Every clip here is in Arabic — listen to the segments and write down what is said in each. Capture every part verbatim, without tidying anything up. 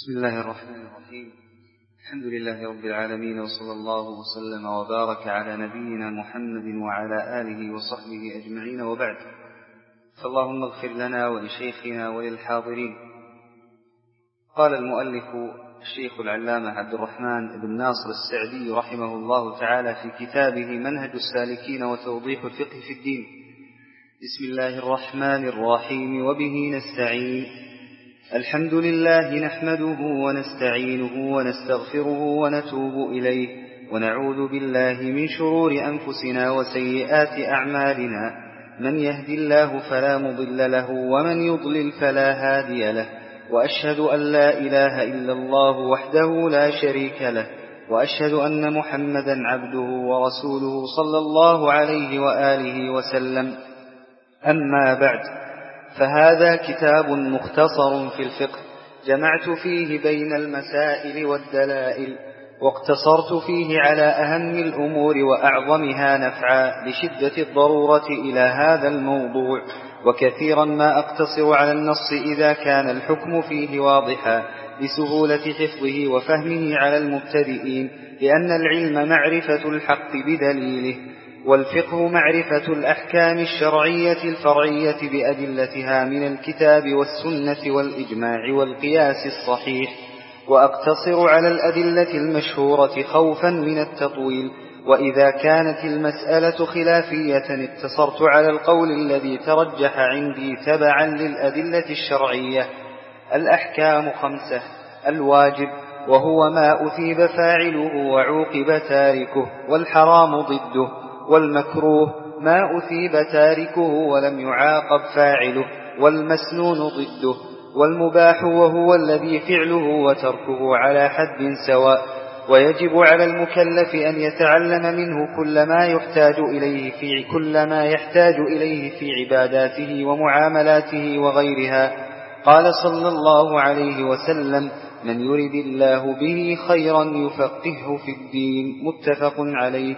بسم الله الرحمن الرحيم. الحمد لله رب العالمين، وصلى الله وسلم وبارك على نبينا محمد وعلى آله وصحبه أجمعين، وبعد. فاللهم اغفر لنا ولشيخنا وللحاضرين. قال المؤلف الشيخ العلامة عبد الرحمن بن ناصر السعدي رحمه الله تعالى في كتابه منهج السالكين وتوضيح الفقه في الدين: بسم الله الرحمن الرحيم، وبه نستعين. الحمد لله نحمده ونستعينه ونستغفره ونتوب إليه، ونعوذ بالله من شرور أنفسنا وسيئات أعمالنا، من يهد الله فلا مضل له ومن يضلل فلا هادي له، وأشهد أن لا إله إلا الله وحده لا شريك له، وأشهد أن محمدا عبده ورسوله صلى الله عليه وآله وسلم. أما بعد، فهذا كتاب مختصر في الفقه، جمعت فيه بين المسائل والدلائل، واقتصرت فيه على أهم الأمور وأعظمها نفعا لشدة الضرورة إلى هذا الموضوع، وكثيرا ما أقتصر على النص إذا كان الحكم فيه واضحا لسهولة حفظه وفهمه على المبتدئين، لأن العلم معرفة الحق بدليله، والفقه معرفة الأحكام الشرعية الفرعية بأدلتها من الكتاب والسنة والإجماع والقياس الصحيح. وأقتصر على الأدلة المشهورة خوفا من التطويل، وإذا كانت المسألة خلافية اقتصرت على القول الذي ترجح عندي تبعا للأدلة الشرعية. الأحكام خمسة: الواجب وهو ما أثيب فاعله وعوقب تاركه، والحرام ضده، والمكروه ما أثيب تاركه ولم يعاقب فاعله، والمسنون ضده، والمباح وهو الذي فعله وتركه على حد سواء. ويجب على المكلف أن يتعلم منه كل ما يحتاج إليه في كل ما يحتاج إليه في عباداته ومعاملاته وغيرها. قال صلى الله عليه وسلم: من يرد الله به خيرا يفقهه في الدين. متفق عليه.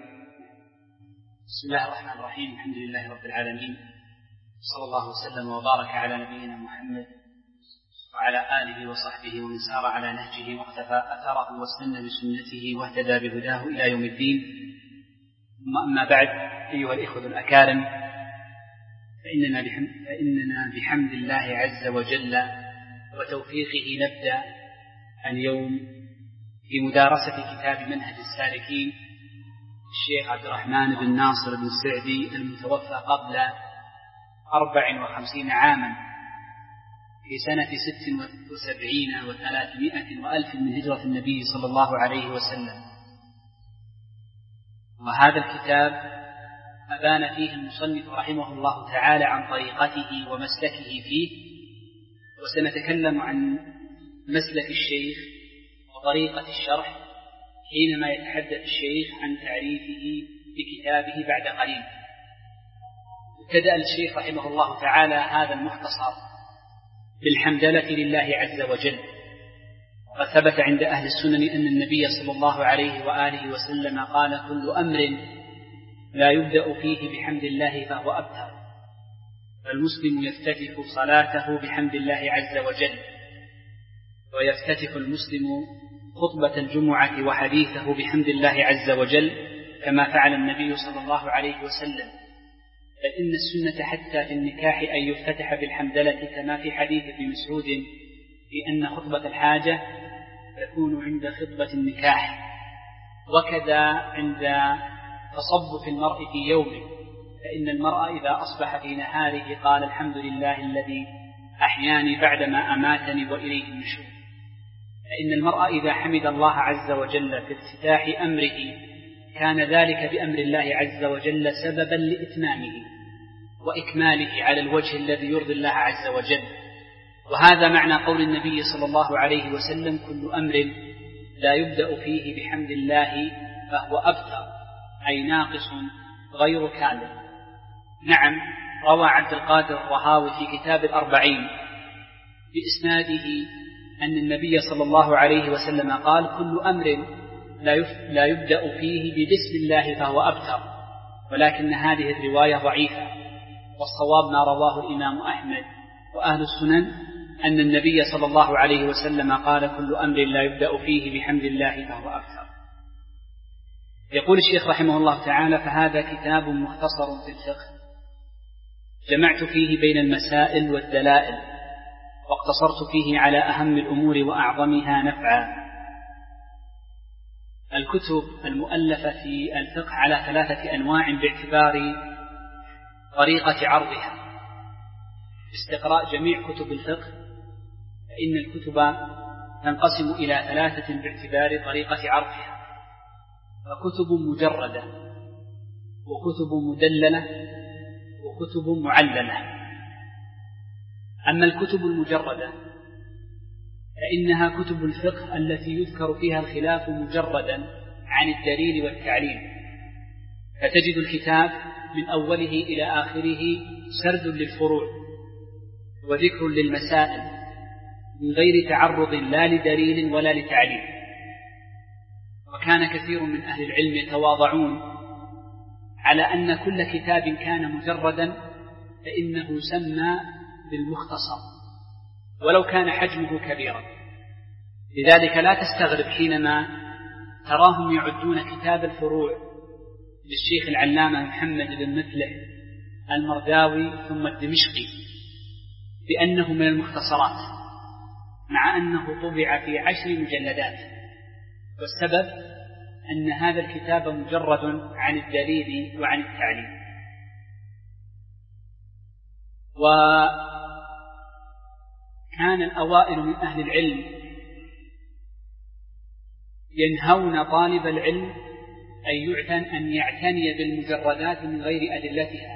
بسم الله الرحمن الرحيم. الحمد لله رب العالمين، صلى الله وسلم وبارك على نبينا محمد وعلى آله وصحبه ومن سار على نهجه واقتفى أثره واستنى بسنته واهتدى بهداه إلى يوم الدين. ثم أما بعد، أيها الإخوة الأكارم، فإننا بحمد, فإننا بحمد الله عز وجل وتوفيقه نبدأ اليوم في مدارسة كتاب منهج السالكين الشيخ عبد الرحمن بن ناصر بن السعدي، المتوفى قبل أربع وخمسين عاما في سنة ست وسبعين وثلاثمائة وألف من هجرة النبي صلى الله عليه وسلم. وهذا الكتاب أبان فيه المصنف رحمه الله تعالى عن طريقته ومسلكه فيه، وسنتكلم عن مسلك الشيخ وطريقة الشرح حينما يتحدث الشيخ عن تعريفه بكتابه بعد قليل. ابتدأ الشيخ رحمه الله تعالى هذا المختصر بالحمدلة لله عز وجل. وقد ثبت عند أهل السنن أن النبي صلى الله عليه وآله وسلم قال: كل أمر لا يبدأ فيه بحمد الله فهو أبتر. فالمسلم يفتتح صلاته بحمد الله عز وجل، ويفتتح المسلم خطبة الجمعة وحديثه بحمد الله عز وجل، كما فعل النبي صلى الله عليه وسلم. بل إن السنة حتى في النكاح أن يفتتح بالحمدلة، كما في حديث ابن مسعود بأن خطبة الحاجة تكون عند خطبة النكاح، وكذا عند تصبح المرء في يومه، فإن المرء إذا أصبح في نهاره قال: الحمد لله الذي أحياني بعدما أماتني وإليه النشور. فإن المرء إذا حمد الله عز وجل في افتتاح أمره كان ذلك بأمر الله عز وجل سببا لإتمامه وإكماله على الوجه الذي يرضي الله عز وجل. وهذا معنى قول النبي صلى الله عليه وسلم: كل أمر لا يبدأ فيه بحمد الله فهو أبتر، أي ناقص غير كامل. نعم، روى عبد القادر الرهاوي في كتاب الأربعين بإسناده أن النبي صلى الله عليه وسلم قال: كل أمر لا يبدأ فيه ببسم الله فهو أبتر. ولكن هذه الرواية ضعيفة، والصواب ما رواه الإمام أحمد وأهل السنن أن النبي صلى الله عليه وسلم قال: كل أمر لا يبدأ فيه بحمد الله فهو أكثر. يقول الشيخ رحمه الله تعالى: فهذا كتاب مختصر في الفقه، جمعت فيه بين المسائل والدلائل، واقتصرت فيه على أهم الأمور وأعظمها نفعا. الكتب المؤلفة في الفقه على ثلاثة أنواع باعتبار طريقة عرضها. استقراء جميع كتب الفقه، فإن الكتب تنقسم إلى ثلاثة باعتبار طريقة عرضها: فكتب مجردة، وكتب مدللة، وكتب معللة. أما الكتب المجردة فإنها كتب الفقه التي يذكر فيها الخلاف مجردا عن الدليل والتعليل، فتجد الكتاب من أوله إلى آخره سرد للفروع وذكر للمسائل من غير تعرض لا لدليل ولا لتعليل. وكان كثير من أهل العلم يتواضعون على أن كل كتاب كان مجردا فإنه سمى بالمختصر ولو كان حجمه كبيرا. لذلك لا تستغرب حينما تراهم يعدون كتاب الفروع للشيخ العلامة محمد بن مفلح المرداوي ثم الدمشقي بأنه من المختصرات، مع أنه طبع في عشر مجلدات. والسبب أن هذا الكتاب مجرد عن الدليل وعن التعليم. وكان الأوائل من أهل العلم ينهون طالب العلم أن يعتن أن يعتني بالمجردات من غير أدلتها.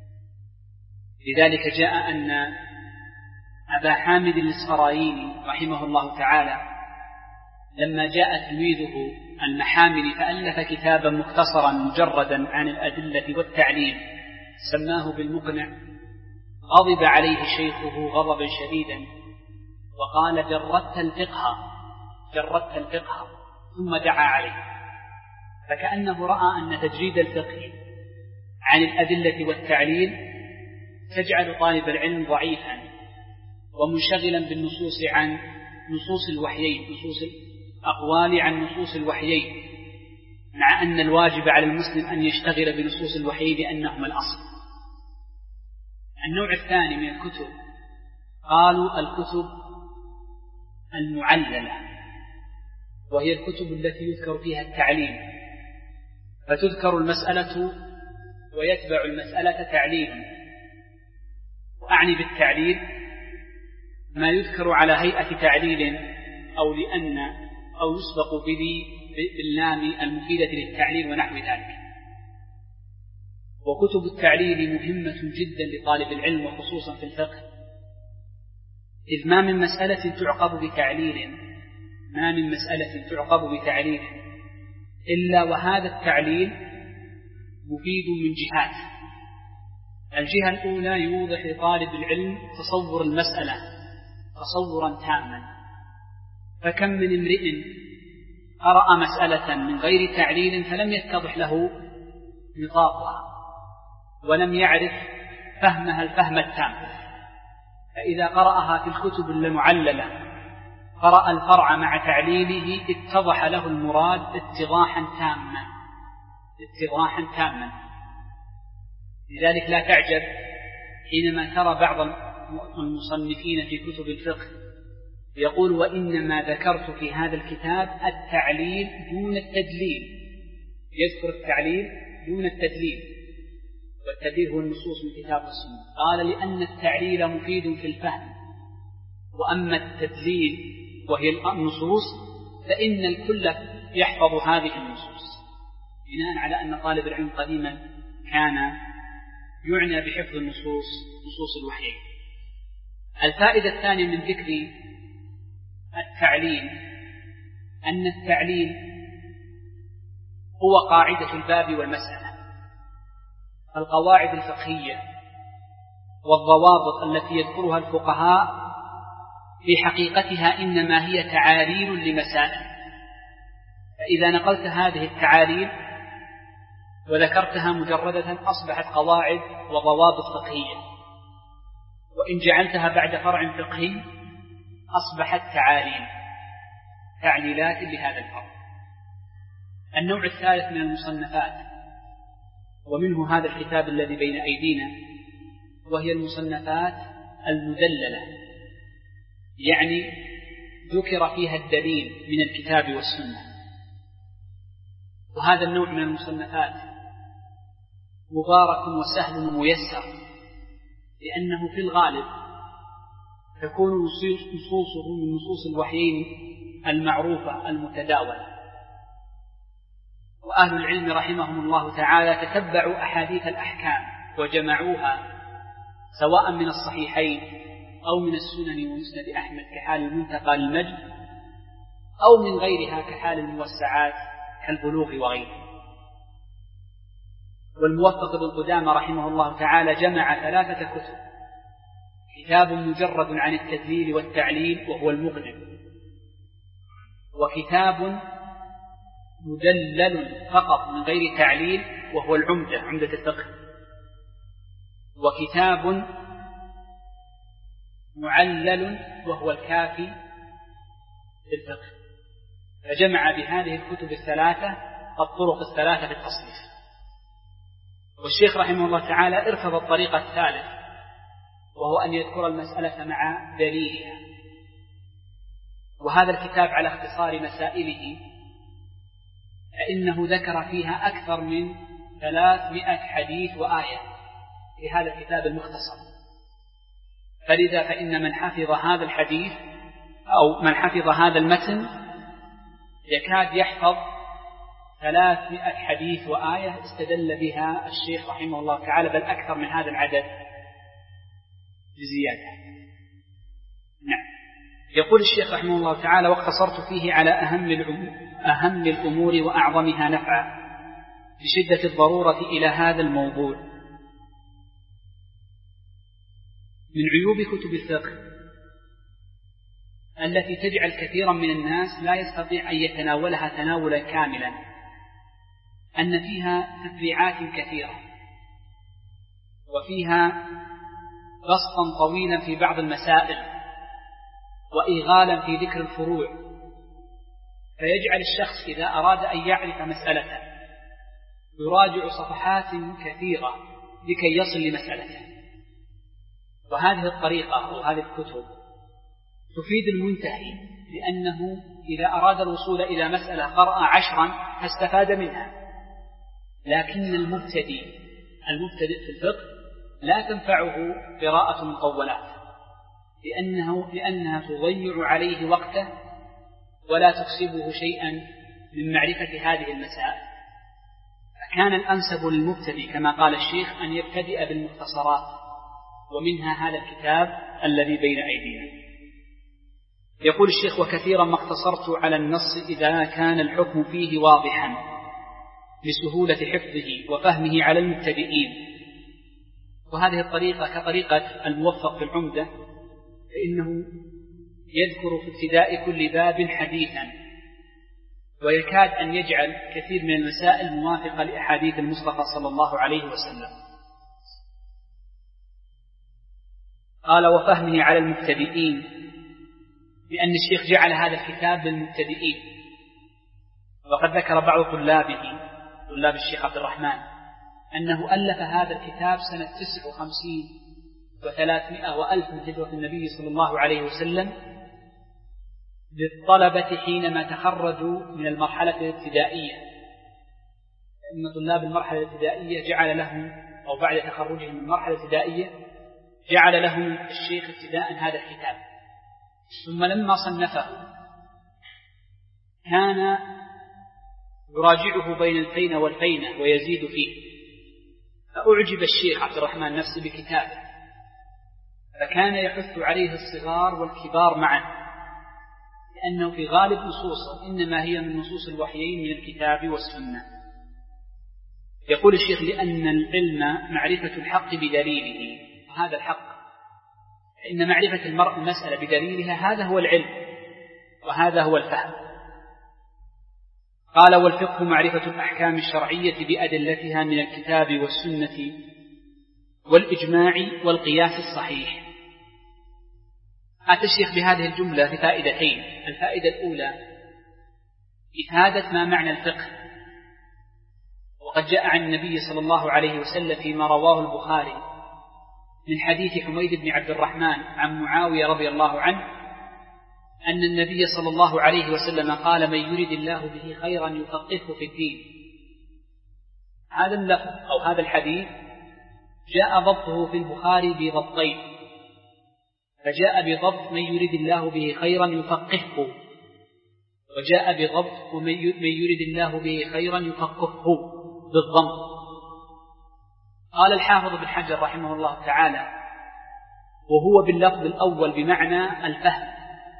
لذلك جاء أن أبا حامد الإسفرايني رحمه الله تعالى لما جاء تلميذه المحامل فألف كتابا مختصرا مجردا عن الأدلة والتعليم سماه بالمقنع، غضب عليه شيخه غضبا شديدا وقال: جردت الفقه جردت الفقه، ثم دعا عليه. فكأنه رأى أن تجريد الفقه عن الأدلة والتعليل تجعل طالب العلم ضعيفا ومنشغلا بالنصوص عن نصوص الوحيين، نصوص الأقوال عن نصوص الوحيين، مع أن الواجب على المسلم أن يشتغل بنصوص الوحي لأنهما الأصل. النوع الثاني من الكتب قالوا الكتب المعللة، وهي الكتب التي يذكر فيها التعليل، فتذكر المسألة ويتبع المسألة تعليل. وأعني بالتعليل ما يذكر على هيئة تعليل أو لأن أو يسبق باللام المفيدة للتعليل ونحو ذلك. وكتب التعليل مهمة جدا لطالب العلم وخصوصا في الفقه، إذ ما من مسألة تعقب بتعليل ما من مسألة تعقب بتعليل إلا وهذا التعليل مفيد من جهات. الجهة الأولى يوضح لطالب العلم تصور المسألة تصورا تاما، فكم من امرئ قرأ مسألة من غير تعليل فلم يتضح له نطاقها ولم يعرف فهمها الفهم التام، فإذا قرأها في الكتب المعللة قرأ الفرع مع تعليله اتضح له المراد اتضاحا تاما اتضاحا تاما. لذلك لا تعجب حينما ترى بعض المصنفين في كتب الفقه يقول: وإنما ذكرت في هذا الكتاب التعليل دون التدليل. يذكر التعليل دون التدليل، والتدليل هو النصوص من كتاب السنة. قال: لأن التعليل مفيد في الفهم، وأما التدليل وهي النصوص فإن الكل يحفظ هذه النصوص، بناء على أن طالب العلم قديما كان يعنى بحفظ النصوص نصوص الوحي. الفائدة الثانية من ذكر التعليل أن التعليل هو قاعدة الباب والمسألة. القواعد الفقهية والضوابط التي يذكرها الفقهاء في حقيقتها إنما هي تعاليل لمسائل، فإذا نقلت هذه التعاليل وذكرتها مجردة أصبحت قواعد وضوابط فقهية، وإن جعلتها بعد فرع فقهي أصبحت تعاليل تعليلات لهذا الفرق. النوع الثالث من المصنفات، ومنه هذا الكتاب الذي بين أيدينا، وهي المصنفات المدللة، يعني ذكر فيها الدليل من الكتاب والسنة. وهذا النوع من المصنفات مبارك وسهل وميسر، لأنه في الغالب تكون نصوصه من نصوص الوحيين المعروفة المتداولة. وأهل العلم رحمهم الله تعالى تتبعوا أحاديث الأحكام وجمعوها سواء من الصحيحين أو من السنن ومسند أحمد كحال المنتقى للمجد، أو من غيرها كحال الموسعات كالبلوغ وغيره. والموفق بن قدامة رحمه الله تعالى جمع ثلاثة كتب: كتاب مجرد عن التدليل والتعليل وهو المغني، وكتاب مدلل فقط من غير تعليل وهو العمدة، عمدة الفقه، وكتاب معلل وهو الكافي في الفقه. فجمع بهذه الكتب الثلاثة الطرق الثلاثة في التصنيف. والشيخ رحمه الله تعالى ارتضى الطريق الثالث، وهو أن يذكر المسألة مع دليلها. وهذا الكتاب على اختصار مسائله، فإنه ذكر فيها أكثر من ثلاثمائة حديث وآية في هذا الكتاب المختصر. فلذا فإن من حفظ هذا الحديث أو من حفظ هذا المتن يكاد يحفظ ثلاثمائة حديث وآية استدل بها الشيخ رحمه الله تعالى، بل أكثر من هذا العدد بزيادة. نعم. يقول الشيخ رحمه الله تعالى: واقتصرت فيه على أهم الأمور, أهم الأمور وأعظمها نفعا بشدة الضرورة إلى هذا الموضوع. من عيوب كتب الفقه التي تجعل كثيرا من الناس لا يستطيع أن يتناولها تناولا كاملا أن فيها تفريعات كثيرة، وفيها بسطا طويلا في بعض المسائل، وإيغالا في ذكر الفروع، فيجعل الشخص إذا أراد أن يعرف مسألة يراجع صفحات كثيرة لكي يصل لمسألته. وهذه الطريقة وهذه الكتب تفيد المنتهي، لأنه إذا أراد الوصول إلى مسألة قرأ عشرا فاستفاد منها. لكن المبتدئ المبتدئ في الفقه لا تنفعه قراءة مطولات، لأنه لأنها تضيع عليه وقته ولا تكسبه شيئا من معرفة هذه المسائل. فكان الأنسب للمبتدئ كما قال الشيخ أن يبتدئ بالمختصرات، ومنها هذا الكتاب الذي بين أيدينا. يقول الشيخ: وكثيرا ما اقتصرت على النص إذا كان الحكم فيه واضحا لسهولة حفظه وفهمه على المبتدئين. وهذه الطريقة كطريقة الموفق في العمدة، فإنه يذكر في ابتداء كل باب حديثا، ويكاد أن يجعل كثير من المسائل موافقة لأحاديث المصطفى صلى الله عليه وسلم. قال: وفهمه على المبتدئين، لأن الشيخ جعل هذا الكتاب للمبتدئين. وقد ذكر بعض طلابه طلاب الشيخ عبد الرحمن أنه ألف هذا الكتاب سنة تسع وخمسين وثلاثمائة وألف من هجرة النبي صلى الله عليه وسلم للطلبة حينما تخرجوا من المرحلة الابتدائية. إن طلاب المرحلة الابتدائية جعل لهم، أو بعد تخرجهم من المرحلة الابتدائية جعل لهم الشيخ ابتداء هذا الكتاب. ثم لما صنفه كان يراجعه بين الفين والفينة ويزيد فيه، فأعجب الشيخ عبد الرحمن نفسه بكتابه، فكان يحث عليه الصغار والكبار معا، لأنه في غالب نصوصه إنما هي من نصوص الوحيين من الكتاب والسنة. يقول الشيخ: لأن العلم معرفة الحق بدليله، وهذا الحق، إن معرفة المرء المسألة بدليلها هذا هو العلم، وهذا هو الفهم. قال: والفقه معرفة الأحكام الشرعية بأدلتها من الكتاب والسنة والإجماع والقياس الصحيح. أتى الشيخ بهذه الجملة بفائدتين. الفائدة الأولى إفادة ما معنى الفقه، وقد جاء عن النبي صلى الله عليه وسلم فيما رواه البخاري من حديث حميد بن عبد الرحمن عن معاوية رضي الله عنه أن النبي صلى الله عليه وسلم قال: من يرد الله به خيرا يفقهه في الدين. هذا اللفظ أو هذا الحديث جاء ضبطه في البخاري بضبطين، فجاء بضبط من يرد الله به خيرا يفقهه، وجاء بضبط من يرد الله به خيرا يفقهه بالضم. قال الحافظ بن حجر رحمه الله تعالى: وهو باللفظ الأول بمعنى الفهم،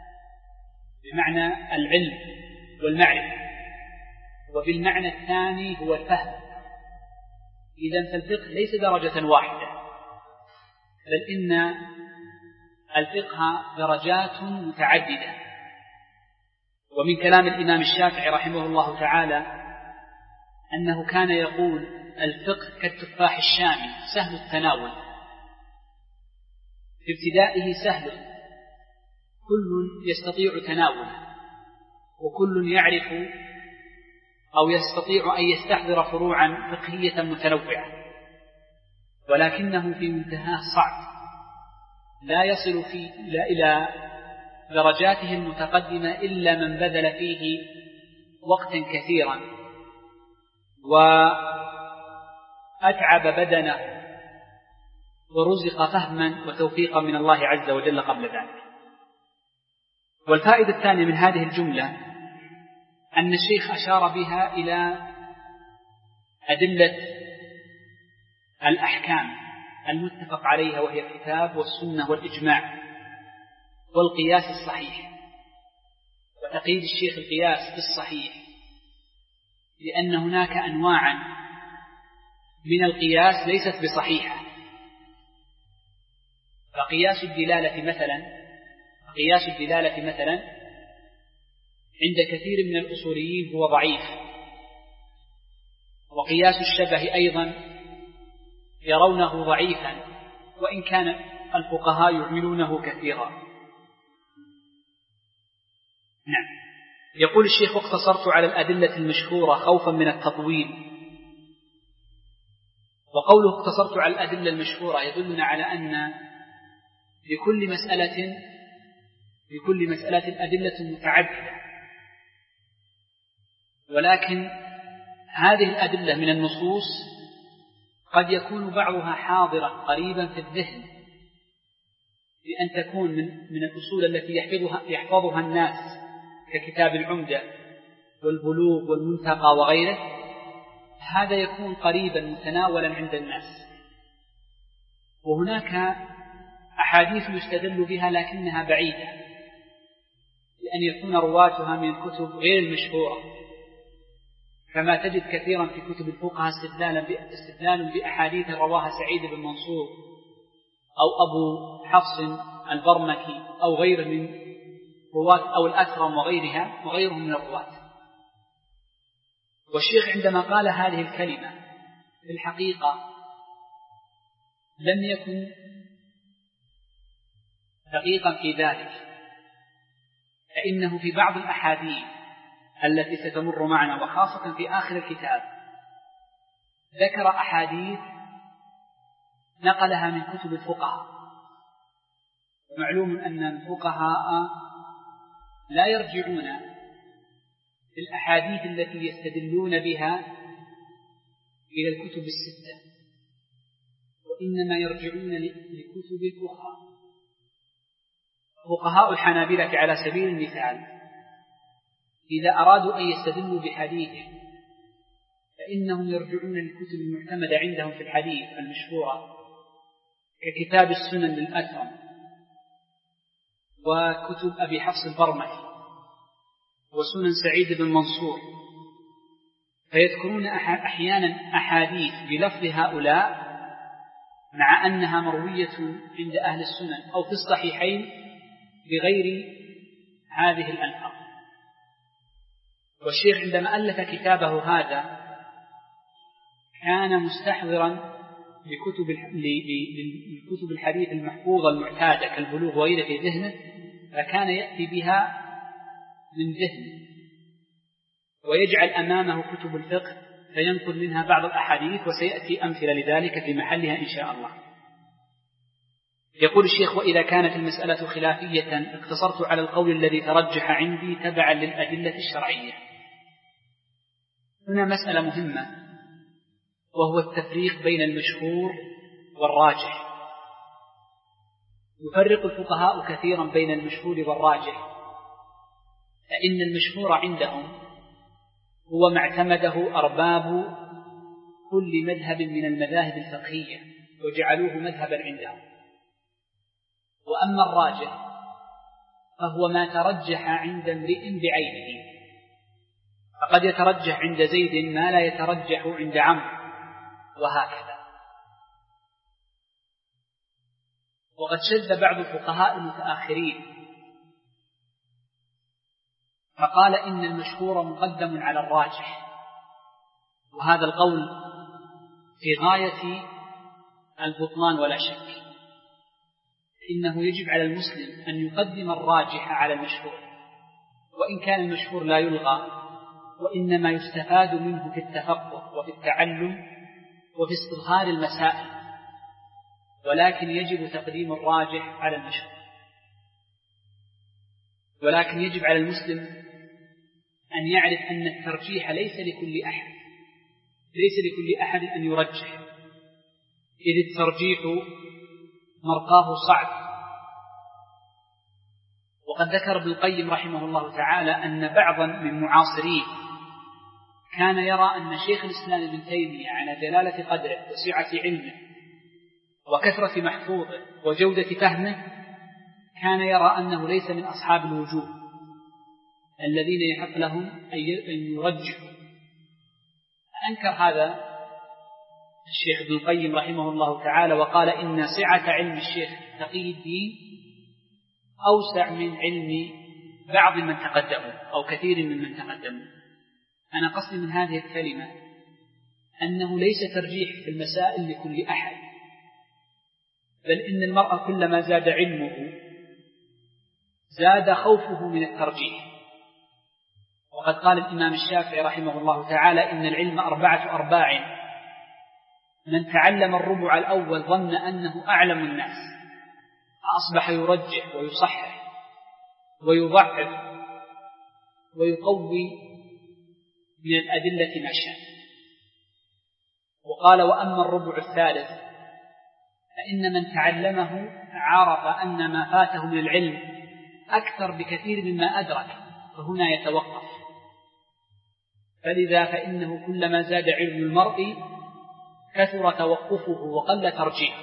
بمعنى العلم والمعرفة، وبالمعنى الثاني هو الفهم. إذن فالفقه ليس درجة واحدة، بل إن الفقه درجات متعددة. ومن كلام الإمام الشافعي رحمه الله تعالى أنه كان يقول: الفقه كالتفاح الشامي سهل التناول، في ابتدائه سهل، كل يستطيع تناوله، وكل يعرف أو يستطيع أن يستحضر فروعا فقهية متنوعة، ولكنه في منتهاه صعب، لا يصل في لا إلى درجاته المتقدمة إلا من بذل فيه وقتا كثيرا وأتعب بدنه ورزق فهما وتوفيقا من الله عز وجل قبل ذلك. والفائدة الثانية من هذه الجملة أن الشيخ أشار بها إلى أدلة الأحكام المتفق عليها، وهي الكتاب والسنة والإجماع والقياس الصحيح. وتقييد الشيخ القياس بالصحيح لأن هناك أنواعا من القياس ليست بصحيحة. فقياس الدلالة مثلا قياس الدلالة مثلا عند كثير من الأصوليين هو ضعيف، وقياس الشبه أيضا يرونه ضعيفا، وإن كان الفقهاء يعملونه كثيرا. نعم. يقول الشيخ: واقتصرت على الأدلة المشهورة خوفا من التطويل. وقوله اقتصرت على الأدلة المشهورة يدلنا على أن لكل مسألة لكل مسألة أدلة متعددة، ولكن هذه الأدلة من النصوص قد يكون بعضها حاضرا قريبا في الذهن، بأن تكون من من الأصول التي يحفظها يحفظها الناس ككتاب العمدة والبلوغ والمنتقى وغيره، هذا يكون قريبا متناولا عند الناس. وهناك أحاديث يستدل بها لكنها بعيدة، لأن يكون رواتها من الكتب غير المشهورة، كما تجد كثيرا في كتب الفقهاء استدلال بأحاديث رواها سعيد بن منصور أو أبو حفص البرمكي أو غيره من رواة أو الأكرم وغيرها وغيرهم من الرواة. والشيخ عندما قال هذه الكلمة في الحقيقة لم يكن دقيقا في ذلك، فإنه في بعض الأحاديث التي ستمر معنا وخاصة في آخر الكتاب ذكر أحاديث نقلها من كتب الفقهاء. ومعلوم أن الفقهاء لا يرجعون في الأحاديث التي يستدلون بها إلى الكتب الستة، وإنما يرجعون لكتب أخرى. فقهاء الحنابلة على سبيل المثال إذا أرادوا أن يستدلوا بحديث فإنهم يرجعون للكتب المعتمدة عندهم في الحديث المشهورة ككتاب السنن للأكرم وكتب أبي حفص البرمكي وسنن سعيد بن منصور، فيذكرون أحيانا أحاديث بلفظ هؤلاء مع أنها مروية عند أهل السنن أو في الصحيحين بغير هذه الألفاظ. والشيخ عندما ألف كتابه هذا كان مستحضرا لكتب لكتب الحديث المحفوظة المعتادة كالبلوغ وغيره في ذهنه، فكان يأتي بها من ذهنه ويجعل أمامه كتب الفقه فينقل منها بعض الأحاديث، وسيأتي أمثلة لذلك في محلها إن شاء الله. يقول الشيخ: وإذا كانت المسألة خلافية اقتصرت على القول الذي ترجح عندي تبعا للأدلة الشرعية. هنا مسألة مهمة، وهو التفريق بين المشهور والراجح. يفرق الفقهاء كثيرا بين المشهور والراجح، فإن المشهور عندهم هو ما اعتمده أرباب كل مذهب من المذاهب الفقهية وجعلوه مذهبا عندهم. وأما الراجح فهو ما ترجح عند امرئ بعينه، فقد يترجح عند زيد ما لا يترجح عند عمرو، وهكذا. وقد شذ بعض الفقهاء المتأخرين فقال إن المشهور مقدم على الراجح، وهذا القول في غاية البطلان ولا شك. إنه يجب على المسلم أن يقدم الراجح على المشهور، وإن كان المشهور لا يلغى، وإنما يستفاد منه في التفقه وفي التعلم وفي استظهار المسائل، ولكن يجب تقديم الراجح على المشهور. ولكن يجب على المسلم أن يعرف أن الترجيح ليس لكل أحد ليس لكل أحد أن يرجح، إذ الترجيح مرقاه صعب. وقد ذكر ابن القيم رحمه الله تعالى أن بعضا من معاصريه كان يرى أن شيخ الإسلام ابن تيمية على جلالة قدره وسعة علمه وكثرة محفوظه وجودة فهمه كان يرى أنه ليس من أصحاب الوجوه الذين يحق لهم أن يرجحوا. أنكر هذا الشيخ ابن القيم رحمه الله تعالى وقال إن سعة علم الشيخ تقي الدين أوسع من علم بعض من تقدموا أو كثير من من تقدموا. أنا قصدي من هذه الكلمة أنه ليس ترجيح في المسائل لكل أحد، بل إن المرء كلما زاد علمه زاد خوفه من الترجيح. وقد قال الإمام الشافعي رحمه الله تعالى إن العلم أربعة أرباع، من تعلم الربع الأول ظن أنه أعلم الناس فأصبح يرجح ويصحح ويضعف ويقوي من الأدلة ما شاء. وقال وأما الربع الثالث فإن من تعلمه عرف أن ما فاته من العلم أكثر بكثير مما أدرك، فهنا يتوقف. فلذا فإنه كلما زاد علم المرء كثر توقفه وقل ترجيحه.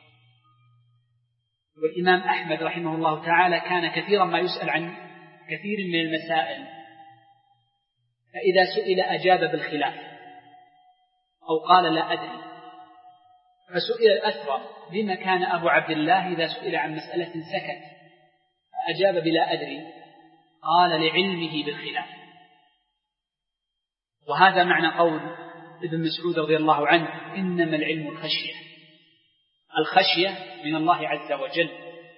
والإمام أحمد رحمه الله تعالى كان كثيرا ما يسأل عن كثير من المسائل، فإذا سئل أجاب بالخلاف أو قال لا أدري. فسئل الأثرم بما كان أبو عبد الله إذا سئل عن مسألة سكت فأجاب بلا أدري، قال لعلمه بالخلاف. وهذا معنى قول ابن مسعود رضي الله عنه إنما العلم الخشية. الخشية من الله عز وجل،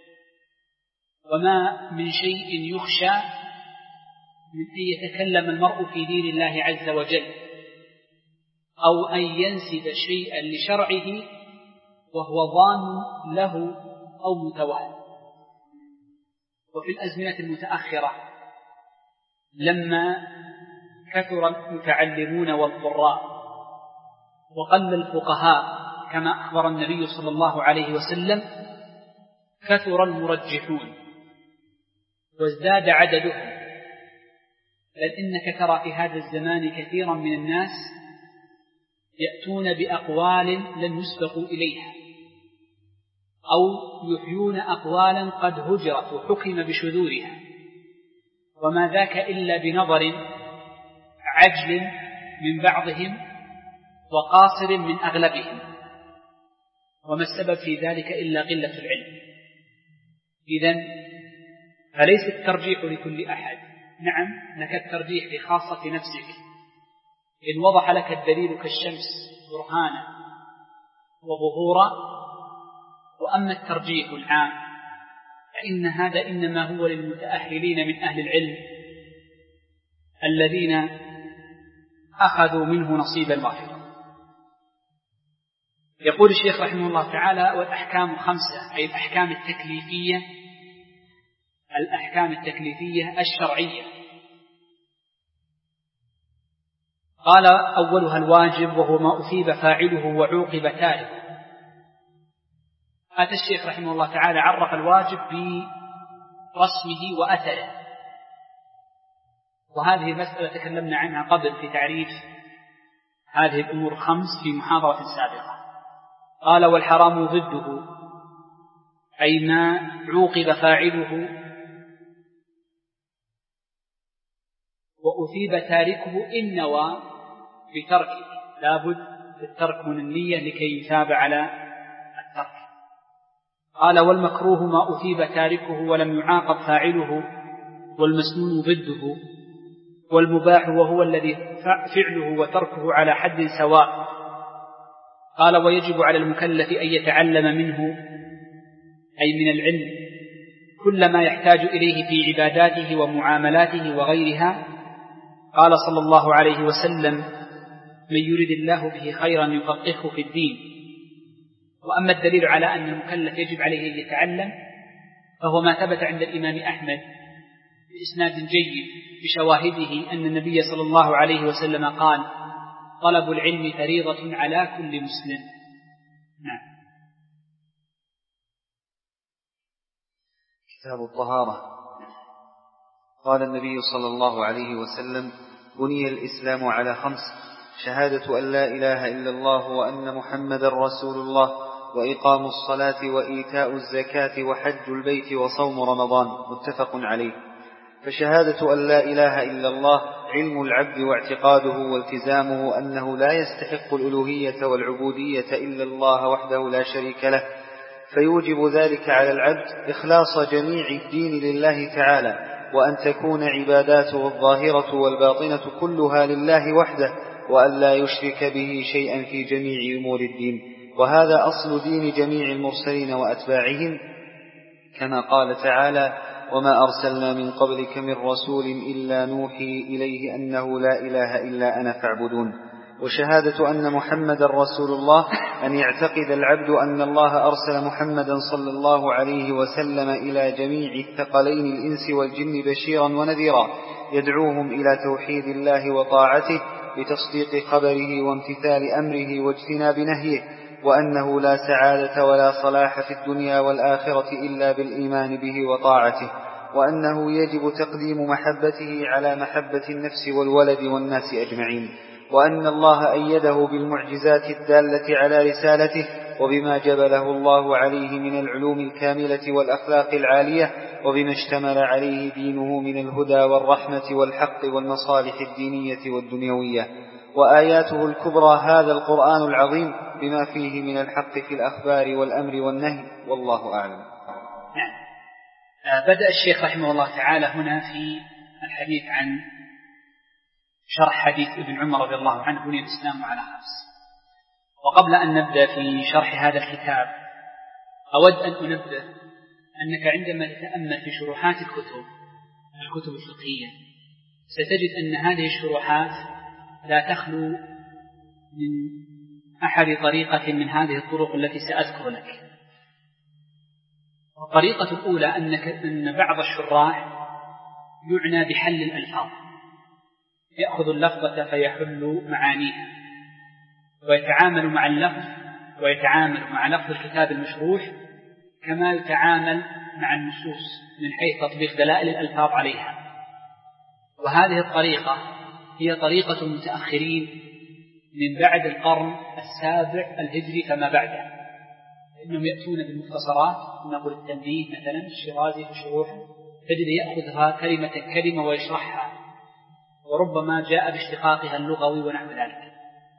وما من شيء يخشى من أن يتكلم المرء في دين الله عز وجل أو أن ينسب شيئا لشرعه وهو ظان له أو متوهم. وفي الأزمنة المتأخرة لما كثر المتعلمون والقراء وقل الفقهاء كما أخبر النبي صلى الله عليه وسلم كثر المرجحون وازداد عددهم، بل إنك ترى في هذا الزمان كثيرا من الناس يأتون بأقوال لم يسبقوا إليها أو يحيون أقوالا قد هجرت وحكم بشذورها، وما ذاك إلا بنظر عجل من بعضهم وقاصر من أغلبهم، وما السبب في ذلك إلا قلة العلم. إذن فليس الترجيح لكل أحد. نعم لك الترجيح لخاصة نفسك إن وضح لك الدليل كالشمس برهانا وظهورا، وأما الترجيح العام فإن هذا إنما هو للمتأهلين من أهل العلم الذين أخذوا منه نصيب الوافر. يقول الشيخ رحمه الله تعالى: والأحكام خمسة، أي الأحكام التكليفية الأحكام التكليفية الشرعية. قال: أولها الواجب، وهو ما أثيب فاعله وعوقب تاركه. أتى الشيخ رحمه الله تعالى عرف الواجب برسمه وأثره، وهذه المسألة تكلمنا عنها قبل في تعريف هذه الأمور الخمس في محاضرة سابقة. قال: والحرام ضده، أي ما عوقب فاعله وأثيب تاركه إن نوى بتركه، لابد الترك من النية لكي يثاب على الترك. قال: والمكروه ما أثيب تاركه ولم يعاقب فاعله، والمسنون ضده، والمباح وهو الذي فعله وتركه على حد سواء. قال: ويجب على المكلف أن يتعلم منه، أي من العلم، كل ما يحتاج إليه في عباداته ومعاملاته وغيرها. قال صلى الله عليه وسلم: من يرد الله به خيرا يفقهه في الدين. وأما الدليل على أن المكلف يجب عليه أن يتعلم فهو ما ثبت عند الإمام أحمد بإسناد جيد بشواهده أن النبي صلى الله عليه وسلم قال: طلب العلم فريضة على كل مسلم. نعم. كتاب الطهارة. قال النبي صلى الله عليه وسلم: بني الإسلام على خمس: شهادة أن لا إله إلا الله وأن محمدا رسول الله، وإقام الصلاة، وإيتاء الزكاة، وحج البيت، وصوم رمضان. متفق عليه. فشهادة أن لا إله إلا الله علم العبد واعتقاده والتزامه أنه لا يستحق الألوهية والعبودية إلا الله وحده لا شريك له، فيوجب ذلك على العبد إخلاص جميع الدين لله تعالى، وأن تكون عباداته الظاهرة والباطنة كلها لله وحده، وأن لا يشرك به شيئا في جميع أمور الدين. وهذا أصل دين جميع المرسلين وأتباعهم، كما قال تعالى: وما أرسلنا من قبلك من رسول إلا نوحي إليه أنه لا إله إلا أنا فاعبدون. وشهادة أن محمد رسول الله أن يعتقد العبد أن الله أرسل محمدا صلى الله عليه وسلم إلى جميع الثقلين الإنس والجن بشيرا ونذيرا، يدعوهم إلى توحيد الله وطاعته بتصديق خبره وامتثال أمره واجتناب نهيه، وأنه لا سعادة ولا صلاح في الدنيا والآخرة إلا بالإيمان به وطاعته، وأنه يجب تقديم محبته على محبة النفس والولد والناس أجمعين، وأن الله أيده بالمعجزات الدالة على رسالته وبما جبله الله عليه من العلوم الكاملة والأخلاق العالية، وبما اشتمل عليه دينه من الهدى والرحمة والحق والمصالح الدينية والدنيوية. وآياته الكبرى هذا القرآن العظيم بما فيه من الحق في الأخبار والأمر والنهي، والله أعلم. نعم. بدأ الشيخ رحمه الله تعالى هنا في الحديث عن شرح حديث ابن عمر رضي الله عنه: بني الإسلام على خمس. وقبل أن نبدأ في شرح هذا الكتاب أود أن أنبه أنك عندما تتأمل في شروحات الكتب الكتب الفقهية ستجد أن هذه الشروحات لا تخلو من أحد طريقة من هذه الطرق التي سأذكر لك. الطريقة الأولى أنك أن بعض الشراح يعنى بحل الألفاظ، يأخذ اللفظة فيحل معانيها، ويتعامل مع اللفظ ويتعامل مع لفظ الكتاب المشروح كما يتعامل مع النصوص من حيث تطبيق دلائل الألفاظ عليها. وهذه الطريقة هي طريقة المتأخرين من بعد القرن السابع الهجري فما بعده، إنهم يأتون بالمختصرات، نقول التنبيه مثلا الشيرازي في شروحه تجد يأخذها كلمة كلمة ويشرحها، وربما جاء باشتقاقها اللغوي ونحو ذلك.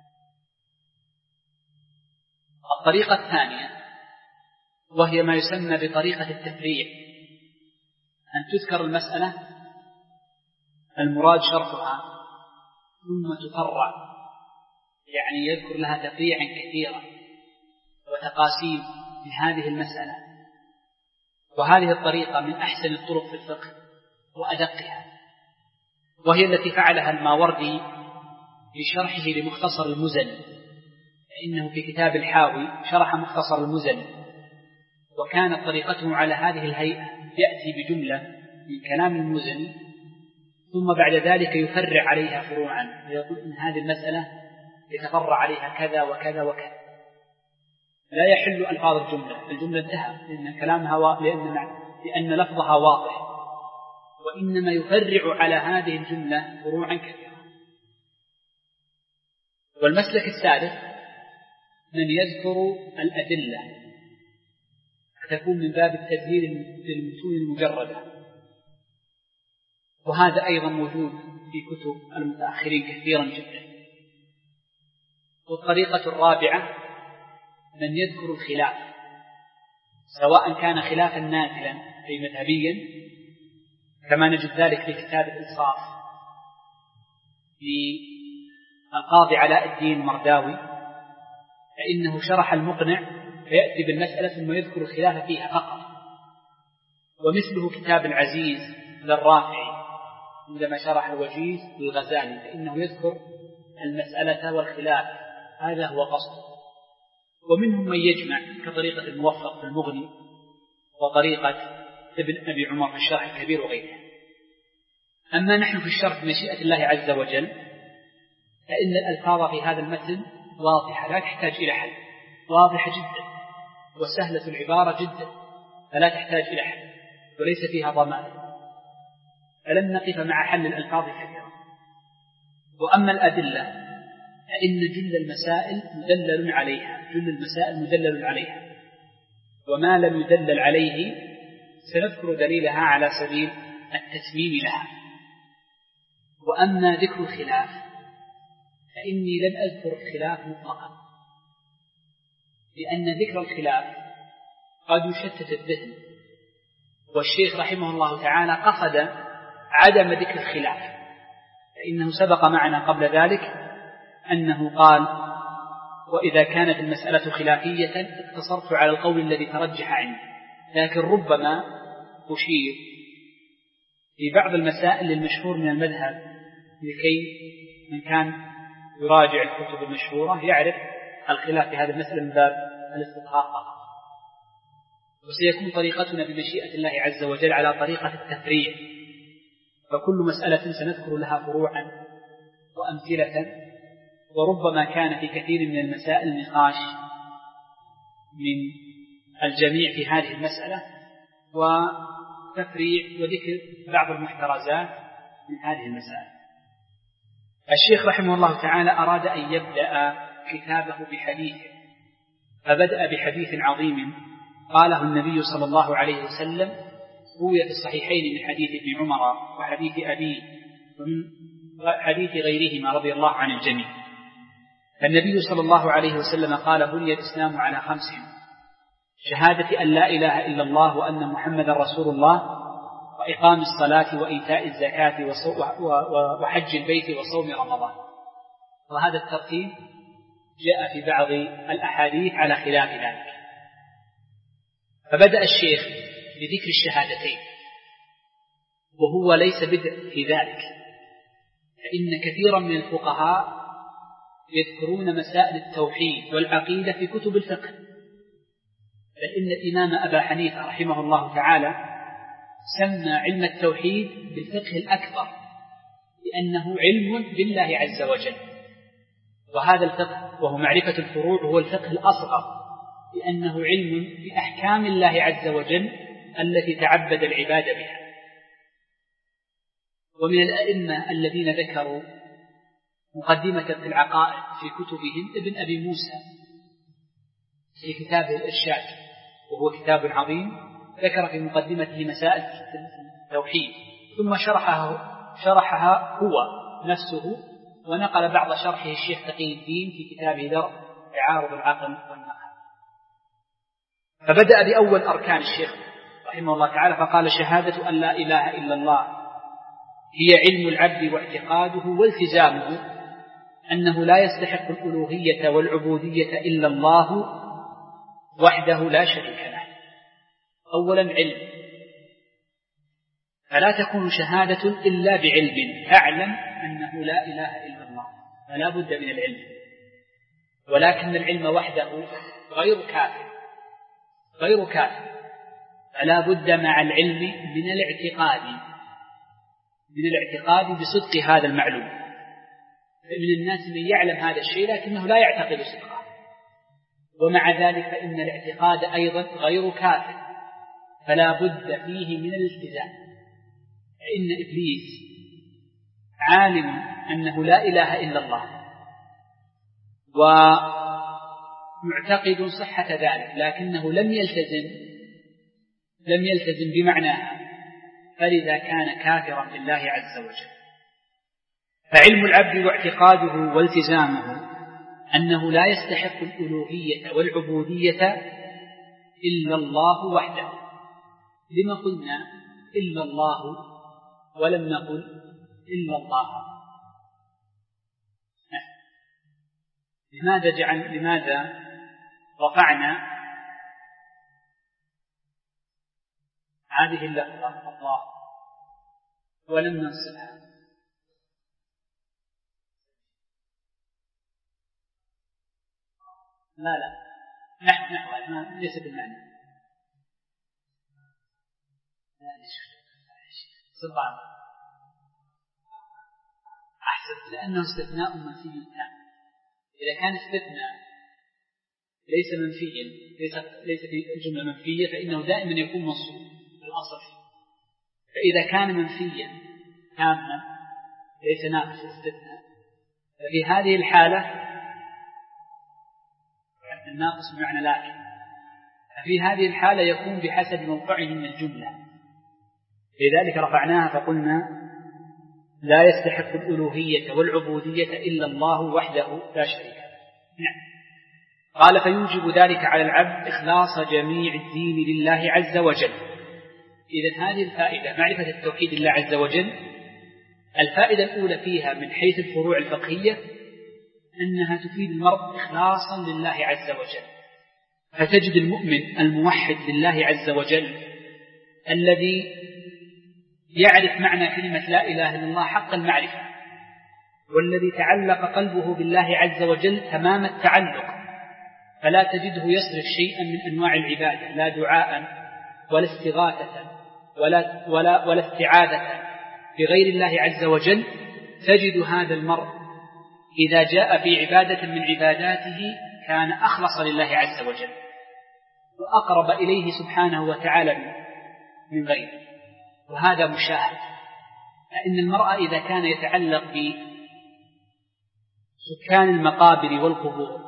الطريقة الثانية وهي ما يسمى بطريقة التفريع، أن تذكر المسألة المراد شرحها ثم تفرع، يعني يذكر لها تفريعا كثيرا وتقاسيم من هذه المسألة، وهذه الطريقة من أحسن الطرق في الفقه وأدقها، وهي التي فعلها الماوردي في شرحه لمختصر المزني، فإنه في كتاب الحاوي شرح مختصر المزني، وكانت طريقته على هذه الهيئة: يأتي بجملة من كلام المزني ثم بعد ذلك يفرع عليها فروعا، ويقول إن هذه المسألة يتفرع عليها كذا وكذا وكذا. لا يحل ألفاظ الجملة، الجملة انتهى لأن كلامها لأن, لأن لفظها واضح، وإنما يفرع على هذه الجملة فروعا كثيرة. والمسلك الثالث من يذكر الأدلة تكون من باب التدليل للمتون المجردة، وهذا أيضا موجود في كتب المتأخرين كثيرا جدا. والطريقة الرابعة من يذكر الخلاف، سواء كان خلافا نازلا أي مذهبيا، كما نجد ذلك في كتاب الإنصاف للقاضي علاء الدين المرداوي، فإنه شرح المقنع فيأتي بالمسألة ثم يذكر الخلاف فيها فقط. ومثله كتاب العزيز للرافعي عندما شرح الوجيز للغزالي، فإنه يذكر المسألة والخلاف، هذا هو قصده. ومنهم من يجمع كطريقة الموفق في المغني وطريقة ابن أبي عمر في الشرح الكبير وغيرها. أما نحن في الشرح بمشيئة الله عز وجل فإن الألفاظ في هذا المتن واضحة لا تحتاج إلى حل، واضحة جدا وسهلة العبارة جدا، فلا تحتاج إلى حل وليس فيها ضمائر، فلن نقف مع حل الألفاظ كثيرا. وأما الأدلة فإن جل المسائل مدلل عليها، جل المسائل مدلل عليها، وما لم يدلل عليه سنذكر دليلها على سبيل التتميم لها. وأما ذكر الخلاف فإني لم أذكر الخلاف مطلقا، لأن ذكر الخلاف قد يشتت الذهن، والشيخ رحمه الله تعالى قصد عدم ذكر الخلاف، فإنه سبق معنا قبل ذلك أنه قال: وإذا كانت المسألة خلافية اقتصرت على القول الذي ترجح عندي، لكن ربما أشير في بعض المسائل المشهور من المذهب لكي من كان يراجع الكتب المشهورة يعرف الخلاف في هذه المسألة من باب الاستطهار فقط. وسيكون طريقتنا بمشيئة الله عز وجل على طريقة التفريع، فكل مسألة سنذكر لها فروعا وأمثلة، وربما كان في كثير من المسائل نقاش من الجميع في هذه المسألة وتفريع وذكر بعض المحترزات من هذه المسائل. الشيخ رحمه الله تعالى أراد أن يبدأ كتابه بحديث، فبدأ بحديث عظيم قاله النبي صلى الله عليه وسلم، روي في الصحيحين من حديث ابن عمر وحديث أبيه ومن حديث غيرهما رضي الله عن الجميع. النبي صلى الله عليه وسلم قال: بني الإسلام على خمس: شهادة أن لا إله إلا الله وأن محمد رسول الله، وإقام الصلاة وإيتاء الزكاة وحج البيت وصوم رمضان. وهذا الترتيب جاء في بعض الأحاديث على خلاف ذلك. فبدأ الشيخ بذكر الشهادتين، وهو ليس بدء في ذلك، فإن كثيرا من الفقهاء يذكرون مسائل التوحيد والعقيدة في كتب الفقه، بل إن الإمام أبا حنيفة رحمه الله تعالى سمى علم التوحيد بالفقه الأكبر، لأنه علم بالله عز وجل، وهذا الفقه وهو معرفة الفروع هو الفقه الأصغر، لأنه علم بأحكام الله عز وجل التي تعبد العباد بها. ومن الأئمة الذين ذكروا مقدمة في العقائد في كتبهم ابن أبي موسى في كتابه الإرشاد، وهو كتاب عظيم ذكر في مقدمته مسائل التوحيد، ثم شرحها, شرحها هو نفسه، ونقل بعض شرحه الشيخ تقي الدين في كتابه درء تعارض العقل والنقل. فبدأ بأول أركان الشيخ رحمه الله تعالى فقال: شهادة أن لا إله إلا الله هي علم العبد واعتقاده والتزامه أنه لا يستحق الألوهية والعبودية إلا الله وحده لا شريك له. أولا علم، فلا تكون شهادة إلا بعلم، أعلم أنه لا إله إلا الله، فلا بد من العلم. ولكن العلم وحده غير كافٍ غير كافٍ فلا بد مع العلم من الاعتقاد من الاعتقاد بصدق هذا المعلوم. من الناس من يعلم هذا الشيء لكنه لا يعتقد صدقه، ومع ذلك فإن الاعتقاد أيضا غير كافٍ، فلا بد فيه من الالتزام. فإن إبليس عالم أنه لا إله إلا الله ومعتقد صحة ذلك، لكنه لم يلتزم لم يلتزم بمعناها، فلذا كان كافرا بالله عز وجل. فعلم العبد واعتقاده والتزامه أنه لا يستحق الألوهية والعبودية إلا الله وحده. لما قلنا إلا الله ولم نقل إلا الله؟ لماذا جعل لماذا رفعنا هذه اللفظة الله ولم ننصبها؟ لا لا نحو نحو ليس بالمعنى. سبحان أحسن، لأنه استثناء منفي تام. إذا كان استثناء ليس منفيا ليس ليس في الجملة منفية فإنه دائما يكون منصوب في الأصل. فإذا كان منفيا تاما ليس ناقص استثناء، ففي هذه الحالة الناقص بمعنى لكن، ففي هذه الحالة يكون بحسب موقعه من الجملة. لذلك رفعناها فقلنا لا يستحق الألوهية والعبودية إلا الله وحده لا شريك له. نعم. قال فيوجب ذلك على العبد إخلاص جميع الدين لله عز وجل. إذن هذه الفائدة معرفة التوحيد لله عز وجل، الفائدة الأولى فيها من حيث الفروع الفقهية أنها تفيد المرء إخلاصا لله عز وجل. فتجد المؤمن الموحد لله عز وجل الذي يعرف معنى كلمة لا إله إلا الله حق المعرفة، والذي تعلق قلبه بالله عز وجل تمام التعلق، فلا تجده يصرف شيئا من أنواع العبادة، لا دعاء ولا استغاثة ولا, ولا, ولا استعاذة بغير الله عز وجل. تجد هذا المرء إذا جاء في عبادة من عباداته كان أخلص لله عز وجل وأقرب إليه سبحانه وتعالى من غيره. وهذا مشاهد، فإن المرء إذا كان يتعلق بسكان المقابر والقبور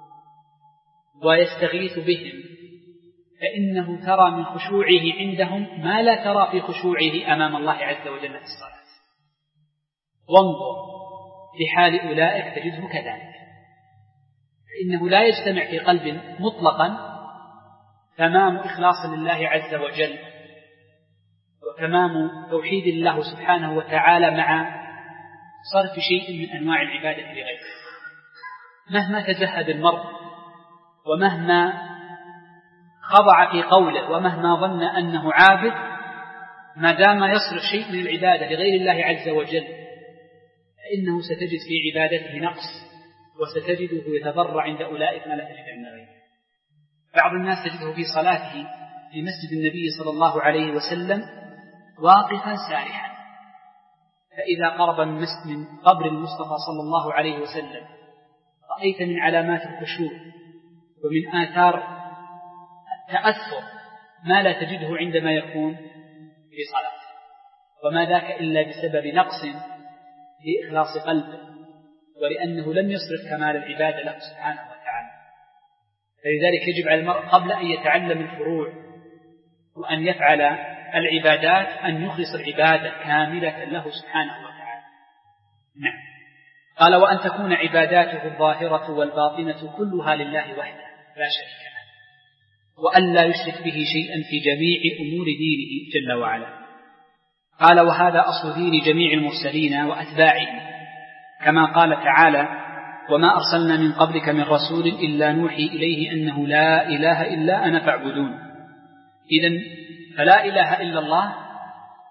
ويستغيث بهم فإنه ترى من خشوعه عندهم ما لا ترى في خشوعه أمام الله عز وجل في الصلاة. وانظر في حال أولئك تجده كذلك، فإنه لا يجتمع في قلب مطلقا تمام إخلاص لله عز وجل وتمام توحيد الله سبحانه وتعالى مع صرف شيء من أنواع العبادة لغيره. مهما تزهد المرء ومهما خضع في قوله ومهما ظن أنه عابد، ما دام يصرف شيء من العبادة لغير الله عز وجل فإنه ستجد في عبادته نقص، وستجده يتضرع عند أولئك ما لا تجد عند غيره. بعض الناس تجده في صلاته في مسجد النبي صلى الله عليه وسلم واقفا سارحا، فإذا قرب من قبر المصطفى صلى الله عليه وسلم رأيت من علامات الخشوع ومن آثار التأثر ما لا تجده عندما يكون في صلاته، وما ذاك إلا بسبب نقص في إخلاص قلبه، ولأنه لم يصرف كمال العبادة له سبحانه وتعالى. فلذلك يجب على المرء قبل أن يتعلم الفروع وأن يفعل العبادات أن يخلص العبادة كاملة له سبحانه وتعالى. نعم. قال وأن تكون عباداته الظاهرة والباطنة كلها لله وحده لا شريك له، وأن لا يشرك به شيئا في جميع أمور دينه جل وعلا. قال وهذا أصل دين جميع المرسلين وأتباعهم، كما قال تعالى وما أرسلنا من قبلك من رسول إلا نوحي إليه أنه لا إله إلا أنا فاعبدون. إذن فلا إله إلا الله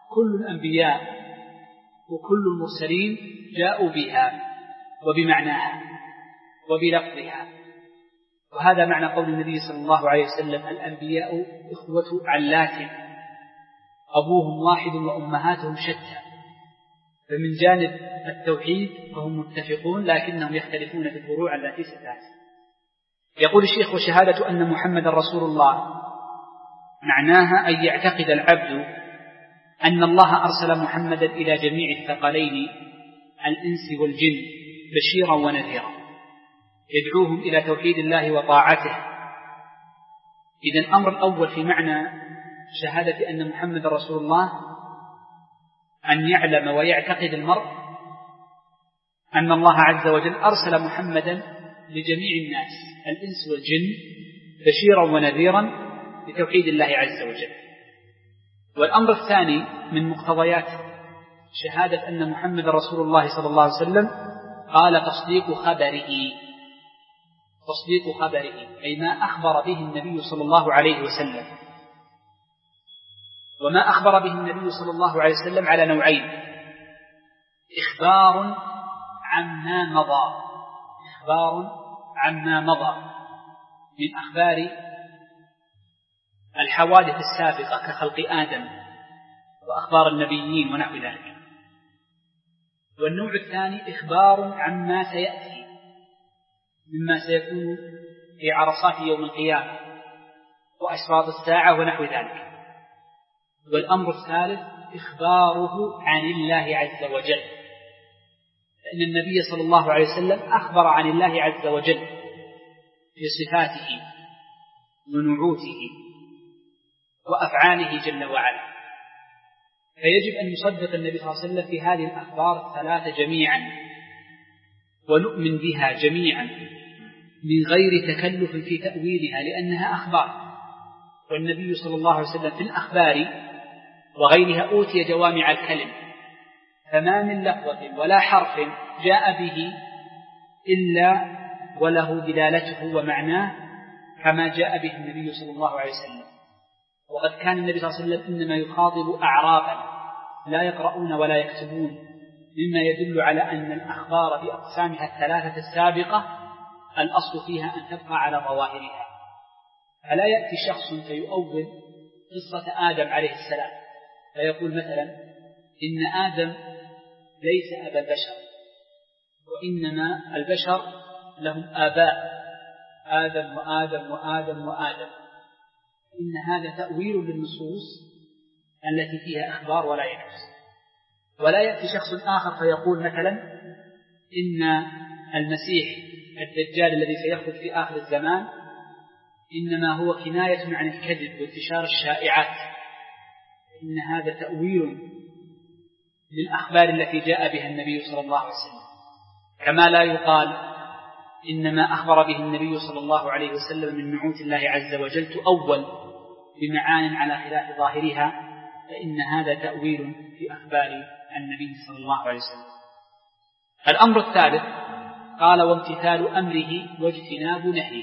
كل الأنبياء وكل المرسلين جاءوا بها وبمعناها وبلفظها. وهذا معنى قول النبي صلى الله عليه وسلم: الأنبياء إخوة علات أبوهم واحد وأمهاتهم شتى. فمن جانب التوحيد فهم متفقون لكنهم يختلفون في الفروع التي ستأتي. يقول الشيخ: وشهادة أن محمد رسول الله معناها أن يعتقد العبد أن الله أرسل محمدا إلى جميع الثقلين الإنس والجن بشيرا ونذيرا يدعوهم إلى توحيد الله وطاعته. إذن الأمر الأول في معنى شهادة أن محمد رسول الله أن يعلم ويعتقد المرء أن الله عز وجل أرسل محمدا لجميع الناس الإنس والجن بشيرا ونذيرا لتوحيد الله عز وجل. والأمر الثاني من مقتضيات شهادة أن محمد رسول الله صلى الله عليه وسلم قال: تصديق خبره. تصديق خبره أي ما أخبر به النبي صلى الله عليه وسلم. وما أخبر به النبي صلى الله عليه وسلم على نوعين: إخبار عما مضى إخبار عما مضى من أخبار الحوادث السابقة كخلق آدم وأخبار النبيين ونحو ذلك. والنوع الثاني إخبار عما سيأتي مما سيكون في عرصات يوم القيامة وأشراط الساعة ونحو ذلك. والأمر الثالث إخباره عن الله عز وجل، لأن النبي صلى الله عليه وسلم أخبر عن الله عز وجل في صفاته ونعوته وأفعاله جل وعلا، فيجب أن يصدق النبي صلى الله عليه وسلم في هذه الأخبار الثلاثة جميعا ونؤمن بها جميعا من غير تكلف في تأويلها، لأنها أخبار. والنبي صلى الله عليه وسلم في الأخبار وغيرها أوتي جوامع الكلم، فما من لفظة ولا حرف جاء به إلا وله دلالته ومعناه كما جاء به النبي صلى الله عليه وسلم. وقد كان النبي صلى الله عليه وسلم إنما يخاطب أعرابا لا يقرؤون ولا يكتبون، مما يدل على أن الأخبار بأقسامها الثلاثة السابقة الأصل فيها أن تبقى على ظواهرها. فلا يأتي شخص فيؤول قصة آدم عليه السلام فيقول مثلا: إن آدم ليس أبا البشر، وإنما البشر لهم آباء، آدم وآدم وآدم وآدم. إن هذا تأويل للنصوص التي فيها أخبار ولا يجوز. ولا يأتي شخص آخر فيقول مثلا: إن المسيح الدجال الذي سيخرج في آخر الزمان إنما هو كناية عن الكذب وانتشار الشائعات. إن هذا تأويل للأخبار التي جاء بها النبي صلى الله عليه وسلم، كما لا يقال إنما أخبر به النبي صلى الله عليه وسلم من نعوت الله عز وجل تؤول بمعان على خلاف ظاهرها، فإن هذا تأويل في أخبار النبي صلى الله عليه وسلم. الأمر الثالث قال: وامتثال أمره واجتناب نهيه.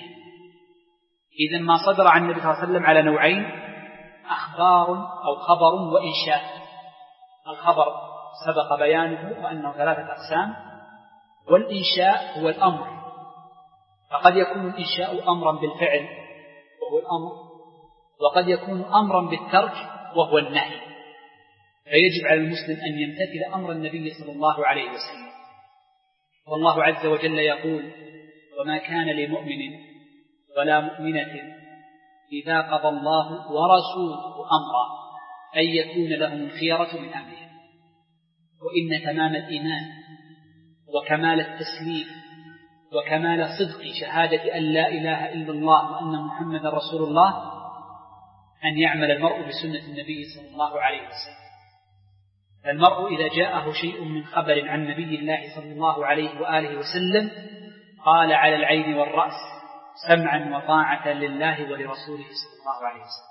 إذن ما صدر عن النبي صلى الله عليه وسلم على نوعين: أخبار أو خبر وإنشاء. الخبر سبق بيانه وأنه ثلاثة أقسام، والإنشاء هو الأمر، فقد يكون الإنشاء أمرا بالفعل وهو الأمر، وقد يكون أمرا بالترك وهو النهي. فيجب على المسلم أن يمتثل أمر النبي صلى الله عليه وسلم. والله عز وجل يقول: وما كان لمؤمن ولا مؤمنة إذا قضى الله ورسوله أمرا أن يكون لهم الخيرة من أمرهم. وإن تمام الإيمان وكمال التسليم وكمال صدق شهادة أن لا إله إلا الله وأن محمد رسول الله أن يعمل المرء بسنة النبي صلى الله عليه وسلم. فالمرء إذا جاءه شيء من خبر عن نبي الله صلى الله عليه وآله وسلم قال على العين والرأس سمعا وطاعة لله ولرسوله صلى الله عليه وسلم.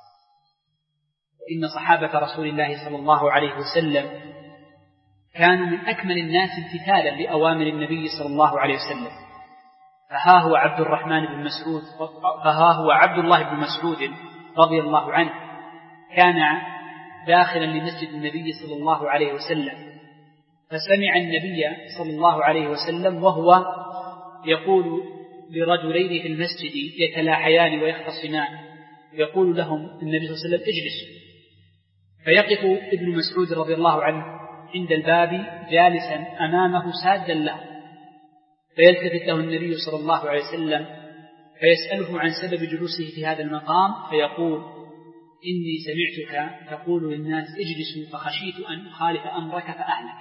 إن صحابة رسول الله صلى الله عليه وسلم كانوا من أكمل الناس امتثالا لأوامر النبي صلى الله عليه وسلم. فها هو عبد الرحمن بن مسعود فها هو عبد الله بن مسعود رضي الله عنه كان داخلا لمسجد النبي صلى الله عليه وسلم، فسمع النبي صلى الله عليه وسلم وهو يقول لرجلين في المسجد يتلاحيان ويختصمان، يقول لهم النبي صلى الله عليه وسلم اجلسوا، فيقف ابن مسعود رضي الله عنه عند الباب جالسا أمامه سادا له، فيلتفت له النبي صلى الله عليه وسلم فيسأله عن سبب جلوسه في هذا المقام، فيقول إني سمعتك تقول للناس اجلسوا فخشيت أن أخالف أمرك فأهلك.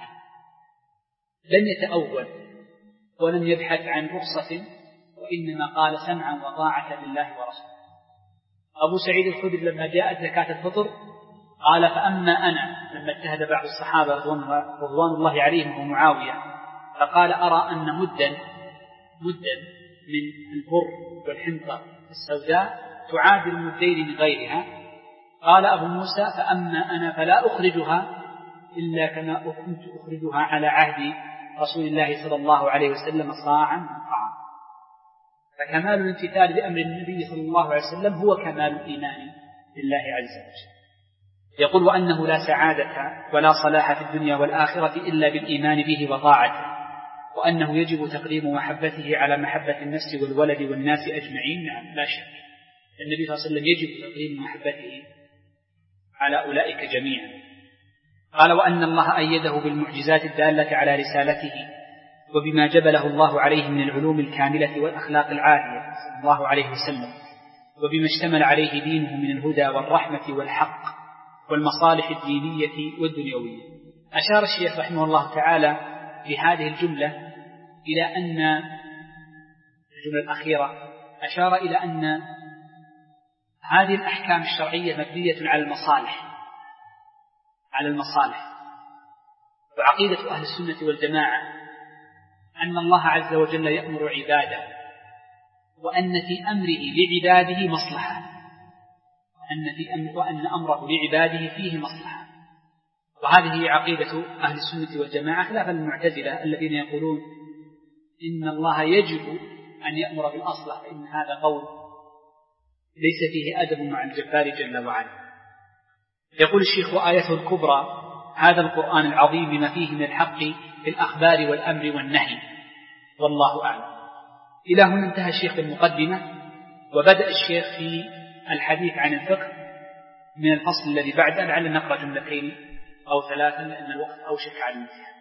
لم يتأول ولم يبحث عن رخصة، وإنما قال سمعا وطاعة لله ورسوله. أبو سعيد الخدري لما جاءت زكاة الفطر قال فأما أنا، لما اجتهد بعض الصحابة رضوان الله عليهم ومعاوية، فقال أرى أن مدا مدا من البر والحنطة السوداء تعادل مدين من غيرها. قال أبو موسى فأما أنا فلا أخرجها إلا كما كنت أخرجها على عهد رسول الله صلى الله عليه وسلم صاعا من طعام. فكمال الامتثال بأمر النبي صلى الله عليه وسلم هو كمال الإيمان بالله عز وجل. يقول وأنه لا سعادة ولا صلاح في الدنيا والآخرة إلا بالإيمان به وطاعته، وأنه يجب تقديم محبته على محبة النفس والولد والناس أجمعين. نعم لا شك، النبي صلى الله عليه وسلم يجب تقديم محبته على أولئك جميعا. قال وأن الله أيده بالمعجزات الدالة على رسالته وبما جبله الله عليه من العلوم الكاملة والأخلاق العالية صلى الله عليه وسلم، وبما اشتمل عليه دينه من الهدى والرحمة والحق والمصالح الدينية والدنيوية. أشار الشيخ رحمه الله تعالى في هذه الجملة إلى أن الجملة الأخيرة أشار إلى أن هذه الأحكام الشرعية مبنية على المصالح على المصالح وعقيدة أهل السنة والجماعة أن الله عز وجل يأمر عباده، وأن في أمره لعباده مصلحة، وأن, في أمر وأن أمره لعباده فيه مصلحة. وهذه هي عقيدة أهل السنة والجماعة، خلاف المعتزلة الذين يقولون إن الله يجب أن يأمر بالأصلح، فإن هذا قول ليس فيه أدب مع الجبار جل وعلا. يقول الشيخ وآيته الكبرى هذا القرآن العظيم بما فيه من الحق في الأخبار والأمر والنهي، والله أعلم. إلى هنا انتهى الشيخ بالمقدمة، وبدأ الشيخ في الحديث عن الفقه من الفصل الذي بعده. لعل نقرأ جملتين أو ثلاثا لأن الوقت أوشك على الانتهاء.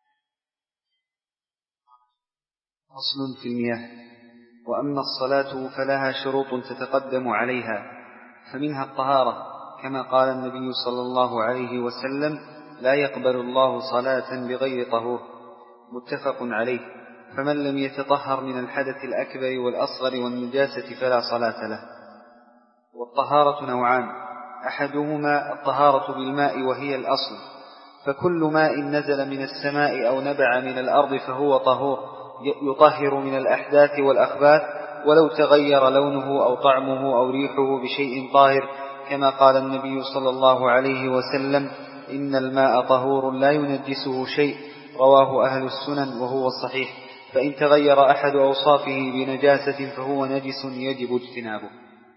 فصل في المياه. وأما الصلاة فلها شروط تتقدم عليها، فمنها الطهارة، كما قال النبي صلى الله عليه وسلم لا يقبل الله صلاة بغير طهور، متفق عليه. فمن لم يتطهر من الحدث الأكبر والأصغر والنجاسة فلا صلاة له. والطهارة نوعان، أحدهما الطهارة بالماء وهي الأصل، فكل ماء نزل من السماء أو نبع من الأرض فهو طهور يطهر من الأحداث والأخباث، ولو تغير لونه أو طعمه أو ريحه بشيء طاهر، كما قال النبي صلى الله عليه وسلم إن الماء طهور لا ينجسه شيء، رواه أهل السنن وهو الصحيح. فإن تغير أحد أوصافه بنجاسة فهو نجس يجب اجتنابه.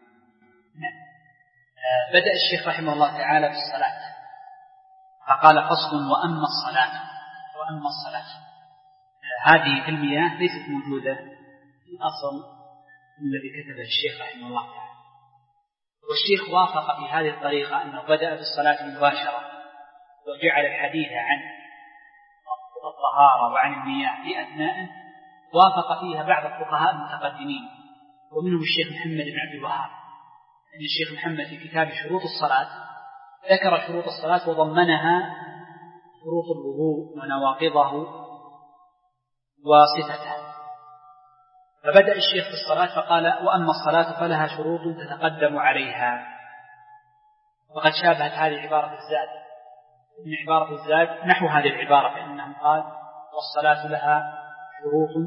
بدأ الشيخ رحمه الله تعالى في الصلاة فقال فصل وأما الصلاة. وأما الصلاة هذه في المياه ليست موجودة في الأصل الذي كتبه الشيخ رحمه الله تعالى، والشيخ وافق في هذه الطريقة أنه بدأ بالصلاة مباشرة وجعل الحديث عن الطهارة وعن المياه في أثناء وافق فيها بعض الفقهاء المتقدمين، ومنهم الشيخ محمد بن عبد الوهاب. أن الشيخ محمد في كتاب شروط الصلاة ذكر شروط الصلاة وضمنها شروط الوضوء ونواقضه وصفته. فبدأ الشيخ في الصلاة فقال وأما الصلاة فلها شروط تتقدم عليها، وقد شابهت هذه عبارة الزاد، إن عبارة الزاد نحو هذه العبارة، فإنه قال والصلاة لها شروط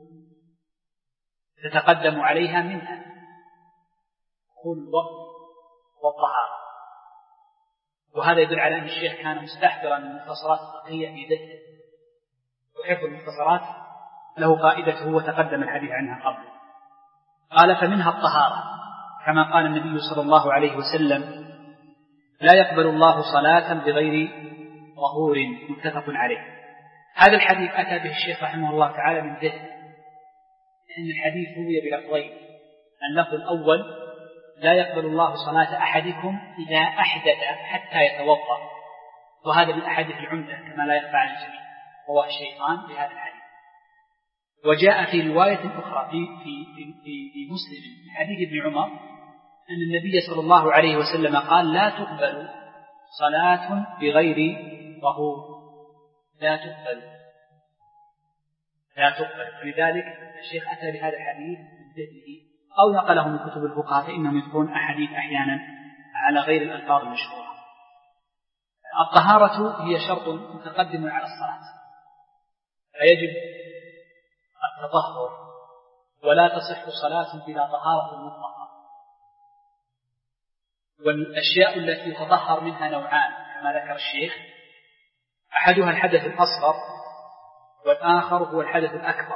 تتقدم عليها منها دخول الوقت والطهارة. وهذا يدل على أن الشيخ كان مستحضرا من المختصرات الفقهية في ذهنه، وحفظ المختصرات له فائدته وتقدم الحديث عنها قبل. قال فمنها الطهارة، كما قال النبي صلى الله عليه وسلم لا يقبل الله صلاة بغير طهور، متفق عليه. هذا الحديث أتى به الشيخ رحمه الله تعالى من ذهن، لأن الحديث روي بلفظين. اللفظ الأول: لا يقبل الله صلاة أحدكم إذا أحدث حتى يتوضأ، وهذا من أحاديث العمدة كما لا يخفى على الجميع، رواه الشيخان بهذا الحديث. وجاء في رواية أخرى في في في في, في مسلم في حديث ابن عمر أن النبي صلى الله عليه وسلم قال: لا تقبل صلاة بغير طهور، لا تقبل لا تقبل فلذلك الشيخ أتى بهذا الحديث من ذهنه، أو نقله من كتب الفقهاء، فإنهم يذكرون أحاديث أحيانا على غير الألفاظ المشهورة. الطهارة هي شرط متقدم على الصلاة، فيجب التطهر، ولا تصح صلاة بلا طهارة مطلقة. والأشياء التي يتطهر منها نوعان كما ذكر الشيخ: أحدها الحدث الأصغر، والآخر هو الحدث الأكبر،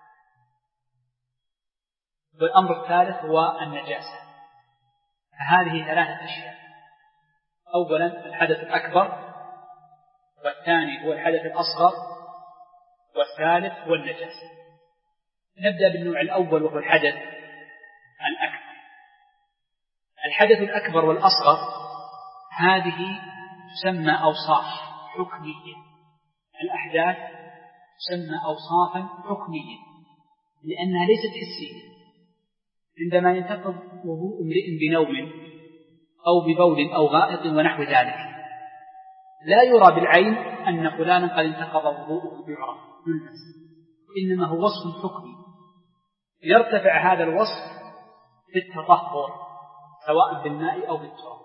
والأمر الثالث هو النجاسة. هذه ثلاثة أشياء: أولا الحدث الأكبر، والثاني هو الحدث الأصغر، والثالث هو النجاسة. نبدأ بالنوع الأول وهو الحدث الأكبر. الحدث الأكبر والأصغر هذه تسمى أوصاف حكمية. الأحداث تسمى أوصافا حكمية لأنها ليست حسية. عندما ينتقض وضوء امرئ بنوم أو ببول أو غائط ونحو ذلك، لا يرى بالعين أن فلانا قد انتقض وضوءه بعرف يلمس، إنما هو وصف حكمي يرتفع هذا الوصف في التطهر سواء بالماء أو بالتراب،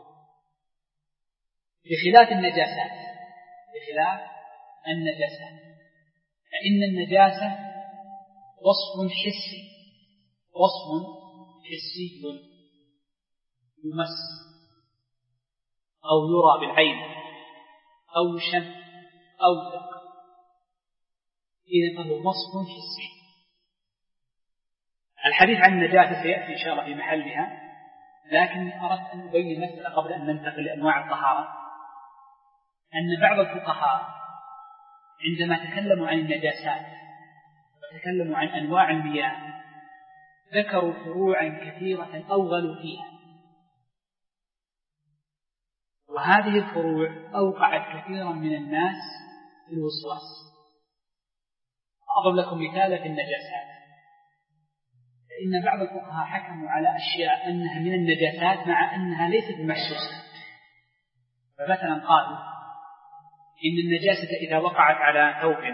بخلاف النجاسات. بخلاف النجاسات فإن النجاسة وصف حسي، وصف حسي يمس أو يرى بالعين أو يشم أو يذق، إذا فهو وصف حسي. الحديث عن النجاسة سيأتي إن شاء الله في محلها، لكن أردت أن أبين مسألة قبل أن ننتقل لأنواع الطهارة، أن بعض الفقهاء عندما تكلموا عن النجاسات وتكلموا عن أنواع المياه ذكروا فروعا كثيرة أوغلوا فيها، وهذه الفروع أوقعت كثيرا من الناس في الوسواس. أضرب لكم مثالا في النجاسات، فإن بعض الفقهاء حكموا على أشياء أنها من النجاسات مع أنها ليست محسوسة. فمثلا قالوا إن النجاسة إذا وقعت على ثوب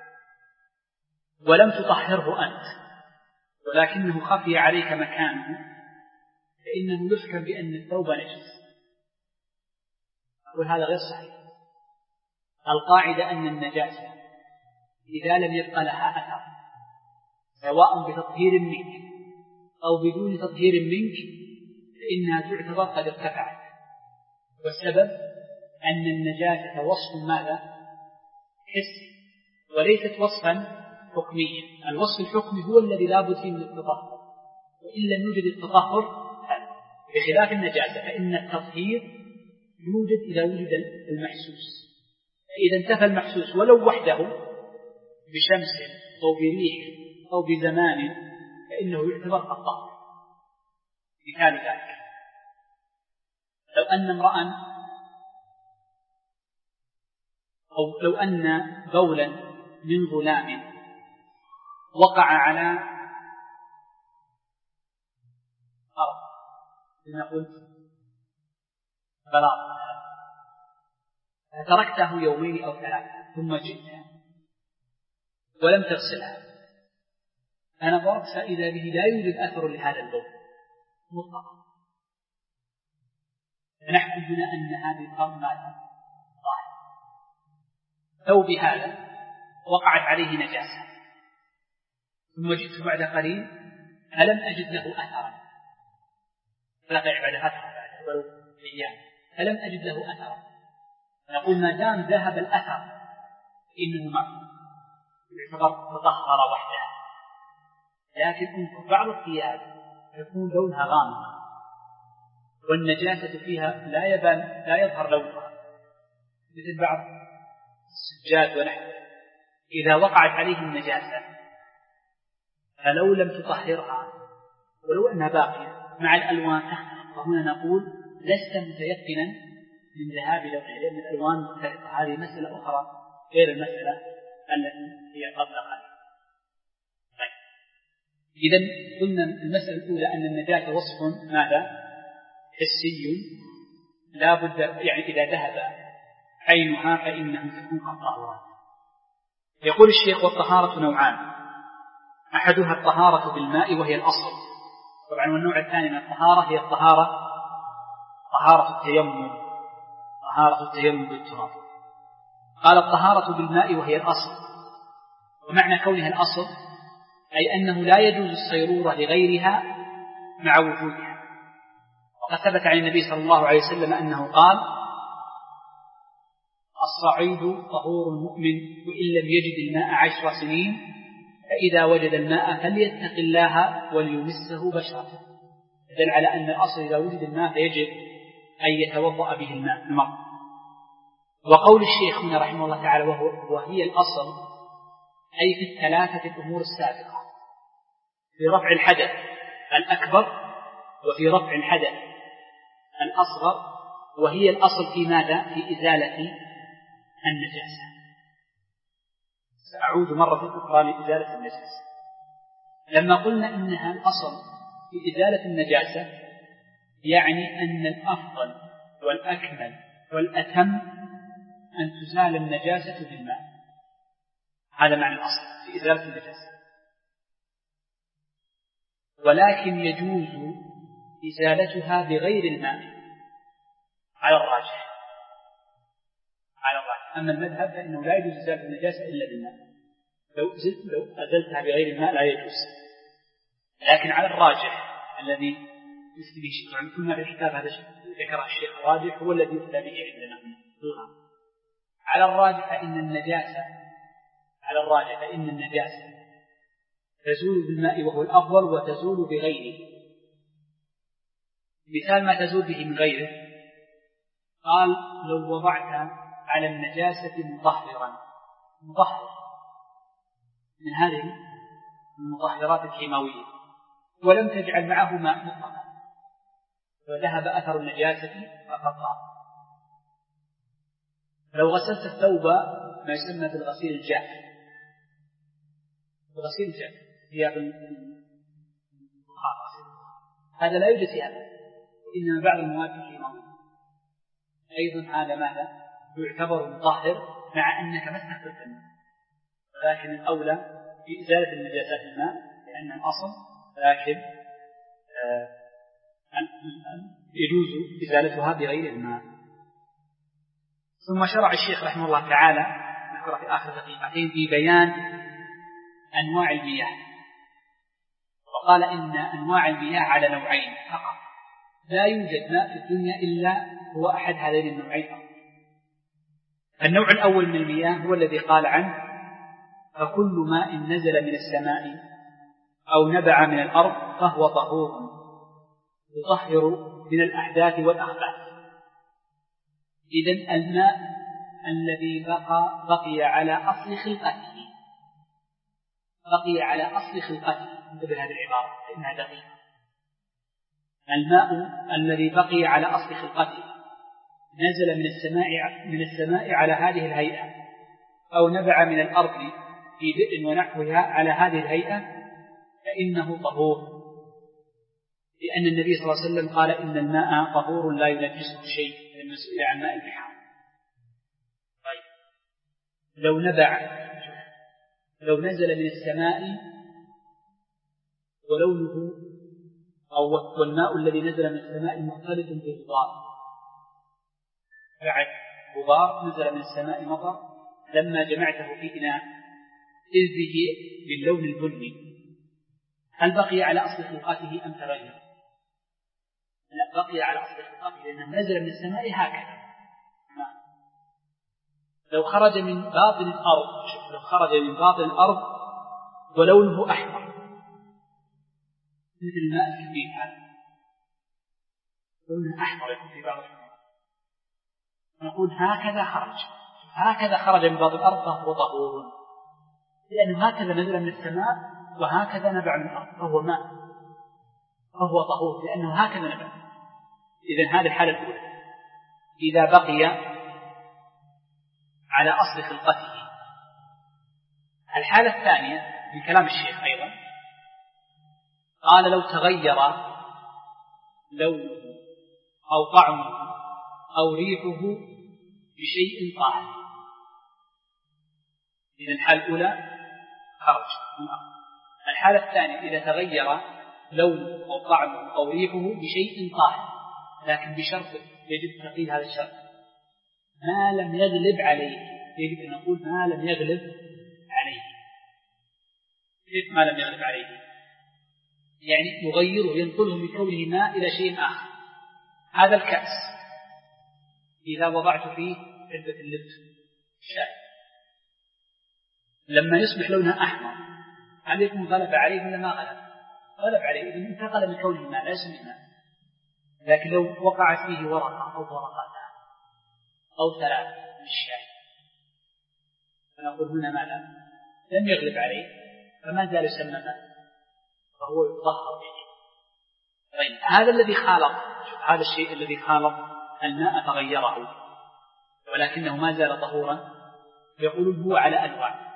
ولم تطهره أنت ولكنه خفي عليك مكانه، فإنه يحكم بأن الثوب نجس. أقول هذا غير صحيح. القاعدة أن النجاسة إذا لم يبقى لها أثر سواء بتطهير منك أو بدون تطهير منك فإنها تعتبر قد ارتفعت. والسبب أن النجاسة وصف ماذا؟ حسي، وليست وصفا حكميا. الوصف الحكمي هو الذي لا بد فيه من التطهر، وإن لم يوجد التطهر بخلاف النجاسة فإن التطهير يوجد إذا وجد المحسوس. فإذا انتفى المحسوس ولو وحده بشمس أو بريح أو بزمان فإنه يعتبر الطهر. مثال ذلك لو أن امرأ أو لو أن بولا من غلام وقع على أرض لنقول بلاط فتركته يومين أو ثلاثة ثم جئت ولم تغسلها، فنظرت فإذا به لا يوجد أثر لهذا البول مطلقا، فنحكم هنا أن هذه الأرض ماذا؟ طاهرة. ثوبي هذا وقعت عليه نجاسة ثم جئت بعد قليل فلم أجد له أثرا، فلقع بعد فترة بعد ولو أيام فلم أجد له أثرا، نقول ما دام ذهب الأثر إنه معه يعتبر تطهر وحده. لكن انظر بعض الثياب تكون لونها غامق والنجاسة فيها لا يبان لا يظهر لونها، مثل بعض السجاد ونحوه إذا وقعت عليه النجاسة فلو لم تطهرها ولو أنها باقية مع الألوان تختلف، وهنا نقول لست متيقنا من ذهاب لونها لأن الألوان مختلفة. هذه مسألة أخرى غير المسألة التي هي قبلها. طيب. إذن قلنا المسألة الأولى أن النجاسة وصف ماذا؟ حسي لا بد، يعني إذا ذهب عينها فإنها تكون قد طهرت. يقول الشيخ والطهارة نوعان، أحدها الطهارة بالماء وهي الأصل طبعا، والنوع الثاني من الطهارة هي الطهارة طهارة التيمم، طهارة التيمم بالتراب. قال الطهارة بالماء وهي الأصل، ومعنى كونها الأصل أي أنه لا يجوز الصيرورة لغيرها مع وجودها. وقد ثبت عن النبي صلى الله عليه وسلم أنه قال الصعيد طهور المؤمن وإن لم يجد الماء عشر سنين فإذا وجد الماء فليتق الله وليمسه بشرته. دل على أن الأصل إذا وجد الماء فيجب أن يتوضأ به الماء المرء. وقول الشيخ هنا رحمه الله تعالى وهو وهي الأصل أي في الثلاثة الأمور السابقة، في رفع الحدث الأكبر وفي رفع الحدث الأصغر، وهي الأصل في ماذا؟ في إزالة النجاسة. سأعود مرة أخرى لإزالة النجاسة. لما قلنا إنها الأصل في إزالة النجاسة يعني أن الأفضل والأكمل والأتم أن تزال النجاسة بالماء، هذا معنى الأصل في إزالة النجاسة. ولكن يجوز إزالتها بغير الماء على الراجح، على الراجح. أما المذهب فإنه لا يجوز إزالة النجاسة إلا بالماء، لو زلت لو أزلتها بغير الماء لا يجوز. لكن على الراجح الذي يفتي به الشيخ، يعني كل ما في الكتاب هذا ذكره الشيخ الراجح هو الذي يفتى به عندنا بالغالب. على الراجح فإن النجاسة على الراجح فإن النجاسة تزول بالماء وهو الأفضل، وتزول بغيره. مثال ما تزول به من غيره، قال لو وضعت على النجاسة مطهرا، مطهر من هذه المطهرات الكيماوية، ولم تجعل معه ماء مطلقا فذهب أثر النجاسة فقد طهر. لو غسلت الثوب ما يسمى بالغسيل الجاف، الغسيل الجاف ثياب هذا لا يوجد في هذا، إنما بعض المواد الكيماوية أيضا هذا ماذا؟ يعتبر مطهر مع أنك ما استخدمت الماء، ولكن الأولى في إزالة النجاسات الماء لأن الأصل، لكن آه يجوز إزالتها بغير الماء. ثم شرع الشيخ رحمه الله تعالى نذكر في آخر دقيقتين في بيان أنواع المياه، وقال إن أنواع المياه على نوعين فقط، لا يوجد ماء في الدنيا إلا هو أحد هذين النوعين فقط. النوع الأول من المياه هو الذي قال عنه فكل ماء نزل من السماء أو نبع من الأرض فهو طهور يطهر من الأحداث والأخبث. إذن الماء الذي بقى بقي على أصل خلقته، بقي على أصل خلقته، انتبه هذه العبارة إنها دقيقة. الماء الذي بقي على أصل خلقته نزل من السماء من السماء على هذه الهيئة أو نبع من الأرض في بئر ونحوها على هذه الهيئة فإنه طهور، لأن النبي صلى الله عليه وسلم قال إن الماء طهور لا ينجسه شيء لما سئل عن ماء البحار. طيب لو نبع لو نزل من السماء ولونه أو والماء الذي نزل من السماء مختلط بالغبار، بعد غبار نزل من السماء مطر لما جمعته في إناء إذ به باللون البني، هل بقي على أصل خلقته أم تغير؟ لا، بقي على أصل خلقته لأنه نزل من السماء هكذا. لو خرج من باطن الأرض، شوف لو خرج من باطن الأرض ولونه أحمر مثل الماء الكبير هذا، لونها أحمر يكون في بعض الحمر، نقول هكذا خرج هكذا خرج من بعض الأرض فهو طهور، لأنه هكذا نزل من السماء وهكذا نبع من الأرض فهو ماء فهو طهور لأنه هكذا نبع. إذن هذه الحالة الأولى إذا بقي على أصل خلقته. الحالة الثانية من كلام الشيخ أيضا قال لو تغير لونه أو طعمه أو ريحه بشيء طاهر. إذن الحالة الأولى خرج من الأرض. الحالة الثانية إذا تغير لونه أو طعمه أو ريحه بشيء طاهر، لكن بشرط يجب تقييد هذا الشرط ما لم يغلب عليه. يجب أن نقول ما لم يغلب عليه. كيف ما لم يغلب عليه؟ يعني يغيره ينقله من كونه ماء إلى شيء آخر. هذا الكأس إذا وضعت فيه علبة اللبن الشاي لما يصبح لونها أحمر هل يكون غلب عليه ولا ما غلب؟ غلب عليه إذن انتقل من كونه ماء لا يسمى ماء. لكن لو وقعت فيه ورقة أو ورقتان أو ثلاث من الشاي فنقول هنا ماذا؟ لم يغلب عليه فما زال يسمى ماء فهو يطهر به. طيب هذا الذي خالط هذا الشيء الذي خالط الماء تغيره ولكنه ما زال طهورا يقولون هو على أنواع.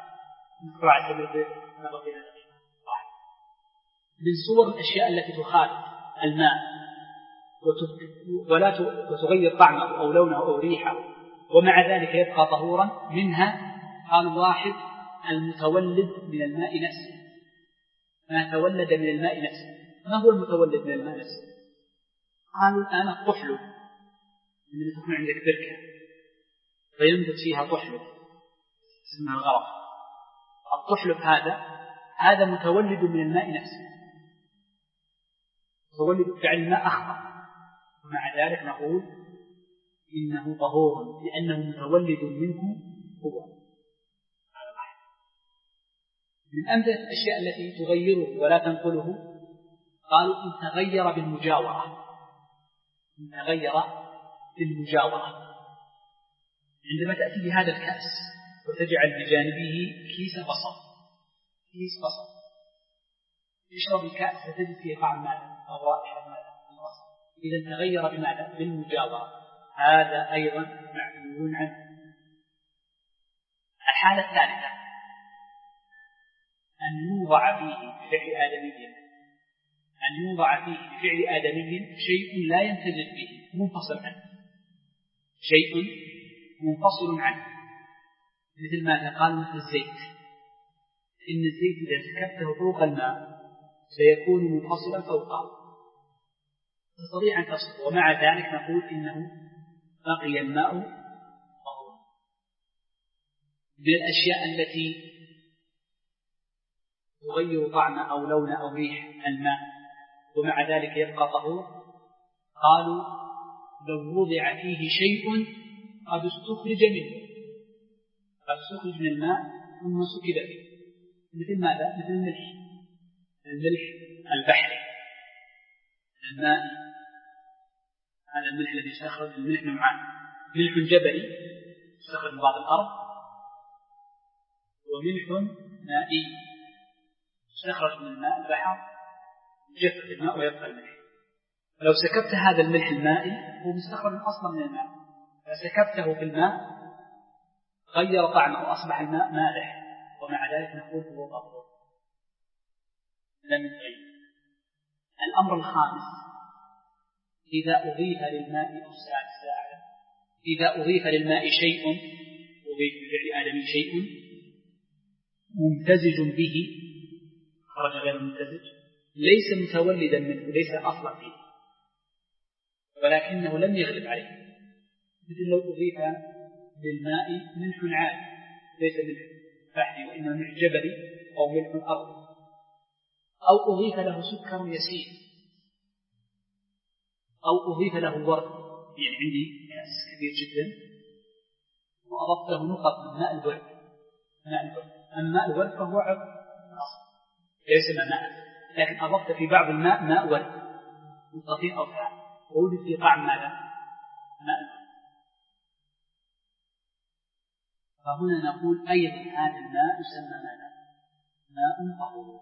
من صور الأشياء التي تخالط الماء ولا تغير طعمه أو لونه أو ريحه ومع ذلك يبقى طهورا، منها قال واحد المتولد من الماء نفسه. ما تولد من الماء نفسه. ما هو المتولد من الماء نفسه؟ قالوا الآن الطحلب الذي تكون عندك بركة فينبت فيها طحلب اسمها الغرف. الطحلب هذا هذا متولد من الماء نفسه، متولد فعل الماء أخطأ، ومع ذلك نقول إنه طهور لأنه متولد منه هو. من أمثلة الأشياء التي تغيره ولا تنقله قالوا إن تغير بالمجاورة. إن تغير بالمجاورة عندما تأتي بهذا الكأس وتجعل بجانبه كيس بصل كيس بصل تشرب الكأس فتجد فيه طعم ماء أو رائحة ماء البصل. إذا تغير بماذا؟ بالمجاورة. هذا أيضا معلوم عنه. الحالة الثالثة أن يوضع فيه بفعل آدمي أن يوضع فيه بفعل آدمي شيء لا يمتزج به منفصل عنه شيء منفصل عنه مثل ما قال مثل الزيت. إن الزيت إذا سكبته فوق الماء سيكون منفصلا فوقه تستطيع أن تصل، ومع ذلك نقول إنه بقي الماء طهورا. من الأشياء التي تغير طعم أو لون أو ريح الماء ومع ذلك يبقى طهور قالوا لو وضع فيه شيء قد استخرج منه قد استخرج من الماء ثم سكب فيه مثل ماذا؟ مثل الملح الملح البحري الماء. هذا الملح الذي يستخرج الملح نوعان: ملح جبلي يستخرج من بعض الأرض وملح مائي يستخرج من الماء البحر يجفف الماء ويبقى الملح. لو سكبت هذا الملح المائي هو مستخرج أصلا من الماء فسكبته في الماء غير طعمه وأصبح الماء مالح ومع ذلك نقول هو طهور لم يتغير. الأمر الخامس إذا أضيف للماء أفساد ساعة إذا أضيف للماء شيء أضيف بفعل آدم شيء ممتزج به خرج غير ممتزج ليس متولدا منه ليس أصلا فيه ولكنه لم يغلب عليه، مثل لو أضيف للماء ملح عادي ليس ملح بحري وإنما ملح جبلي أو ملح أرضي، أو أضيف له سكر يسير أو أضيف له ورد. يعني عندي كأس كبير جدا وأضفت له نقط من ماء الورد ماء الورد أما ماء الورد فهو عذب أصلا ليس ماء، لكن أضفت في بعض الماء ماء ورد نقطتين أو ثلاث ووجد فيه طعم ماذا؟ ماء. فهنا نقول أيضا هذا الماء يسمى ماذا؟ ماء طهور.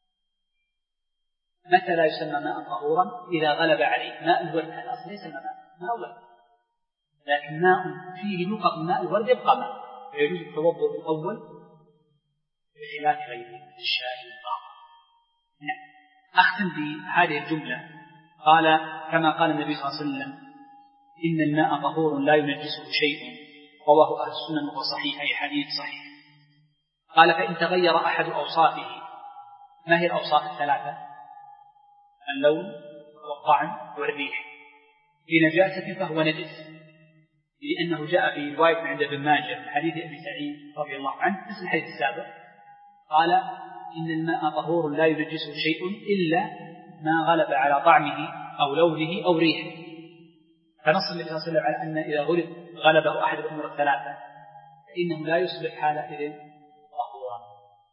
متى لا يسمى ماء طهورا؟ إذا غلب عليه ماء الورد. الأصل ليس ماء ماء ورد، لكن ماء فيه نقط ماء الورد يبقى ماء، فيجوز التوضؤ بالأول بخلاف غيره الشاي والقهوة. نعم. أختم بهذه الجملة. قال كما قال النبي صلى الله عليه وسلم إن الماء طهور لا ينجسه شيء، رواه أهل السنن وهو صحيح، أي حديث صحيح. قال فإن تغير أحد أوصافه، ما هي الأوصاف الثلاثة؟ اللون والطعم والريح. بنجاسة فهو نجس، لأنه جاء في رواية عند ابن ماجه من حديث أبي سعيد رضي الله عنه مثل الحديث السابق، قال إن الماء طهور لا ينجسه شيء إلا ما غلب على طعمه أو لونه أو ريحه. فنص النبي صلى الله عليه وسلم على أن إذا غلب غلبه أحد الأمور الثلاثة فإنه لا يصبح حالئذ طهورا،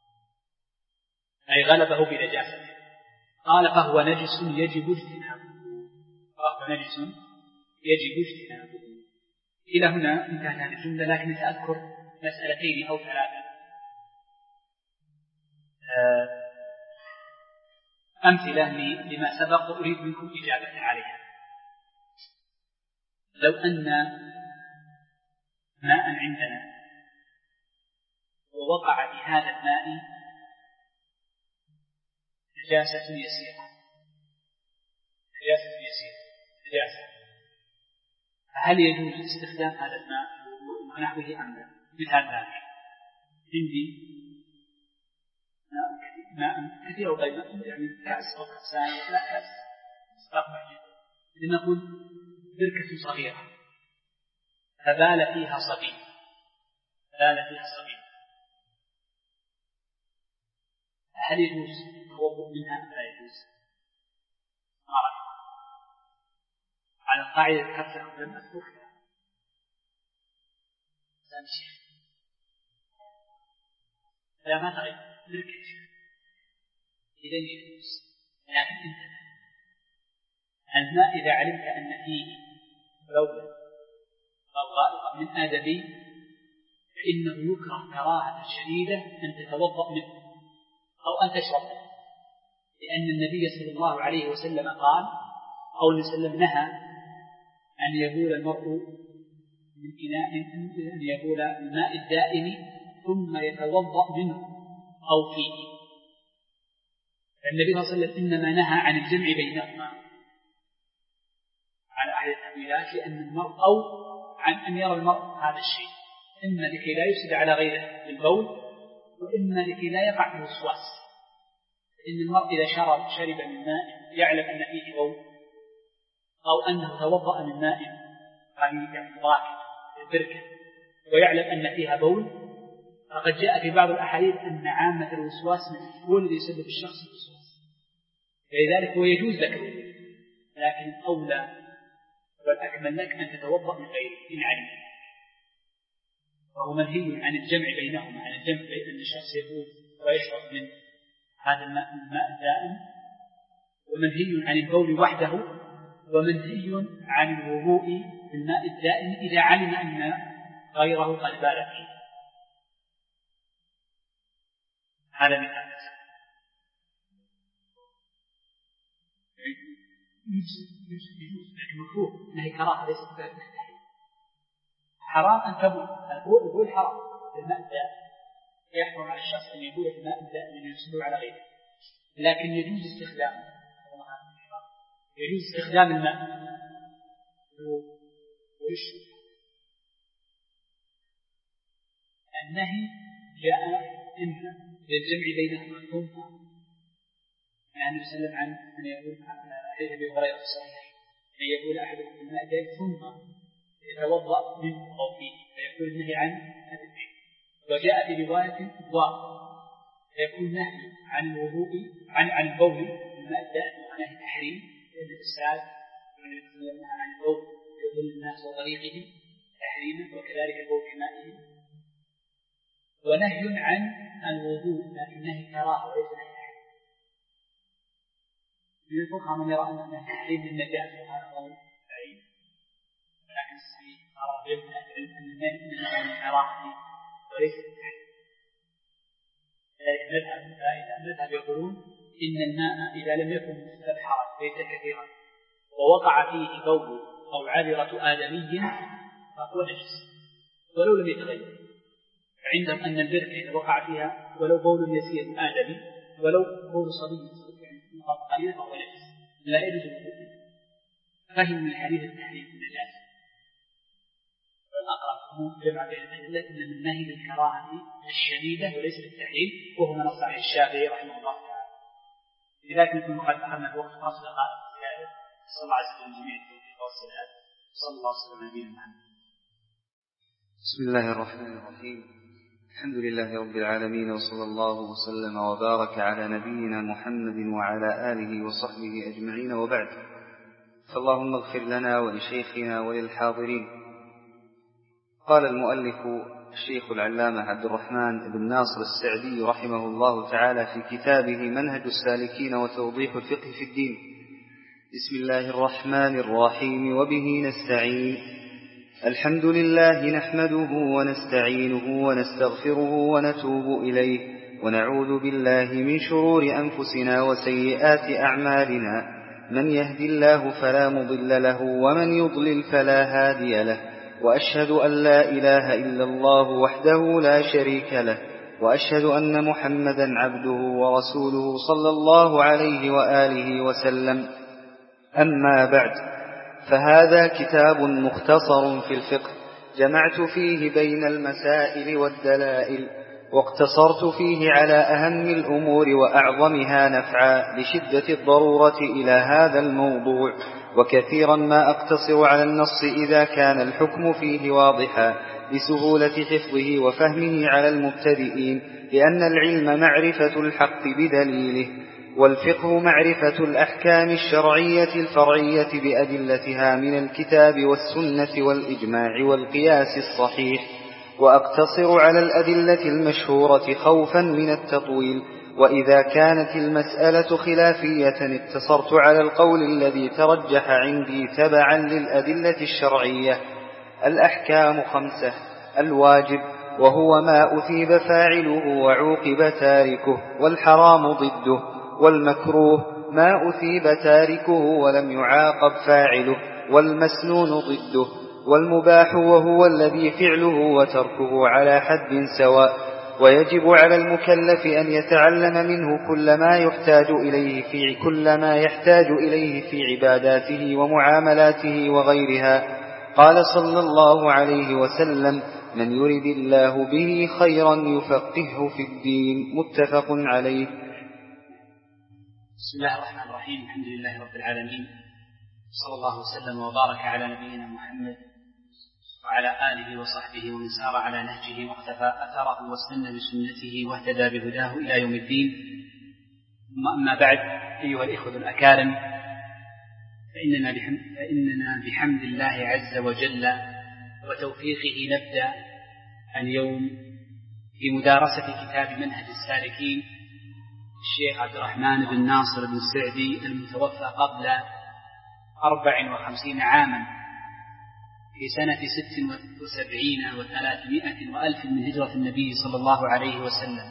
أي غلبه بنجاسته. قال فهو نجس يجب اجتنابه، فهو نجس يجب اجتنابه. إلى هنا انتهت هذه الجملة، لكن سأذكر مسألتين أو ثلاثة أمثلة لما سبق وأريد منكم إجابة عليها. لو أن ماء عندنا ووقع في هذا الماء نجاسة يسيرة، نجاسة يسيرة نجاسة، هل يجوز استخدام هذا الماء ونحوه أم لا؟ مثال ذلك عندي ماء كثير وغير يعني كأس أو كأسان، لا كأس استقبح جدا، لنقول بركة صغيرة فبال فيها صبي، بال فيها صبي، هل يجوز التوضؤ منها أم لا يجوز؟ ما رأيك؟ على القاعدة ذكرتها قبل أن أذكرها سامشي لا ما تغير بركة إذا يجوز. لكن انت الماء إذا علمت أن فيه بولا أو غائطا من آدمي فإنه يكره كراهة شديدة أن تتوضأ منه أو أن تشرب منه، لأن النبي صلى الله عليه وسلم قال أو وسلم نهى أن يبول المرء من إناء أن يبول الماء الدائم ثم يتوضأ منه أو فيه. النبي صلى الله عليه وسلم إنما نهى عن الجمع بينهما على أحد التأويلات، لأن المرء أو عن أن يرى المرء هذا الشيء إما لكي لا يفسد على غيره بالبول، وإما لكي لا يقع في وسواس. إن المرء إذا شرب شرب من ماء يعلم أن فيه بول أو أنه توضأ من ماء قليل يعني راكد البركة ويعلم أن فيها بول، فقد جاء في بعض الأحاديث أن عامة الوسواس من هو الذي يسبب الشخص الوسواس، لذلك هو يجوز لك، لكن الأولى والأكمل لك أن تتوضأ من غيره إن علم. وهو منهي عن الجمع بينهما، عن الجمع بين أن الشخص يبول ويشرب من هذا الماء الماء الدائم، ومنهي عن البول وحده، ومنهي عن الوضوء بالماء الدائم إذا علم أن غيره قد بال فيه. هذا مثال. يجوز يجوز لكن مكروه، انها كراهه ليست مستحيل. حرام ان تبول، البول حرام بالماء الدائم، يحرم على الشخص ان يبول في الماء الدائم من يسبب على غيره، لكن يجوز استخدامه، يجوز استخدام الماء ويشرب. النهي جاء إما للجمع بينهما ثم عن النبي صلى الله عليه وسلم عن أن يقول حديث أبي هريرة الصحيح أن يقول أحدكم في الماء الدائم ثم يتوضأ منه أو فيه، فيقول النهي عن هذا الشيء. وجاء في رواية ضار فيكون نهي عن الوضوء عن عن البول بالماء الدائم ونهي تحريم لأن الإسلام والنبي صلى الله عليه وسلم عن البول يضل الناس وطريقهم تحريما، وكذلك البول في مائهم. ونهي عن الوضوء لكن نهي كراهة وليس نهي تحريم. من الفقهاء من يرى أن التحريم للنجاة وهذا قول بعيد، لكن الصحيح أرى أن النهي من الكراهة وليس التحريم. لذلك نذهب نذهب يقولون إن الماء إذا لم يكن مستبحرا ليس كثيرا ووقع فيه بول أو عذرة آدمي فهو نجس ولو لم يتغير. عندهم أن البركة إذا وقع فيها ولو بول يسير آدمي ولو بول صبي قليلا فهو نجس لا يجوز الوضوء. فهم من حديث التحريم النجاسة. والأقرب جمع بين الأدلة أن من نهي الكراهة الشديدة وليس بالتحريم، وهو ما نص عليه الشافعي رحمه الله تعالى. لذلك نكون قد أخذنا الوقت خاص دقائق زيادة. صلى الله عليه وسلم جميع التوفيق والسداد. صلى الله عليه وسلم نبينا محمد. بسم الله الرحمن الرحيم. الحمد لله رب العالمين، وصلى الله وسلم وبارك على نبينا محمد وعلى آله وصحبه أجمعين، وبعد. فاللهم اغفر لنا ولشيخنا وللحاضرين. قال المؤلف الشيخ العلامة عبد الرحمن بن ناصر السعدي رحمه الله تعالى في كتابه منهج السالكين وتوضيح الفقه في الدين: بسم الله الرحمن الرحيم، وبه نستعين. الحمد لله نحمده ونستعينه ونستغفره ونتوب إليه، ونعوذ بالله من شرور أنفسنا وسيئات أعمالنا، من يهدي الله فلا مضل له ومن يضلل فلا هادي له، وأشهد أن لا إله إلا الله وحده لا شريك له، وأشهد أن محمدا عبده ورسوله صلى الله عليه وآله وسلم. أما بعد، فهذا كتاب مختصر في الفقه، جمعت فيه بين المسائل والدلائل، واقتصرت فيه على أهم الأمور وأعظمها نفعا لشدة الضرورة إلى هذا الموضوع، وكثيرا ما أقتصر على النص إذا كان الحكم فيه واضحا لسهولة حفظه وفهمه على المبتدئين، لأن العلم معرفة الحق بدليله، والفقه معرفة الأحكام الشرعية الفرعية بأدلتها من الكتاب والسنة والإجماع والقياس الصحيح. وأقتصر على الأدلة المشهورة خوفا من التطويل، وإذا كانت المسألة خلافية اقتصرت على القول الذي ترجح عندي تبعا للأدلة الشرعية. الأحكام خمسة: الواجب وهو ما أثيب فاعله وعوقب تاركه، والحرام ضده، والمكروه ما أثيب تاركه ولم يعاقب فاعله، والمسنون ضده، والمباح وهو الذي فعله وتركه على حد سواء. ويجب على المكلف أن يتعلم منه كل ما يحتاج إليه في كل ما يحتاج إليه في عباداته ومعاملاته وغيرها. قال صلى الله عليه وسلم: من يرد الله به خيرا يفقهه في الدين. متفق عليه. بسم الله الرحمن الرحيم. الحمد لله رب العالمين، صلى الله وسلم وبارك على نبينا محمد وعلى آله وصحبه ومن سار على نهجه واقتفى أثره واستنى بسنته واهتدى بهداه إلى يوم الدين. ثم أما بعد، أيها الإخوة الأكارم، فإننا بحمد, فإننا بحمد الله عز وجل وتوفيقه نبدأ اليوم في مدارسة كتاب منهج السالكين الشيخ عبد الرحمن بن ناصر بن السعدي المتوفى قبل أربع وخمسين عاما في سنة ست وسبعين وثلاثمائة وألف من هجرة النبي صلى الله عليه وسلم.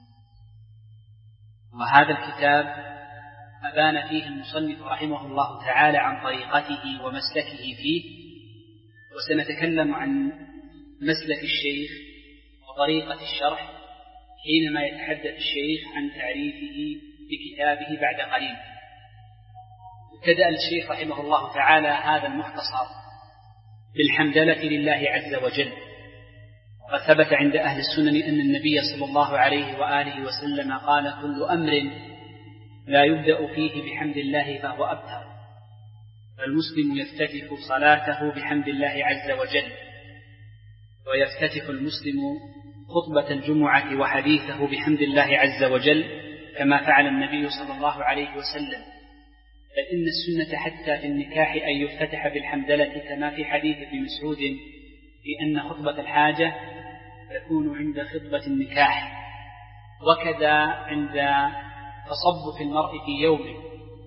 وهذا الكتاب أبان فيه المصنف رحمه الله تعالى عن طريقته ومسلكه فيه، وسنتكلم عن مسلك الشيخ وطريقة الشرح حينما يتحدث الشيخ عن تعريفه بكتابه بعد قليل. ابتدأ الشيخ رحمه الله تعالى هذا المختصر بالحمدلة لله عز وجل. وقد ثبت عند أهل السنن أن النبي صلى الله عليه وآله وسلم قال: كل أمر لا يبدأ فيه بحمد الله فهو أبتر. فالمسلم يفتتح صلاته بحمد الله عز وجل، ويفتتح المسلم خطبة الجمعة وحديثه بحمد الله عز وجل كما فعل النبي صلى الله عليه وسلم. بل إن السنة حتى في النكاح أن يفتتح بالحمدلة، كما في حديث ابن مسعود في أن خطبة الحاجة تكون عند خطبة النكاح، وكذا عند تصبح المرء في يومه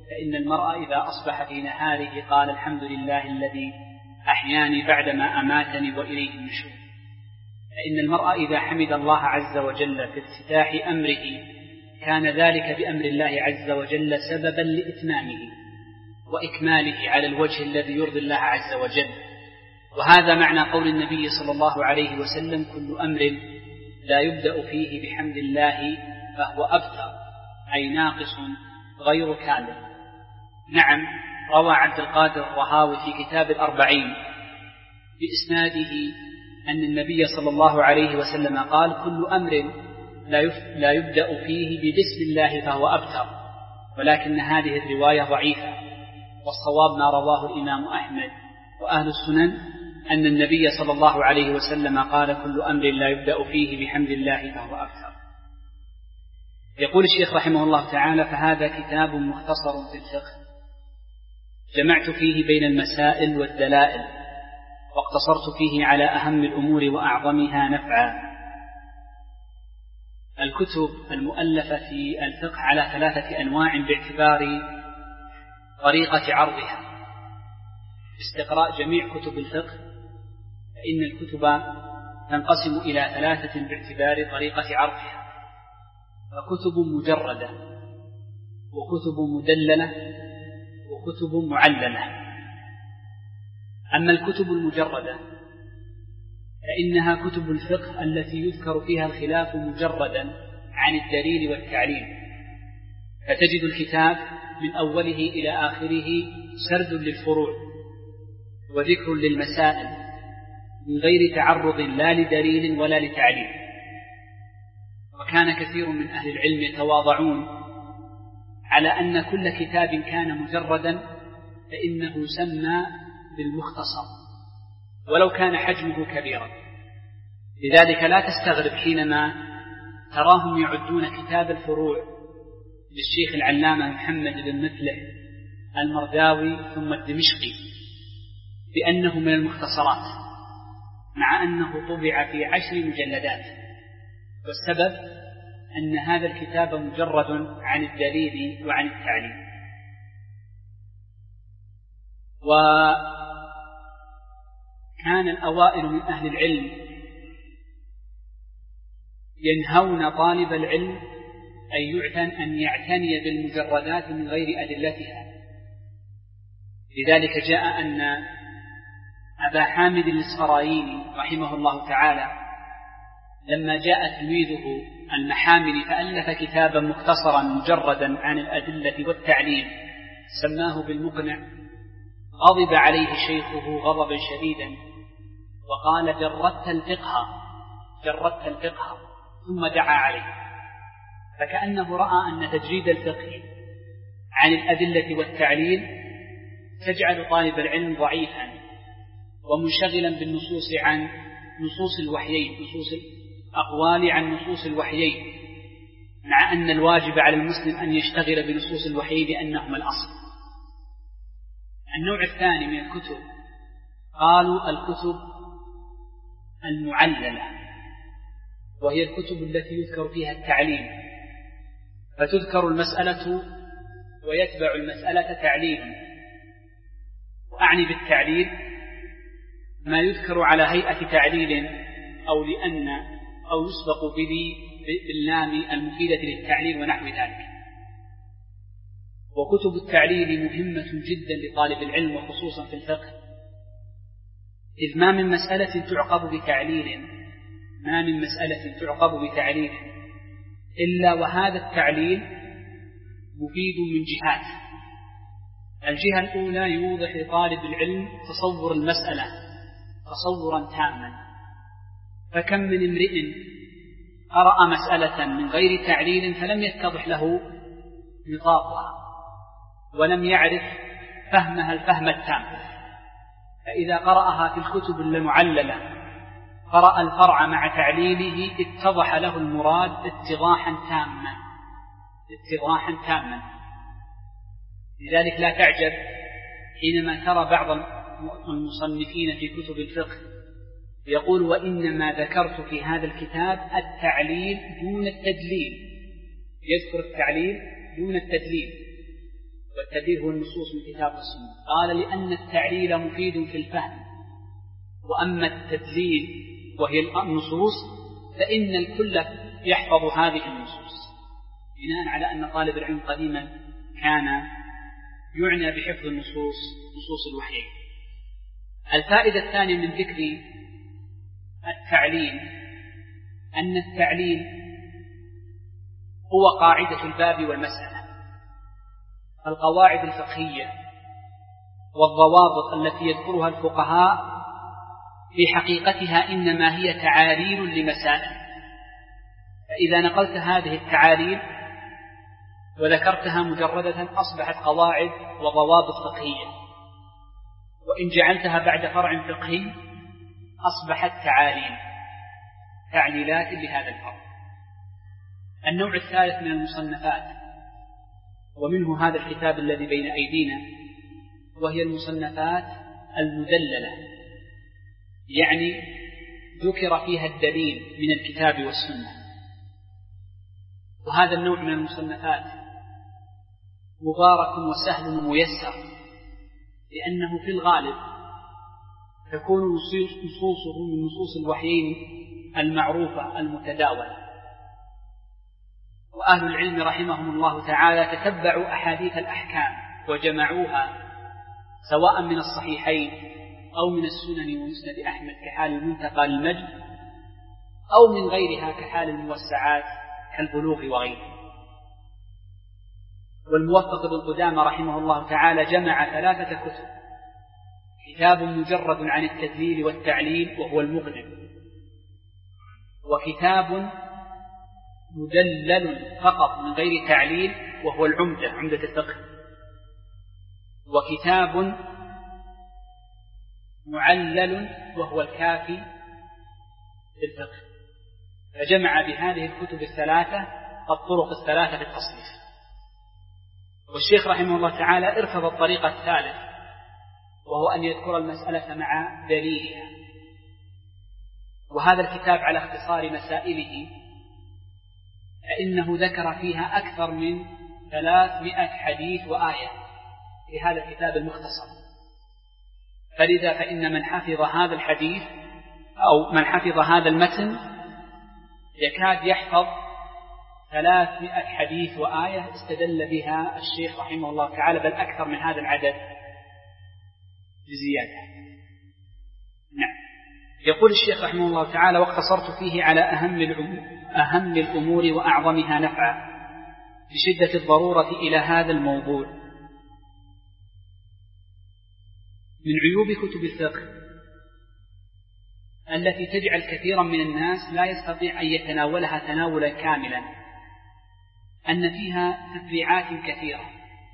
فإن المرء إذا أصبح في نهاره قال الحمد لله الذي أحياني بعدما أماتني وإليه النشور. فإن المرء إذا حمد الله عز وجل في افتتاح أمره كان ذلك بأمر الله عز وجل سببا لإتمامه وإكماله على الوجه الذي يرضي الله عز وجل. وهذا معنى قول النبي صلى الله عليه وسلم: كل أمر لا يبدأ فيه بحمد الله فهو أبتر، أي ناقص غير كامل. نعم، روى عبد القادر الرهاوي في كتاب الأربعين بإسناده أن النبي صلى الله عليه وسلم قال: كل أمر لا يبدأ فيه ببسم الله فهو أبتر، ولكن هذه الرواية ضعيفة، والصواب ما رواه الإمام أحمد وأهل السنن أن النبي صلى الله عليه وسلم قال: كل أمر لا يبدأ فيه بحمد الله فهو أبتر. يقول الشيخ رحمه الله تعالى: فهذا كتاب مختصر في الفقه، جمعت فيه بين المسائل والدلائل، واقتصرت فيه على أهم الأمور وأعظمها نفعا. الكتب المؤلفة في الفقه على ثلاثة أنواع باعتبار طريقة عرضها. باستقراء جميع كتب الفقه فإن الكتب تنقسم إلى ثلاثة باعتبار طريقة عرضها: فكتب مجردة، وكتب مدللة، وكتب معللة. أما الكتب المجردة فإنها كتب الفقه التي يذكر فيها الخلاف مجردا عن الدليل والتعليل، فتجد الكتاب من أوله إلى آخره سرد للفروع وذكر للمسائل من غير تعرض لا لدليل ولا لتعليل. وكان كثير من أهل العلم يتواضعون على أن كل كتاب كان مجردا فإنه سمى بالمختصر ولو كان حجمه كبيرا. لذلك لا تستغرب حينما تراهم يعدون كتاب الفروع للشيخ العلامة محمد بن مفلح المرداوي ثم الدمشقي بأنه من المختصرات، مع أنه طبع في عشر مجلدات. والسبب أن هذا الكتاب مجرد عن الدليل وعن التعليل. وكان الأوائل من أهل العلم ينهون طالب العلم أن يعتني بالمجردات من غير أدلتها. لذلك جاء أن أبا حامد الإسفرايني رحمه الله تعالى لما جاء تلميذه المحامل فألف كتابا مختصرا مجردا عن الأدلة والتعليل سماه بالمقنع، غضب عليه شيخه غضبا شديدا وقال: جردت الفقه جردت الفقه، ثم دعا عليه. فكأنه رأى أن تجريد الفقه عن الأدلة والتعليل تجعل طالب العلم ضعيفا ومنشغلا بالنصوص عن نصوص الوحيين، نصوص الأقوال عن نصوص الوحيين، مع أن الواجب على المسلم أن يشتغل بنصوص الوحيين لأنهما الأصل. النوع الثاني من الكتب قالوا الكتب المعللة، وهي الكتب التي يذكر فيها التعليل، فتذكر المسألة ويتبع المسألة تعليل. وأعني بالتعليل ما يذكر على هيئة تعليل أو لأن أو يسبق باللام المفيدة للتعليل ونحو ذلك. وكتب التعليل مهمة جدا لطالب العلم وخصوصا في الفقه، إذ ما من مسألة تعقب بتعليل ما من مسألة تعقب بتعليل إلا وهذا التعليل مفيد من جهات. الجهة الأولى يوضح لطالب العلم تصور المسألة تصورا تاما، فكم من امرئ قرأ مسألة من غير تعليل فلم يتضح له نطاقها ولم يعرف فهمها الفهم التام، فإذا قرأها في الكتب المعللة قرأ الفرع مع تعليله اتضح له المراد اتضاحا تاما اتضاحا تاما. لذلك لا تعجب حينما ترى بعض المصنفين في كتب الفقه يقول: وإنما ذكرت في هذا الكتاب التعليل دون التدليل، يذكر التعليل دون التدليل. والتدليل هو النصوص من كتاب والسنة. قال لأن التعليل مفيد في الفهم، وأما التدليل وهي النصوص فإن الكل يحفظ هذه النصوص، بناء على أن طالب العلم قديما كان يعنى بحفظ النصوص نصوص الوحي. الفائدة الثانية من ذكر التعليل أن التعليل هو قاعدة الباب والمسألة. القواعد الفقهية والضوابط التي يذكرها الفقهاء في حقيقتها إنما هي تعاليل لمسائل، فإذا نقلت هذه التعاليل وذكرتها مجردة أصبحت قواعد وضوابط فقهية، وإن جعلتها بعد فرع فقهي أصبحت تعاليل تعليلات لهذا الفرع. النوع الثالث من المصنفات، ومنه هذا الكتاب الذي بين أيدينا، وهي المصنفات المدللة، يعني ذكر فيها الدليل من الكتاب والسنة. وهذا النوع من المصنفات مبارك وسهل وميسر، لأنه في الغالب تكون نصوصه من نصوص الوحيين المعروفة المتداولة، وأهل العلم رحمهم الله تعالى تتبعوا أحاديث الأحكام وجمعوها سواء من الصحيحين أو من السنن ومسند أحمد كحال المنتقى للمجد، أو من غيرها كحال الموسعات كالبلوغ وغيره. والموفق بن قدامة رحمه الله تعالى جمع ثلاثة كتب: كتاب مجرد عن التدليل والتعليل وهو المغني، وكتاب مدلل فقط من غير تعليل وهو العمدة عمدة الفقه، وكتاب معلل وهو الكافي في الفقه. فجمع بهذه الكتب الثلاثة الطرق الثلاثة في التصنيف. والشيخ رحمه الله تعالى ارفض الطريقة الثالث، وهو أن يذكر المسألة مع دليلها. وهذا الكتاب على اختصار مسائله، فإنه ذكر فيها أكثر من ثلاثمائة حديث وآية في هذا الكتاب المختصر. فلذا فإن من حفظ هذا الحديث أو من حفظ هذا المتن يكاد يحفظ ثلاثمائة حديث وآية استدل بها الشيخ رحمه الله تعالى، بل أكثر من هذا العدد بزيادة. نعم. يقول الشيخ رحمه الله تعالى: واقتصرت فيه على أهم الأمور, أهم الأمور وأعظمها نفعا بشدة الضرورة إلى هذا الموضوع. من عيوب كتب الفقه التي تجعل كثيرا من الناس لا يستطيع أن يتناولها تناولا كاملا أن فيها تفريعات كثيرة،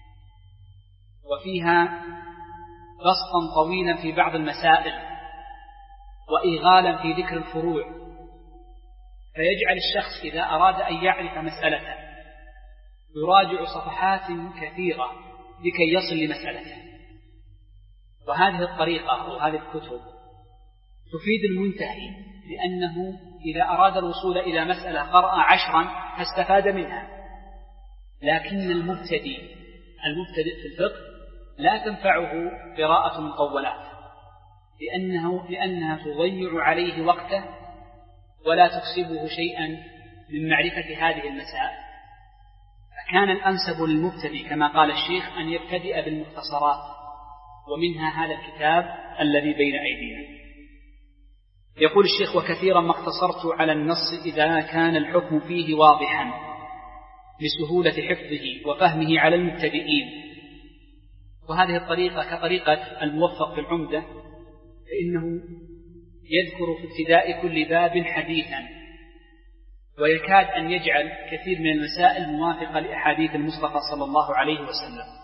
وفيها بسطا طويلا في بعض المسائل، وإيغالا في ذكر الفروع، فيجعل الشخص إذا أراد أن يعرف مسألة يراجع صفحات كثيرة لكي يصل لمسألته. وهذه الطريقة وهذه الكتب تفيد المنتهي، لأنه إذا أراد الوصول إلى مسألة قرأ عشرا فاستفاد منها. لكن المبتدئ المبتدئ في الفقه لا تنفعه قراءة المطولات، لأنه لأنها تضيع عليه وقته ولا تكسبه شيئا من معرفة هذه المسائل. فكان الأنسب للمبتدئ كما قال الشيخ أن يبتدئ بالمختصرات، ومنها هذا الكتاب الذي بين أيدينا. يقول الشيخ: وكثيرا ما اقتصرت على النص إذا كان الحكم فيه واضحا لسهولة حفظه وفهمه على المبتدئين. وهذه الطريقة كطريقة الموفق في العمدة، فإنه يذكر في ابتداء كل باب حديثا، ويكاد أن يجعل كثير من المسائل موافقة لأحاديث المصطفى صلى الله عليه وسلم.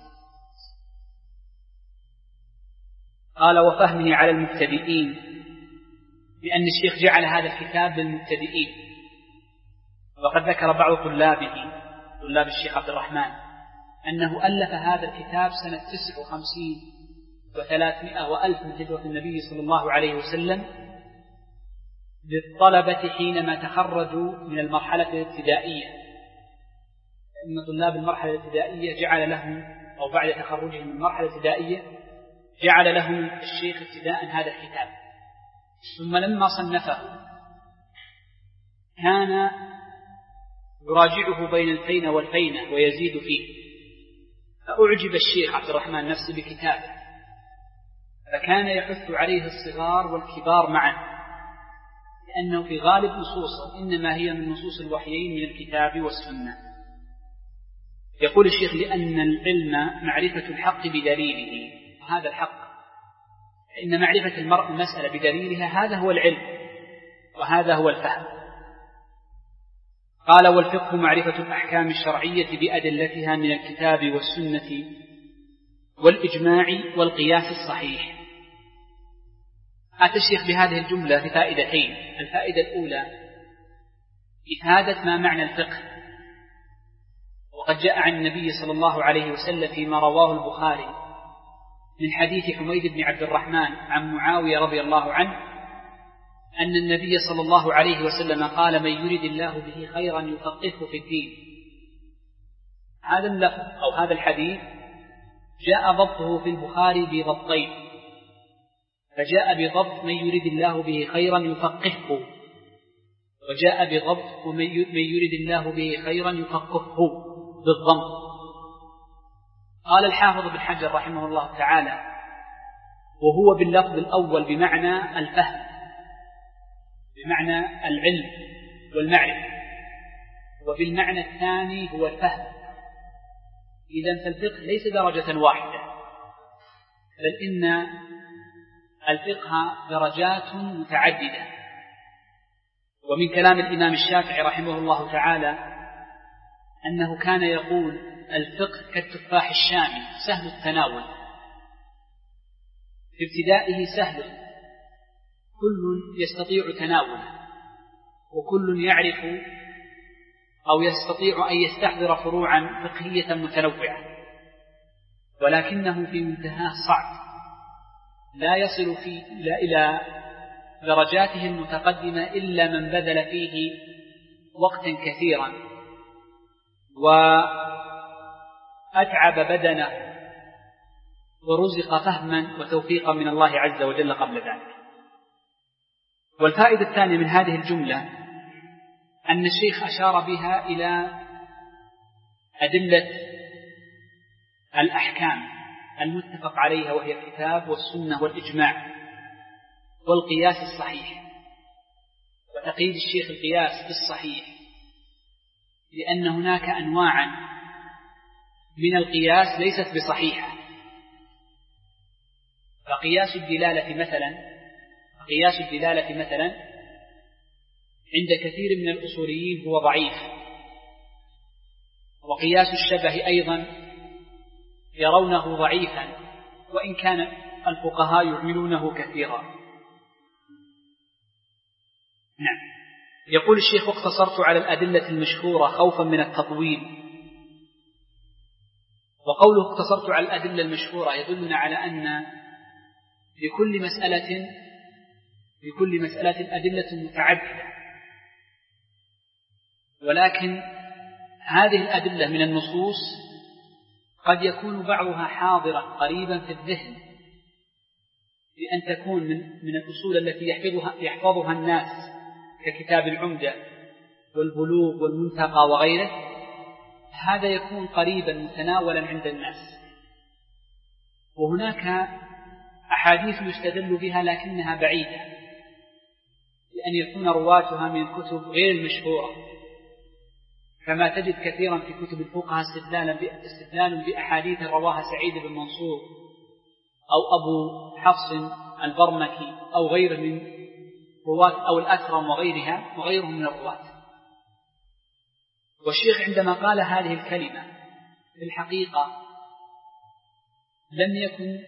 قال: وفهمه على المبتدئين، لأن الشيخ جعل هذا الكتاب للمبتدئين. وقد ذكر بعض طلابه طلاب الشيخ عبد الرحمن أنه ألف هذا الكتاب سنة تسع وخمسين وثلاثمائة وألف من هجرة النبي صلى الله عليه وسلم للطلبة حينما تخرجوا من المرحلة الابتدائية. إن طلاب المرحلة الابتدائية جعل لهم أو بعد تخرجهم من مرحلة ابتدائية جعل لهم الشيخ ابتداء هذا الكتاب، ثم لما صنفه كان يراجعه بين الفينة والفينة ويزيد فيه، فأعجب الشيخ عبد الرحمن نفسه بكتابه، فكان يحث عليه الصغار والكبار معا، لأنه في غالب نصوصه إنما هي من نصوص الوحيين من الكتاب والسنة. يقول الشيخ: لأن العلم معرفة الحق بدليله، وهذا الحق، فإن معرفة المرء المسألة بدليلها هذا هو العلم وهذا هو الفهم. قال: والفقه معرفة الأحكام الشرعية بأدلتها من الكتاب والسنة والإجماع والقياس الصحيح. أتى الشيخ بهذه الجملة بفائدتين. الفائدة الأولى إفادة ما معنى الفقه، وقد جاء عن النبي صلى الله عليه وسلم فيما رواه البخاري من حديث حميد بن عبد الرحمن عن معاوية رضي الله عنه أن النبي صلى الله عليه وسلم قال: من يرد الله به خيرا يفقهه في الدين. هذا اللفظ أو هذا الحديث جاء ضبطه في البخاري بضبطين، فجاء بضبط من يرد الله به خيرا يفقهه، وجاء بضبط ومن يرد الله به خيرا يفقهه بالضم. قال الحافظ بن حجر رحمه الله تعالى: وهو باللفظ الأول بمعنى الفهم، بمعنى العلم والمعرفة، وبالمعنى الثاني هو الفهم. إذن فالفقه ليس درجة واحدة، بل إن الفقه درجات متعددة. ومن كلام الإمام الشافعي رحمه الله تعالى أنه كان يقول: الفقه كالتفاح الشامي سهل التناول، في ابتدائه سهل، كل يستطيع تناوله، وكل يعرف أو يستطيع أن يستحضر فروعا فقهية متنوعة، ولكنه في منتهاه صعب، لا يصل في إلى درجاته المتقدمة إلا من بذل فيه وقتا كثيرا وأتعب بدنه ورزق فهما وتوفيقا من الله عز وجل قبل ذلك. والفائدة الثانية من هذه الجملة أن الشيخ أشار بها إلى أدلة الأحكام المتفق عليها، وهي الكتاب والسنة والإجماع والقياس الصحيح. وتقييد الشيخ القياس بالصحيح لأن هناك أنواعا من القياس ليست بصحيحة. فقياس الدلالة مثلا قياس الدلالة مثلا عند كثير من الأصوليين هو ضعيف، وقياس الشبه أيضا يرونه ضعيفا، وإن كان الفقهاء يعملونه كثيرا. نعم. يقول الشيخ: واقتصرت على الأدلة المشهورة خوفا من التطويل. وقوله اقتصرت على الأدلة المشهورة يدلنا على أن لكل مسألة لكل مسألة أدلة متعددة، ولكن هذه الأدلة من النصوص قد يكون بعضها حاضرة قريبا في الذهن، بأن تكون من من الأصول التي يحفظها يحفظها الناس ككتاب العمدة والبلوغ والمنتقى وغيره، هذا يكون قريبا متناولا عند الناس. وهناك أحاديث يستدل بها لكنها بعيدة، لأن يكون رواتها من الكتب غير المشهورة، كما تجد كثيرا في كتب الفقهاء استدلال بأحاديث رواها سعيد بن منصور أو أبو حفص البرمكي أو غيره من رواة أو الأكرم وغيرها وغيرهم من الرواة. والشيخ عندما قال هذه الكلمة في الحقيقة لم يكن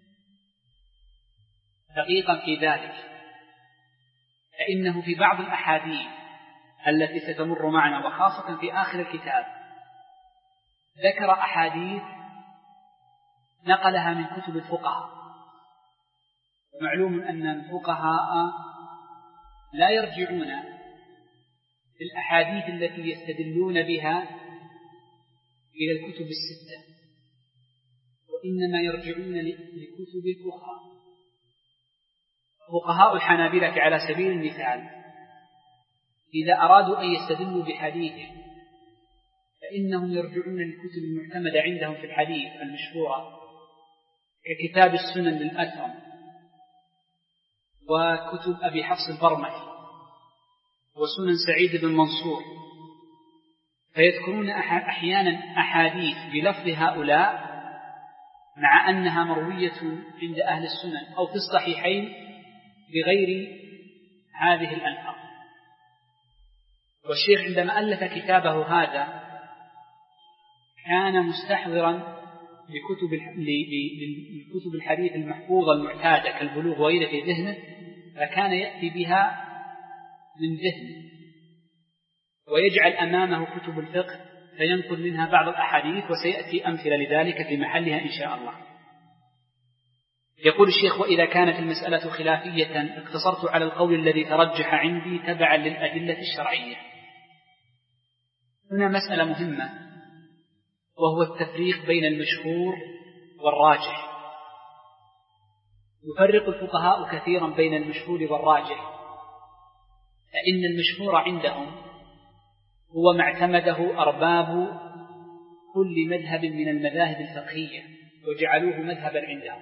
دقيقا في ذلك، فإنه في بعض الأحاديث التي ستمر معنا وخاصة في آخر الكتاب ذكر أحاديث نقلها من كتب الفقهاء. معلوم أن الفقهاء لا يرجعون في الأحاديث التي يستدلون بها إلى الكتب الستة، وإنما يرجعون لكتب أخرى. فقهاء الحنابلة على سبيل المثال إذا أرادوا أن يستدلوا بحديث فإنهم يرجعون للكتب المعتمدة عندهم في الحديث المشهورة ككتاب السنن للأثرم وكتب أبي حفص البرمكي وسنن سعيد بن منصور، فيذكرون أحيانا أحاديث بلفظ هؤلاء مع أنها مروية عند أهل السنن أو في الصحيحين بغير هذه الألفاظ. والشيخ عندما ألف كتابه هذا كان مستحضرا لكتب لكتب الحديث المحفوظة المعتادة كالبلوغ وغيره في ذهنه، فكان يأتي بها من ذهنه ويجعل أمامه كتب الفقه فينقل منها بعض الأحاديث، وسيأتي أمثلة لذلك في محلها إن شاء الله. يقول الشيخ: وإذا كانت المسألة خلافية اقتصرت على القول الذي ترجح عندي تبعا للأدلة الشرعية. هنا مسألة مهمة، وهو التفريق بين المشهور والراجح. يفرق الفقهاء كثيرا بين المشهور والراجح، فإن المشهور عندهم هو ما اعتمده أرباب كل مذهب من المذاهب الفقهية وجعلوه مذهبا عندهم.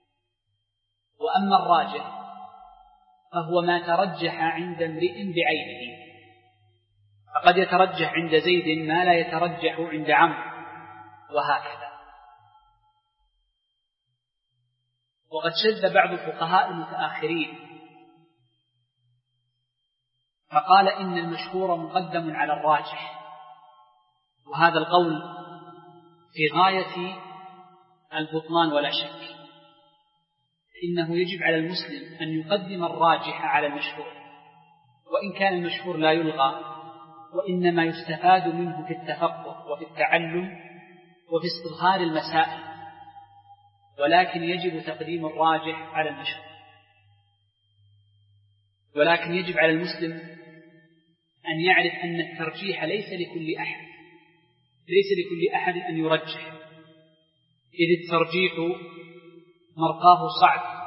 وأما الراجح فهو ما ترجح عند امرئ بعينه، فقد يترجح عند زيد ما لا يترجح عند عمرو، وهكذا. وقد شذ بعض الفقهاء المتأخرين فقال إن المشهور مقدم على الراجح، وهذا القول في غاية البطلان ولا شك. إنه يجب على المسلم أن يقدم الراجح على المشهور، وإن كان المشهور لا يلغى، وإنما يستفاد منه في التفقه وفي التعلم وفي استظهار المسائل، ولكن يجب تقديم الراجح على المشهور. ولكن يجب على المسلم أن يعرف أن الترجيح ليس لكل أحد ليس لكل أحد أن يرجح، إذ الترجيح مرقاه صعب.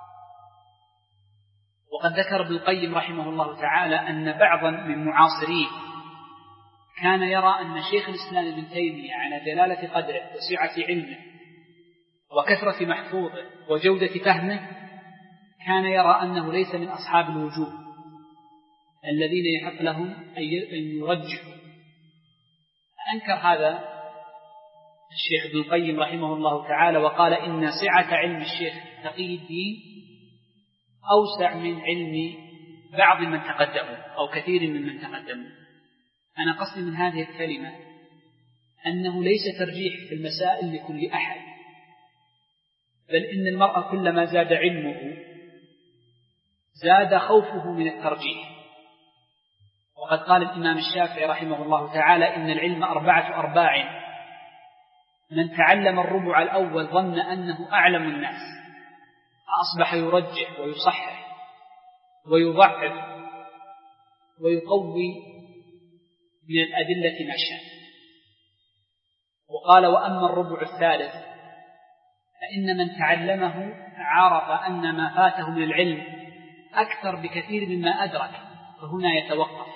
وقد ذكر ابن القيم رحمه الله تعالى أن بعضا من معاصريه كان يرى أن شيخ الإسلام ابن تيمية على جلالة قدره وسعة علمه وكثرة محفوظه وجودة فهمه كان يرى أنه ليس من أصحاب الوجوب الذين يحق لهم أن يرجحوا. أنكر هذا الشيخ ابن القيم رحمه الله تعالى وقال إن سعة علم الشيخ تقي الدين أوسع من علم بعض من تقدموا أو كثير ممن تقدموا. أنا قصدي من هذه الكلمة أنه ليس ترجيح في المسائل لكل أحد، بل إن المرء كلما زاد علمه زاد خوفه من الترجيح. وقد قال الإمام الشافعي رحمه الله تعالى إن العلم أربعة أرباع، من تعلم الربع الأول ظن أنه أعلم الناس فأصبح يرجح ويصحح ويضعف ويقوي من الأدلة ما شاء. وقال وأما الربع الثالث فإن من تعلمه عرف أن ما فاته من العلم أكثر بكثير مما أدرك، فهنا يتوقف.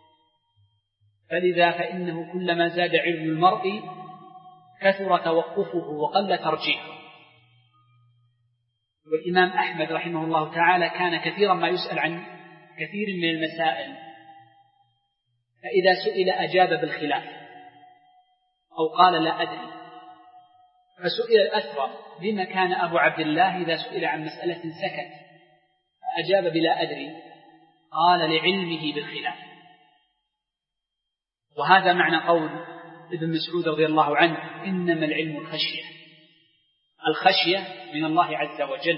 فلذا فإنه كلما زاد علم المرء كثر توقفه وقل ترجيحه. والإمام أحمد رحمه الله تعالى كان كثيرا ما يسأل عن كثير من المسائل، فإذا سئل أجاب بالخلاف أو قال لا أدري. فسئل الأثرم لما كان أبو عبد الله إذا سئل عن مسألة سكت فأجاب بلا أدري، قال لعلمه بالخلاف. وهذا معنى قول ابن مسعود رضي الله عنه إنما العلم الخشية. الخشية من الله عز وجل،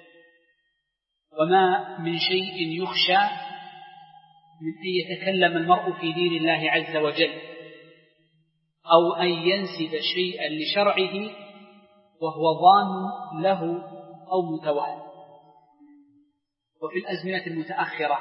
وما من شيء يخشى من أن يتكلم المرء في دين الله عز وجل أو أن ينسب شيئا لشرعه وهو ظان له أو متوهم. وفي الأزمنة المتأخرة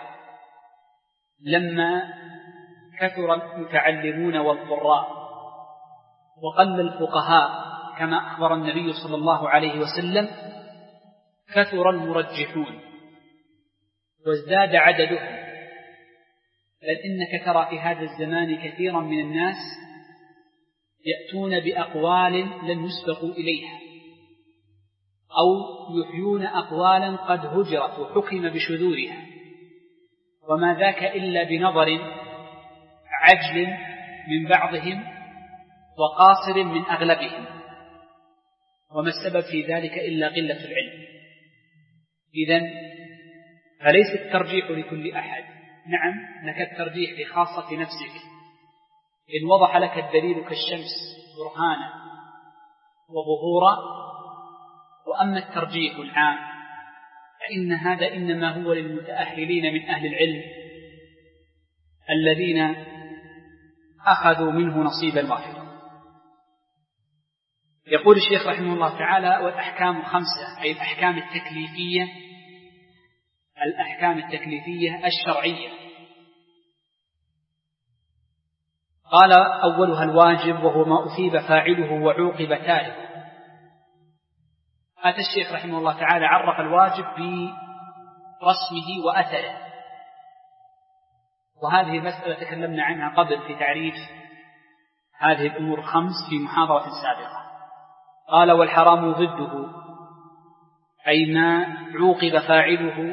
لما كثر المتعلمون والقراء وقل الفقهاء كما أخبر النبي صلى الله عليه وسلم: كثر المرجحون وازداد عددهم، بل إنك ترى في هذا الزمان كثيرا من الناس يأتون بأقوال لن يسبقوا إليها، أو يحيون أقوالا قد هجرت وحكم بشذورها، وما ذاك إلا بنظر عجل من بعضهم وقاصر من أغلبهم، وما السبب في ذلك إلا قلة العلم. إذن فليس الترجيح لكل أحد، نعم لك الترجيح لخاصة نفسك إن وضح لك الدليل كالشمس برهانا وظهورا، وأما الترجيح العام فإن هذا إنما هو للمتأهلين من أهل العلم الذين أخذوا منه نصيبا وافرا. يقول الشيخ رحمه الله تعالى: والأحكام خمسة، أي الأحكام التكليفية الأحكام التكليفية الشرعية. قال: أولها الواجب، وهو ما أثيب فاعله وعوقب تاركه. أتى الشيخ رحمه الله تعالى عرف الواجب برسمه وأثره، وهذه مسألة تكلمنا عنها قبل في تعريف هذه الأمور خمس في محاضرة سابقة. قال: والحرام ضده، أي ما عوقب فاعله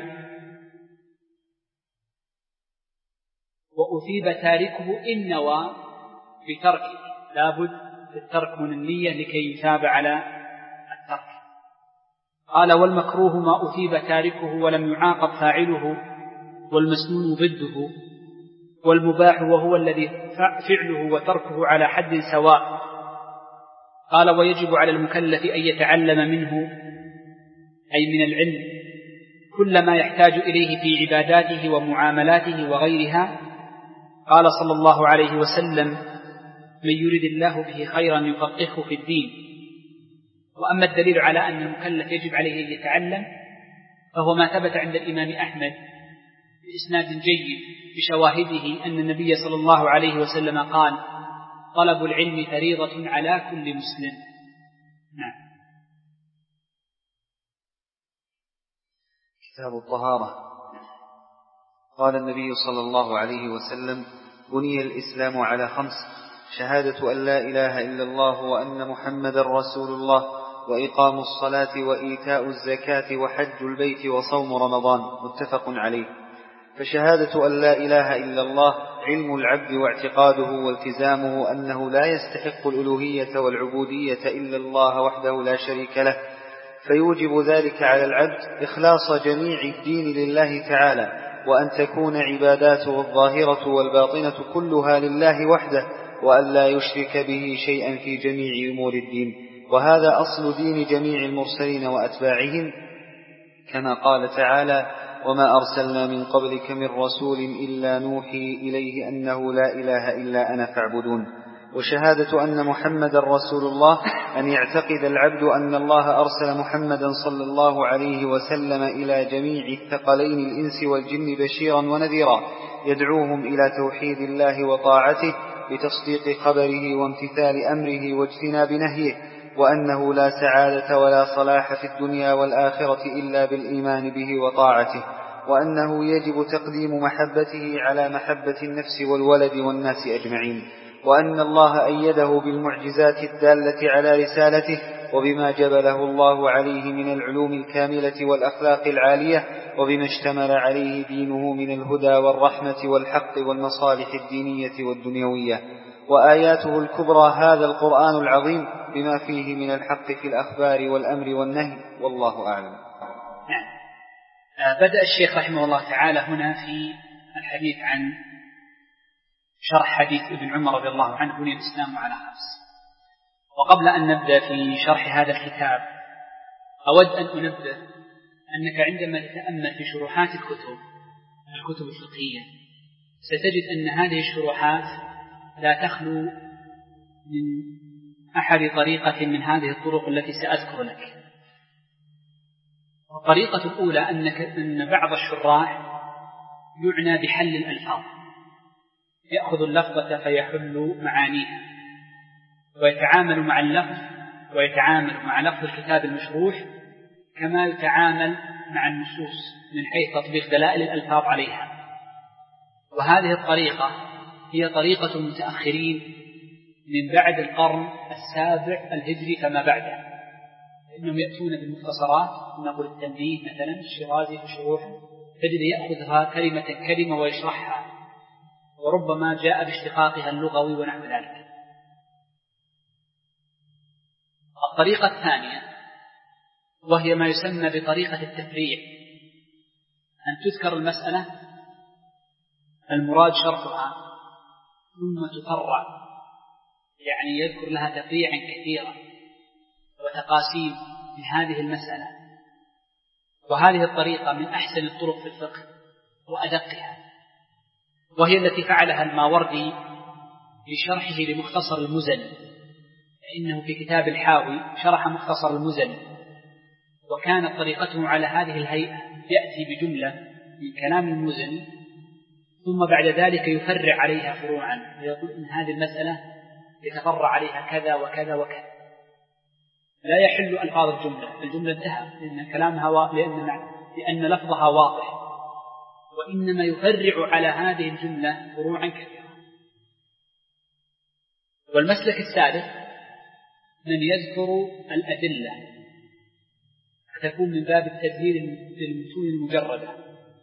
وأثيب تاركه إن نوى بتركه، لابد الترك من النية لكي يثاب على الترك. قال: والمكروه ما أثيب تاركه ولم يعاقب فاعله، والمسنون ضده، والمباح وهو الذي فعله وتركه على حد سواء. قال: ويجب على المكلف أن يتعلم منه، أي من العلم، كل ما يحتاج إليه في عباداته ومعاملاته وغيرها. قال صلى الله عليه وسلم: من يرد الله به خيرا يفقهه في الدين. وأما الدليل على أن المكلف يجب عليه أن يتعلم فهو ما ثبت عند الإمام أحمد بإسناد جيد بشواهده أن النبي صلى الله عليه وسلم قال: طلب العلم فريضة على كل مسلم. نعم. كتاب الطهارة. قال النبي صلى الله عليه وسلم: بني الإسلام على خمس: شهادة أن لا إله إلا الله وأن محمد رسول الله، وإقام الصلاة، وإيتاء الزكاة، وحج البيت، وصوم رمضان. متفق عليه. فشهادة أن لا إله إلا الله علم العبد واعتقاده والتزامه أنه لا يستحق الألوهية والعبودية إلا الله وحده لا شريك له، فيوجب ذلك على العبد إخلاص جميع الدين لله تعالى، وأن تكون عباداته الظاهرة والباطنة كلها لله وحده، وأن لا يشرك به شيئا في جميع أمور الدين. وهذا أصل دين جميع المرسلين وأتباعهم، كما قال تعالى: وما أرسلنا من قبلك من رسول إلا نوحي إليه أنه لا إله إلا أنا فاعبدون. وشهادة أن محمد رسول الله أن يعتقد العبد أن الله أرسل محمدا صلى الله عليه وسلم إلى جميع الثقلين الإنس والجن بشيرا ونذيرا، يدعوهم إلى توحيد الله وطاعته بتصديق خبره وامتثال أمره واجتناب نهيه، وأنه لا سعادة ولا صلاح في الدنيا والآخرة إلا بالإيمان به وطاعته، وأنه يجب تقديم محبته على محبة النفس والولد والناس أجمعين، وأن الله أيده بالمعجزات الدالة على رسالته وبما جبله الله عليه من العلوم الكاملة والأخلاق العالية، وبما اشتمل عليه دينه من الهدى والرحمة والحق والمصالح الدينية والدنيوية. وآياته الكبرى هذا القرآن العظيم بما فيه من الحق في الأخبار والأمر والنهي، والله أعلم. نعم. بدأ الشيخ رحمه الله تعالى هنا في الحديث عن شرح حديث ابن عمر رضي الله عنه: بني الإسلام على خمس. وقبل أن نبدأ في شرح هذا الكتاب أود أن أنبه أنك عندما تتأمل في شروحات الكتب الكتب الفقهية ستجد أن هذه الشروحات لا تخلو من أحد طريقة من هذه الطرق التي سأذكر لك. الطريقة الأولى أنك أن بعض الشراح يعنى بحل الألفاظ، يأخذ اللفظة فيحل معانيها ويتعامل مع اللفظ ويتعامل مع لفظ الكتاب المشروح كما يتعامل مع النصوص من حيث تطبيق دلائل الألفاظ عليها. وهذه الطريقة هي طريقة المتأخرين من بعد القرن السابع الهجري فما بعده، إنهم يأتون بالمختصرات، نقول التنبيه مثلا الشيرازي في شروحه، تجد يأخذها كلمة كلمة ويشرحها، وربما جاء باشتقاقها اللغوي ونحو ذلك. الطريقة الثانية وهي ما يسمى بطريقة التفريع، أن تذكر المسألة المراد شرحها ثم تفرع، يعني يذكر لها تفريعا كثيرا وتقاسيم لهذه المسألة. وهذه الطريقة من أحسن الطرق في الفقه وأدقها، وهي التي فعلها الماوردي في شرحه لمختصر المزني، فإنه في كتاب الحاوي شرح مختصر المزني، وكانت طريقته على هذه الهيئة، يأتي بجملة من كلام المزني ثم بعد ذلك يفرع عليها فروعا، ويقول إن هذه المسألة يتفرع عليها كذا وكذا وكذا. لا يحل ألفاظ الجملة، الجملة انتهى لأن كلامها واضح، لأن, لأن لفظها واضح، وإنما يفرع على هذه الجملة فروعا كثيرة. والمسلك الثالث من يذكر الأدلة، فتكون من باب التدليل للمتون المجردة،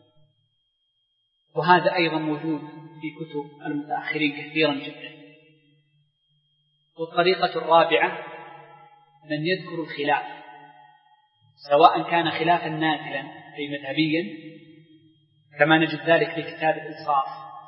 وهذا أيضا موجود في كتب المتأخرين كثيرا جدا. والطريقة الرابعة من يذكر الخلاف، سواء كان خلافا نازلا أي مذهبيا، كما نجد ذلك في كتاب الإنصاف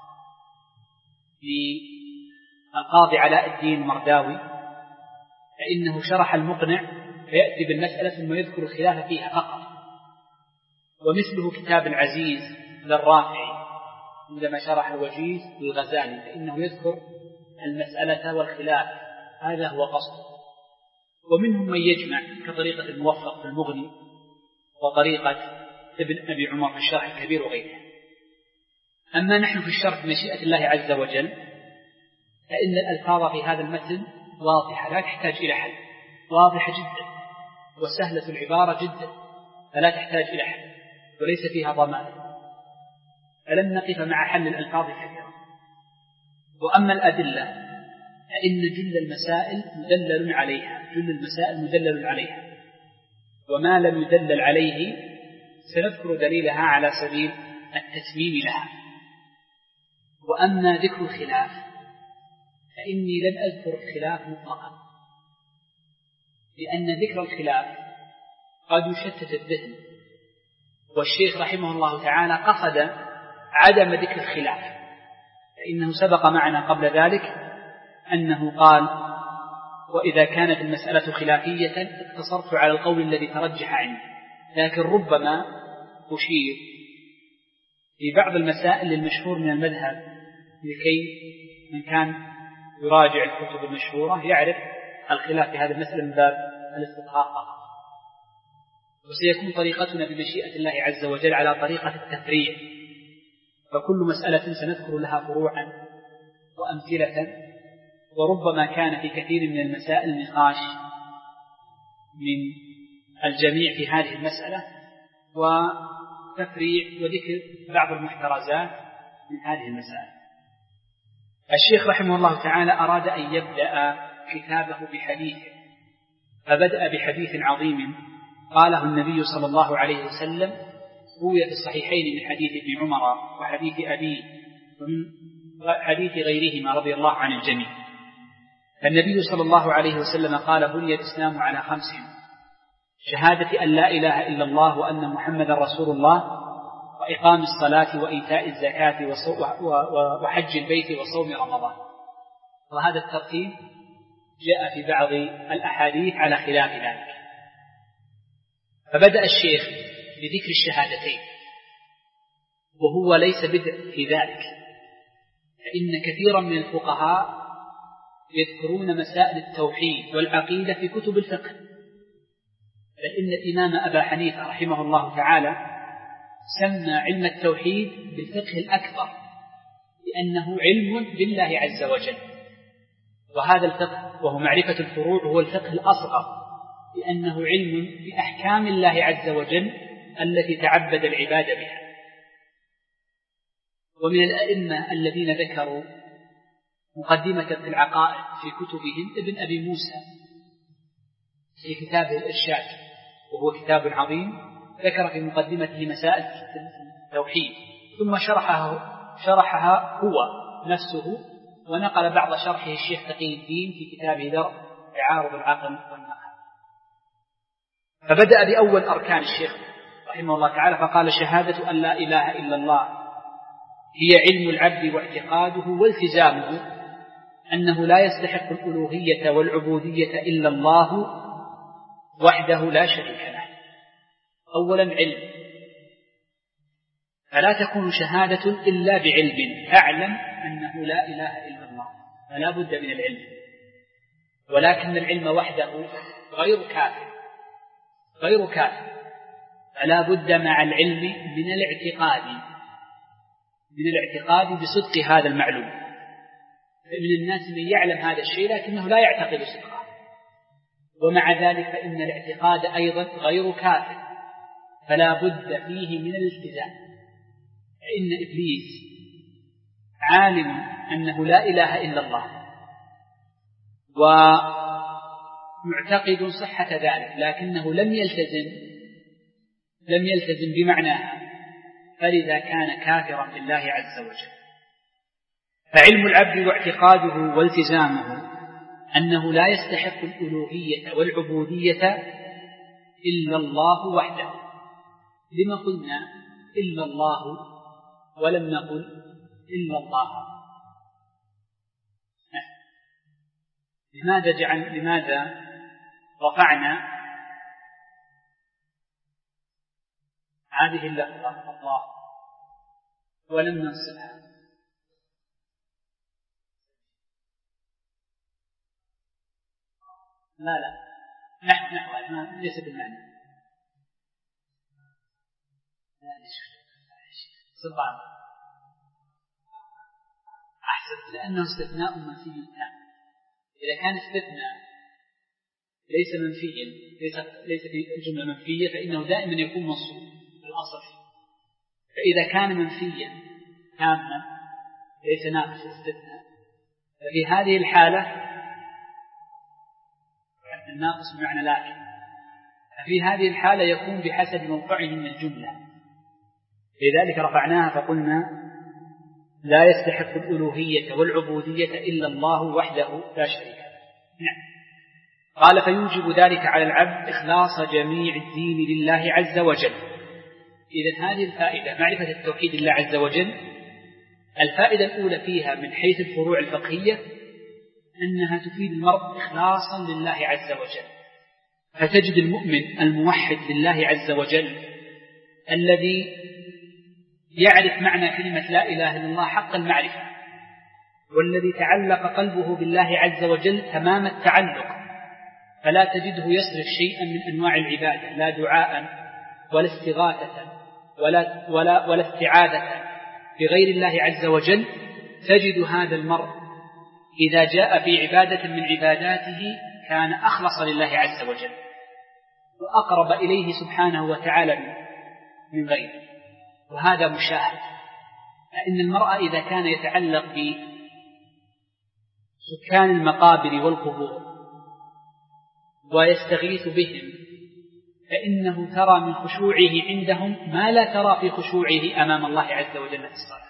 للقاضي علاء الدين المرداوي، فإنه شرح المقنع فيأتي بالمسألة ثم يذكر الخلاف فيها فقط. ومثله كتاب العزيز للرافعي عندما شرح الوجيز للغزالي، فإنه يذكر المسألة والخلاف، هذا هو قصده. ومنهم من يجمع كطريقة الموفق في المغني وطريقة ابن أبي عمر في الشرح الكبير وغيرها. أما نحن في الشرح بمشيئة الله عز وجل فإن الألفاظ في هذا المتن واضحة لا تحتاج إلى حل، واضحة جدا وسهلة العبارة جدا، فلا تحتاج إلى حل وليس فيها ضمائر، فلن نقف مع حل الألفاظ كثيرا. وأما الأدلة فإن جل المسائل مدلل عليها، جل المسائل مدلل عليها، وما لم يدلل عليه سنذكر دليلها على سبيل التتميم لها. وأما ذكر الخلاف فإني لن أذكر الخلاف مطلقا، لأن ذكر الخلاف قد يشتت الذهن، والشيخ رحمه الله تعالى قصد عدم ذكر الخلاف، فإنه سبق معنا قبل ذلك أنه قال: وإذا كانت المسألة خلافية اقتصرت على القول الذي ترجح عندي، لكن ربما أشير في بعض المسائل المشهور من المذهب لكي من كان يراجع الكتب المشهورة يعرف الخلاف في هذه المسألة من باب الاستطهار. وسيكون طريقتنا بمشيئة الله عز وجل على طريقة التفريع، فكل مسألة سنذكر لها فروعا وأمثلة، وربما كان في كثير من المسائل نقاش من الجميع في هذه المسألة وتفريع وذكر بعض المحترزات من هذه المسائل. الشيخ رحمه الله تعالى أراد أن يبدأ كتابه بحديث، فبدأ بحديث عظيم قاله النبي صلى الله عليه وسلم، روي في الصحيحين من حديث ابن عمر وحديث أبيه ومن حديث غيرهما رضي الله عن الجميع. فالنبي صلى الله عليه وسلم قال: بني الإسلام على خمس: شهادة أن لا إله إلا الله وأن محمد رسول الله، وإقام الصلاة وإيتاء الزكاة وحج البيت وصوم رمضان. وهذا الترتيب جاء في بعض الأحاديث على خلاف ذلك. فبدأ الشيخ بذكر الشهادتين، وهو ليس بدء في ذلك، فإن كثيرا من الفقهاء يذكرون مسائل التوحيد والعقيدة في كتب الفقه، فإن الإمام أبا حنيفة رحمه الله تعالى سمى علم التوحيد بالفقه الأكبر، لأنه علم بالله عز وجل، وهذا الفقه وهو معرفة الفروع، هو الفقه الأصغر، لأنه علم بأحكام الله عز وجل التي تعبد العباد بها. ومن الأئمة الذين ذكروا مقدمة في العقائد في كتبهم ابن أبي موسى في كتابه الإرشاد، وهو كتاب عظيم، ذكر في مقدمته مسائل التوحيد، ثم شرحها شرحها هو نفسه، ونقل بعض شرحه الشيخ تقي الدين في كتابه درء تعارض العقل والنقل. فبدأ بأول أركان الشيخ رحمه الله تعالى فقال: شهادة أن لا إله إلا الله هي علم العبد واعتقاده والتزامه أنه لا يستحق الألوهية والعبودية إلا الله وحده لا شريك له. أولا علم، فلا تكون شهادة إلا بعلم، أعلم أنه لا إله إلا الله، فلا بد من العلم. ولكن العلم وحده غير كافٍ غير كافٍ فلا بد مع العلم من الاعتقاد من الاعتقاد بصدق هذا المعلوم. من الناس من يعلم هذا الشيء لكنه لا يعتقد صدقه، ومع ذلك فإن الاعتقاد أيضا غير كافٍ فلا بد فيه من الالتزام. فإن إبليس عالم أنه لا إله إلا الله ومعتقد صحة ذلك، لكنه لم يلتزم لم يلتزم بمعناها، فلذا كان كافرا بالله عز وجل. فعلم العبد واعتقاده والتزامه أنه لا يستحق الألوهية والعبودية إلا الله وحده. لما قلنا إلا الله ولم نقل إلا الله؟ لماذا جعل لماذا رفعنا هذه اللفظة الله ولم ننصبها؟ لا لا نحن نحن ليس بالمعنى. سبحان أحسن، لأنه استثناء منفي تام. إذا كان استثناء ليس منفيا ليس ليس في الجملة منفية فإنه دائما يكون منصوب الأصل. فإذا كان منفيا تاما ليس ناقص استثناء، ففي هذه الحالة الناقص بمعنى لكن، ففي هذه الحالة يكون بحسب موقعه من الجملة. لذلك رفعناها فقلنا لا يستحق الألوهية والعبودية إلا الله وحده لا شريك له. نعم. قال: فيوجب ذلك على العبد إخلاص جميع الدين لله عز وجل. إذن هذه الفائدة معرفة التوحيد لله عز وجل، الفائدة الأولى فيها من حيث الفروع الفقهية أنها تفيد المرء إخلاصا لله عز وجل. فتجد المؤمن الموحد لله عز وجل الذي يعرف معنى كلمة لا إله إلا الله حق المعرفة، والذي تعلق قلبه بالله عز وجل تمام التعلق، فلا تجده يصرف شيئا من أنواع العبادة، لا دعاء ولا استغاثة ولا, ولا, ولا استعاذة بغير الله عز وجل. تجد هذا المرء إذا جاء في عبادة من عباداته كان أخلص لله عز وجل وأقرب إليه سبحانه وتعالى من غيره. وهذا مشاهد، فإن المرء إذا كان يتعلق بسكان المقابر والقبور ويستغيث بهم فإنه ترى من خشوعه عندهم ما لا ترى في خشوعه أمام الله عز وجل في الصلاة.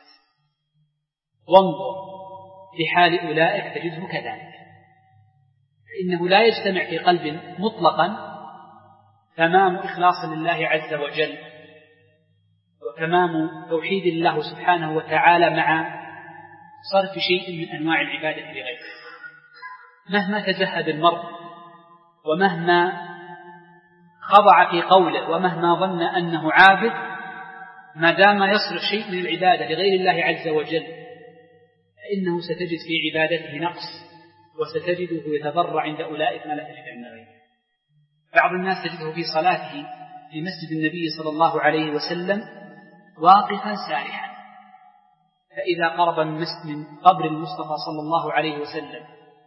وانظر في حال أولئك تجده كذلك، فإنه لا يجتمع في قلب مطلقا تمام إخلاص لله عز وجل وتمام توحيد الله سبحانه وتعالى مع صرف شيء من أنواع العبادة لغيره. مهما تزهد المرء ومهما خضع في قوله ومهما ظن أنه عابد، ما دام يصرف شيء من العبادة لغير الله عز وجل فإنه ستجد في عبادته نقص، وستجده يتضرع عند أولئك ما لا تجد عند غيره. بعض الناس تجده في صلاته في مسجد النبي صلى الله عليه وسلم واقفا سارحا، فإذا قرب من قبر المصطفى صلى الله عليه وسلم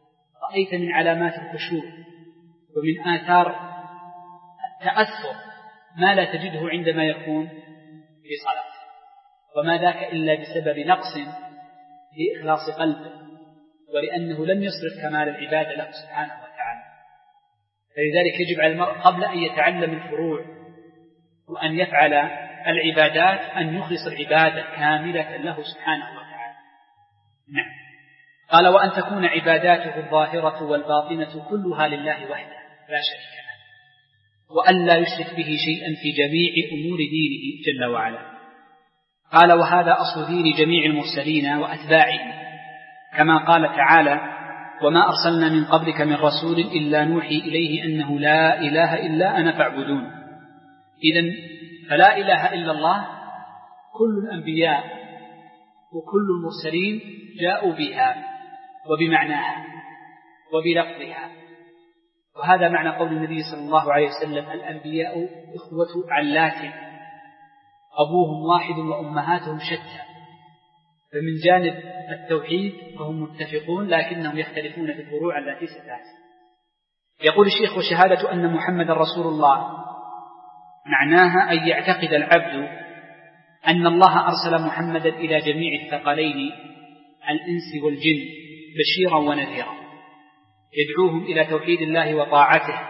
رأيت من علامات الخشوع ومن آثار التأثر ما لا تجده عندما يكون في صلاة، وما ذاك إلا بسبب نقص في إخلاص قلبه، ولأنه لم يصرف كمال العبادة له سبحانه وتعالى. فلذلك يجب على المرء قبل أن يتعلم الفروع وأن يفعل العبادات أن يخلص العبادة كاملة له سبحانه وتعالى. نعم. قال: وأن تكون عباداته الظاهرة والباطنة كلها لله وحده لا شريك له، وأن لا يشرك به شيئا في جميع أمور دينه جل وعلا. قال: وهذا أصل دين جميع المرسلين وأتباعهم، كما قال تعالى: وما أرسلنا من قبلك من رسول إلا نوحي إليه أنه لا إله إلا أنا فاعبدون. إذن فلا إله إلا الله كل الأنبياء وكل المرسلين جاءوا بها وبمعناها وبلفظها. وهذا معنى قول النبي صلى الله عليه وسلم: الأنبياء إخوة علات أبوهم واحد وأمهاتهم شتى. فمن جانب التوحيد فهم متفقون لكنهم يختلفون في الفروع التي ستأتي. يقول الشيخ: وشهادة أن محمد رسول الله معناها أن يعتقد العبد أن الله أرسل محمدا إلى جميع الثقلين الإنس والجن بشيرا ونذيرا يدعوهم إلى توحيد الله وطاعته.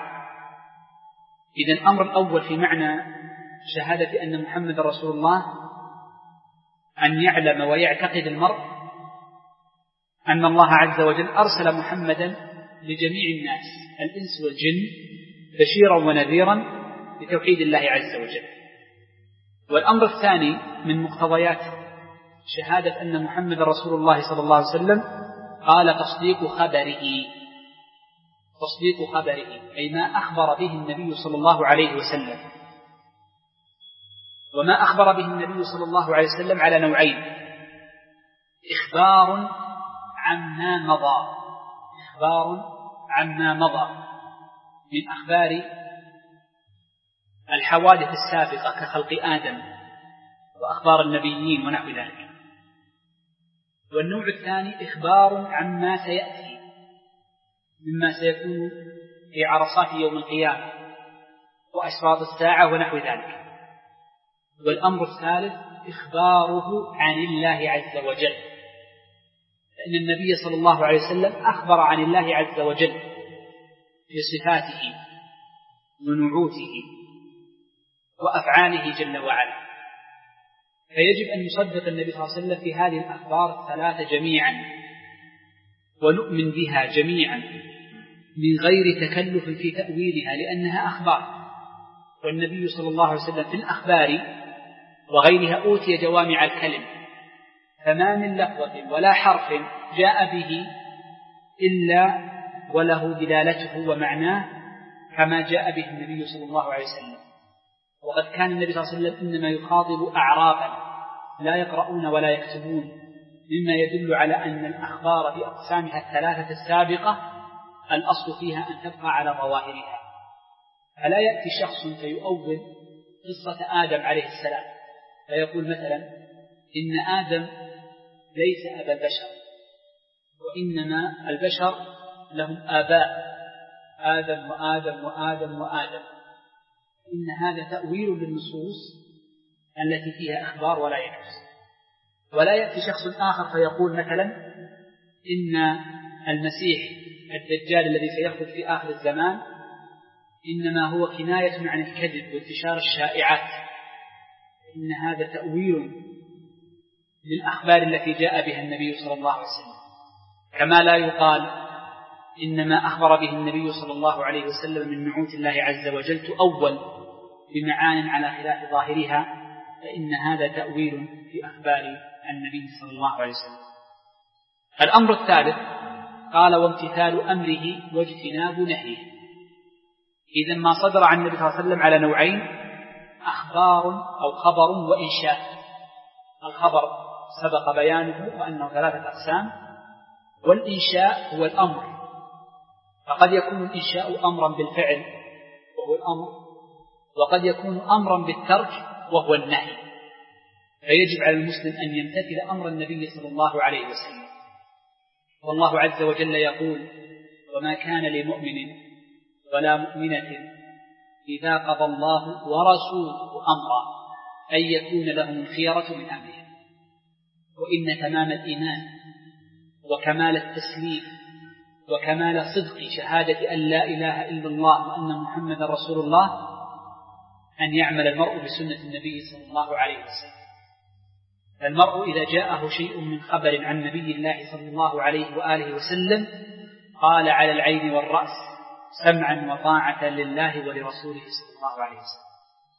إذن الأمر الأول في معنى شهادة أن محمد رسول الله أن يعلم ويعتقد المرء أن الله عز وجل أرسل محمدا لجميع الناس الإنس والجن بشيرا ونذيرا لتوحيد الله عز وجل. والأمر الثاني من مقتضيات شهادة أن محمد رسول الله صلى الله عليه وسلم قال: تصديق خبره. تصديق خبره أي ما أخبر به النبي صلى الله عليه وسلم. وما أخبر به النبي صلى الله عليه وسلم على نوعين: إخبار عما مضى إخبار عما مضى من أخبار الحوادث السابقة كخلق آدم وأخبار النبيين ونحو ذلك. والنوع الثاني إخبار عما سيأتي مما سيكون في عرصات يوم القيامة وأشراط الساعة ونحو ذلك. والأمر الثالث إخباره عن الله عز وجل، لأن النبي صلى الله عليه وسلم أخبر عن الله عز وجل في صفاته ونعوته وأفعاله جل وعلا، فيجب أن نصدق النبي صلى الله عليه وسلم في هذه الأخبار الثلاثة جميعا ونؤمن بها جميعا من غير تكلف في تأويلها، لأنها أخبار. والنبي صلى الله عليه وسلم في الأخبار وغيرها أوتي جوامع الكلم، فما من لفظة ولا حرف جاء به إلا وله دلالته ومعناه كما جاء به النبي صلى الله عليه وسلم. وقد كان النبي صلى الله عليه وسلم إنما يخاطب أعرابا لا يقرؤون ولا يكتبون، مما يدل على أن الأخبار بأقسامها الثلاثة السابقة الأصل فيها أن تبقى على ظواهرها. فلا يأتي شخص فيؤول قصة آدم عليه السلام فيقول مثلا إن آدم ليس أبا البشر، وإنما البشر لهم آباء آدم وآدم وآدم وآدم. إن هذا تأويل للنصوص التي فيها أخبار ولا يجوز. ولا يأتي شخص آخر فيقول مثلا إن المسيح الدجال الذي سيخرج في آخر الزمان إنما هو كناية عن الكذب وانتشار الشائعات. إن هذا تأويل للأخبار التي جاء بها النبي صلى الله عليه وسلم، كما لا يقال إنما أخبر به النبي صلى الله عليه وسلم من نعوت الله عز وجل تؤول بمعان على خلاف ظاهرها، فإن هذا تأويل في أخبار النبي صلى الله عليه وسلم. الأمر الثالث قال: وامتثال أمره واجتناب نهيه. إذن ما صدر عن النبي صلى الله عليه وسلم على نوعين: أخبار أو خبر وإنشاء. الخبر سبق بيانه وأنه ثلاثة أقسام، والإنشاء هو الأمر، فقد يكون الإنشاء أمرا بالفعل وهو الأمر، وقد يكون أمرا بالترك وهو النهي. فيجب على المسلم أن يمتثل أمر النبي صلى الله عليه وسلم. والله عز وجل يقول: وما كان لمؤمن ولا مؤمنة إذا قضى الله ورسوله أمرا أن يكون لهم الخيرة من أمرهم. وإن تمام الإيمان وكمال التسليم وكمال صدق شهادة أن لا إله إلا الله وأن محمد رسول الله أن يعمل المرء بسنة النبي صلى الله عليه وسلم. فالمرء إذا جاءه شيء من خبر عن نبي الله صلى الله عليه وآله وسلم قال على العين والرأس سمعا وطاعة لله ولرسوله صلى الله عليه وسلم.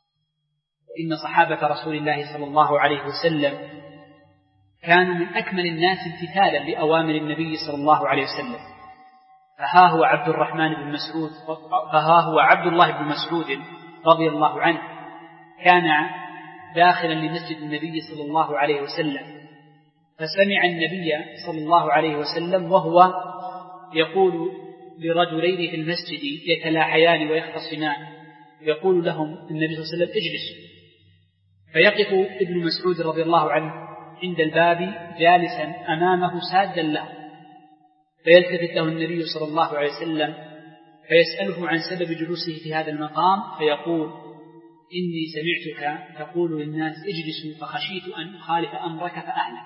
وإن صحابة رسول الله صلى الله عليه وسلم كانوا من أكمل الناس امتثالا لأوامر النبي صلى الله عليه وسلم. فها هو عبد الرحمن بن مسعود فها هو عبد الله بن مسعود رضي الله عنه كان داخلا لمسجد النبي صلى الله عليه وسلم، فسمع النبي صلى الله عليه وسلم وهو يقول لرجلين في المسجد يتلاحيان ويختصمان، يقول لهم النبي صلى الله عليه وسلم اجلسوا، فيقف ابن مسعود رضي الله عنه عند الباب جالسا أمامه سادا له، فيلتفت له النبي صلى الله عليه وسلم فيسأله عن سبب جلوسه في هذا المقام، فيقول إني سمعتك تقول للناس اجلسوا فخشيت أن أخالف أمرك فأهلك.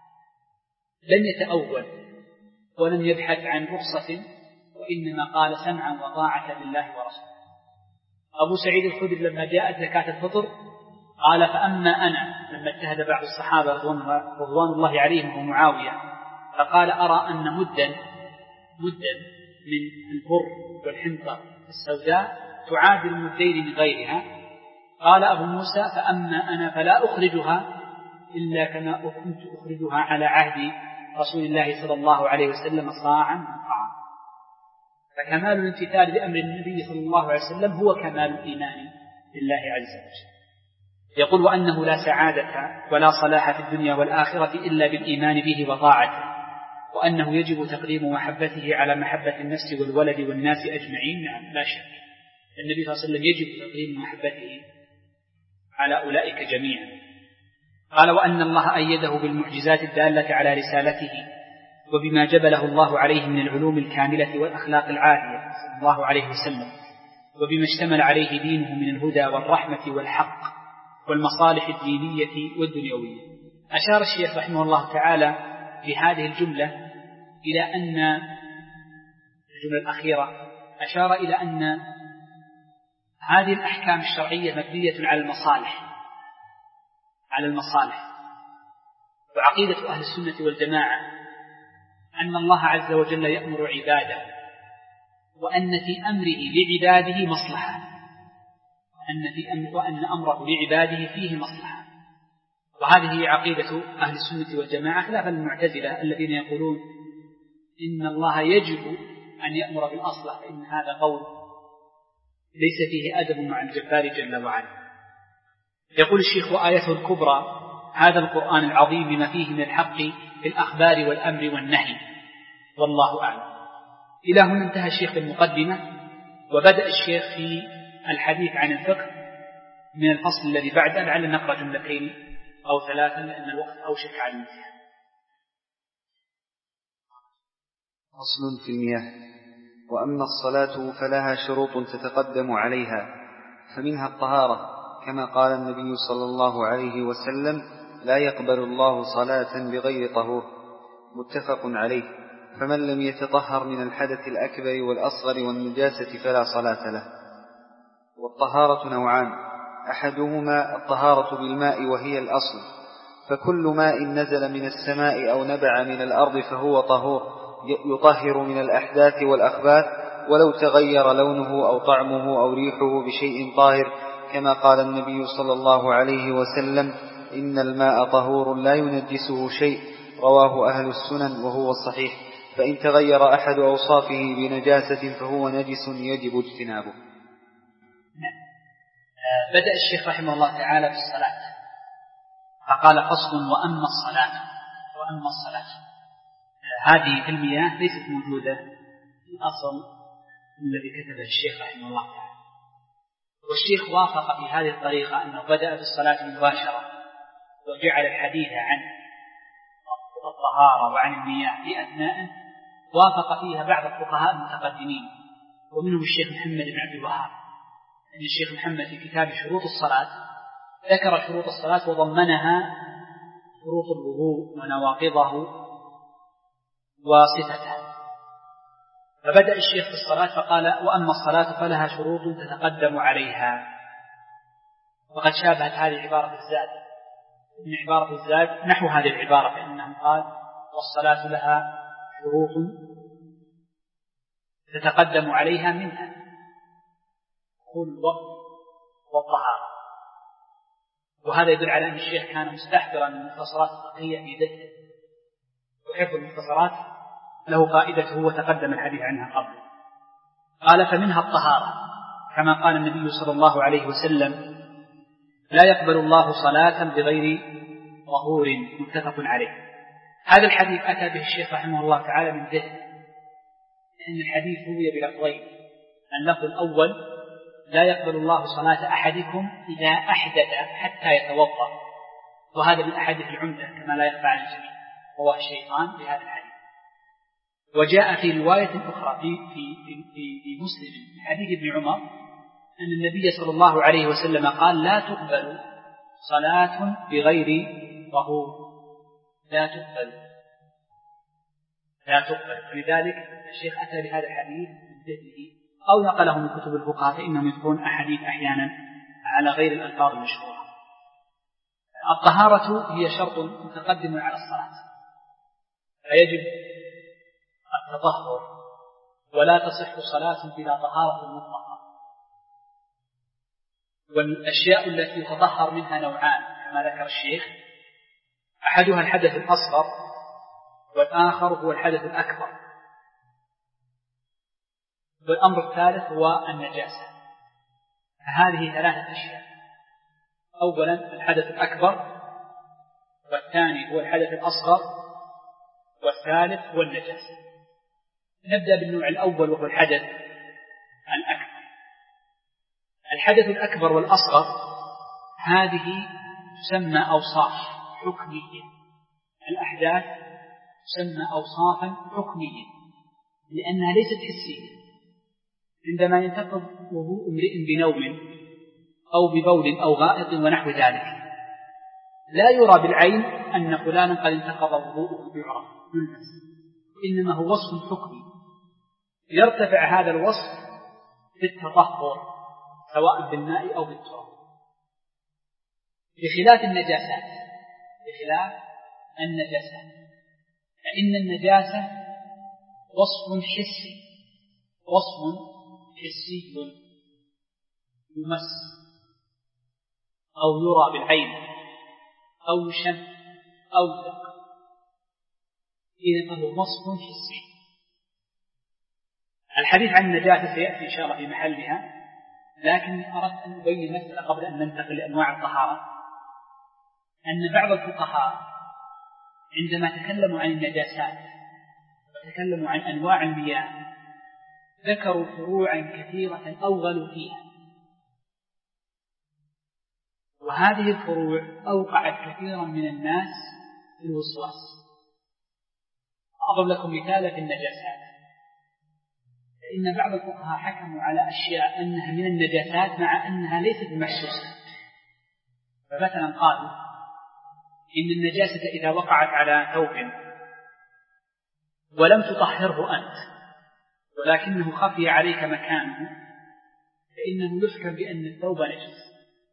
لم يتأول ولم يبحث عن رخصة، وإنما قال سمعا وطاعة لله ورسوله. أبو سعيد الخدري لما جاءت زكاة الفطر قال فأما أنا لما اجتهد بعض الصحابة رضوان الله عليهم ومعاوية فقال أرى أن مدا مدا من البر والحنطة السوداء تعادل مدين من غيرها. قال أبو موسى فأما أنا فلا أخرجها إلا كما كنت أخرجها على عهد رسول الله صلى الله عليه وسلم صاعا من طعام. فكمال الامتثال لأمر النبي صلى الله عليه وسلم هو كمال الإيمان بالله عز وجل. يقول وأنه لا سعادة ولا صلاح في الدنيا والآخرة إلا بالإيمان به وطاعته، وأنه يجب تقديم محبته على محبة النفس والولد والناس أجمعين. نعم لا شك النبي صلى الله عليه وسلم يجب تقديم محبته على أولئك جميعا. قال وأن الله أيده بالمعجزات الدالة على رسالته وبما جبله الله عليه من العلوم الكاملة والأخلاق العالية صلى الله عليه وسلم، وبما اشتمل عليه دينه من الهدى والرحمة والحق والمصالح الدينية والدنيوية. أشار الشيخ رحمه الله تعالى في هذه الجملة إلى أن الجملة الأخيرة أشار إلى أن هذه الأحكام الشرعية مبنية على المصالح على المصالح وعقيدة أهل السنة والجماعة أن الله عز وجل يأمر عباده، وأن في أمره لعباده مصلحة، وأن, في أمر وأن أمره لعباده فيه مصلحة. وهذه عقيدة أهل السنة والجماعة خلافا للمعتزلة الذين يقولون إن الله يجب أن يأمر بالأصلح، فإن هذا قول ليس فيه أدب مع الجبار جل وعلا. يقول الشيخ وآيته الكبرى هذا القرآن العظيم بما فيه من الحق في الأخبار والأمر والنهي، والله أعلم. إلى هنا انتهى الشيخ بالمقدمة، وبدأ الشيخ في الحديث عن الفقه من الفصل الذي بعده. لعل نقرأ جملتين أو ثلاثا لأن الوقت أوشك على الانتهاء. فصل في المياه. وأما الصلاة فلها شروط تتقدم عليها، فمنها الطهارة، كما قال النبي صلى الله عليه وسلم لا يقبل الله صلاة بغير طهور، متفق عليه. فمن لم يتطهر من الحدث الأكبر والأصغر والنجاسة فلا صلاة له. والطهارة نوعان، أحدهما الطهارة بالماء وهي الأصل، فكل ماء نزل من السماء أو نبع من الأرض فهو طهور يطهر من الأحداث والأخباث، ولو تغير لونه أو طعمه أو ريحه بشيء طاهر، كما قال النبي صلى الله عليه وسلم إن الماء طهور لا ينجسه شيء، رواه أهل السنن وهو الصحيح. فإن تغير أحد أوصافه بنجاسة فهو نجس يجب اجتنابه. بدأ الشيخ رحمه الله تعالى في الصلاة فقال فصل وأما الصلاة. وأما الصلاة هذه في المياه ليست موجودة في الأصل الذي كتبه الشيخ رحمه الله تعالى. والشيخ وافق في هذه الطريقة أنه بدأ بالصلاة مباشرة وجعل الحديث عن الطهارة وعن المياه في أثناء، وافق فيها بعض الفقهاء المتقدمين ومنهم الشيخ محمد بن عبد الوهاب. أن الشيخ محمد في كتاب شروط الصلاة ذكر شروط الصلاة وضمنها شروط الوضوء ونواقضه وصفته. فبدأ الشيخ في الصلاة فقال: وأما الصلاة فلها شروط تتقدم عليها. وقد شابهت هذه عبارة الزاد، إن عبارة الزاد نحو هذه العبارة، فإنه قال: والصلاة لها شروط تتقدم عليها منها دخول الوقت والطهارة. وهذا يدل على أن الشيخ كان مستحضرا من المختصرات الفقهية في ذهنه، وحفظ المختصرات له فائدته وتقدم الحديث عنها قبل. قال: فمنها الطهارة، كما قال النبي صلى الله عليه وسلم: لا يقبل الله صلاة بغير طهور، متفق عليه. هذا الحديث أتى به الشيخ رحمه الله تعالى من ذهنه، لأن الحديث روي بلفظين: اللفظ الأول: لا يقبل الله صلاة أحدكم إذا أحدث حتى يتوضأ، وهذا من أحاديث العمدة كما لا يخفى على الجميع، رواه الشيخان بهذا الحديث. وجاء في رواية أخرى في, في, في, في, في مسلم في حديث ابن عمر أن النبي صلى الله عليه وسلم قال: لا تقبل صلاة بغير طهور، لا تقبل لا تقبل فلذلك الشيخ أتى بهذا الحديث من ذهنه، أو نقله من كتب الفقهاء، فإنهم يذكرون أحاديث أحيانا على غير الألفاظ المشهورة. الطهارة هي شرط متقدم على الصلاة، فيجب التطهر، ولا تصح صلاة بلا طهارة مطلقة. والأشياء التي يتطهر منها نوعان كما ذكر الشيخ: أحدها الحدث الأصغر، والآخر هو الحدث الأكبر، والأمر الثالث هو النجاسة. هذه ثلاثة أشياء: أولا الحدث الأكبر، والثاني هو الحدث الأصغر، والثالث هو النجاسة. نبدأ بالنوع الأول وهو الحدث الأكبر. الحدث الأكبر والأصغر هذه تسمى أوصاف حكمية. الأحداث تسمى أوصافا حكمية لأنها ليست حسية. عندما ينتقض وضوء امرئ بنوم أو ببول أو غائط ونحو ذلك، لا يرى بالعين أن فلانا قد انتقض وضوءه بعرف يلمس، إنما هو وصف حكمي يرتفع هذا الوصف بالتطهر سواء بالماء أو بالتراب، بخلاف النجاسات. بخلاف النجاسات فإن النجاسة وصف حسي، وصف حسي يمس أو يرى بالعين أو يشم أو يذق، إذن فهو وصف حسي. الحديث عن النجاسة سيأتي إن شاء الله في محلها، لكن أردت أن أبين مسألة قبل أن ننتقل لأنواع الطهارة، أن بعض الفقهاء عندما تكلموا عن النجاسات وتكلموا عن أنواع المياه ذكروا فروعا كثيرة أوغلوا فيها، وهذه الفروع أوقعت كثيرا من الناس في الوسواس. أضرب لكم مثالا في النجاسات، فإن بعض الفقهاء حكموا على أشياء أنها من النجاسات مع أنها ليست محسوسة. فمثلا قالوا إن النجاسة إذا وقعت على ثوب ولم تطهره أنت ولكنه خفي عليك مكانه فإنه يحكم بأن الثوب نجس.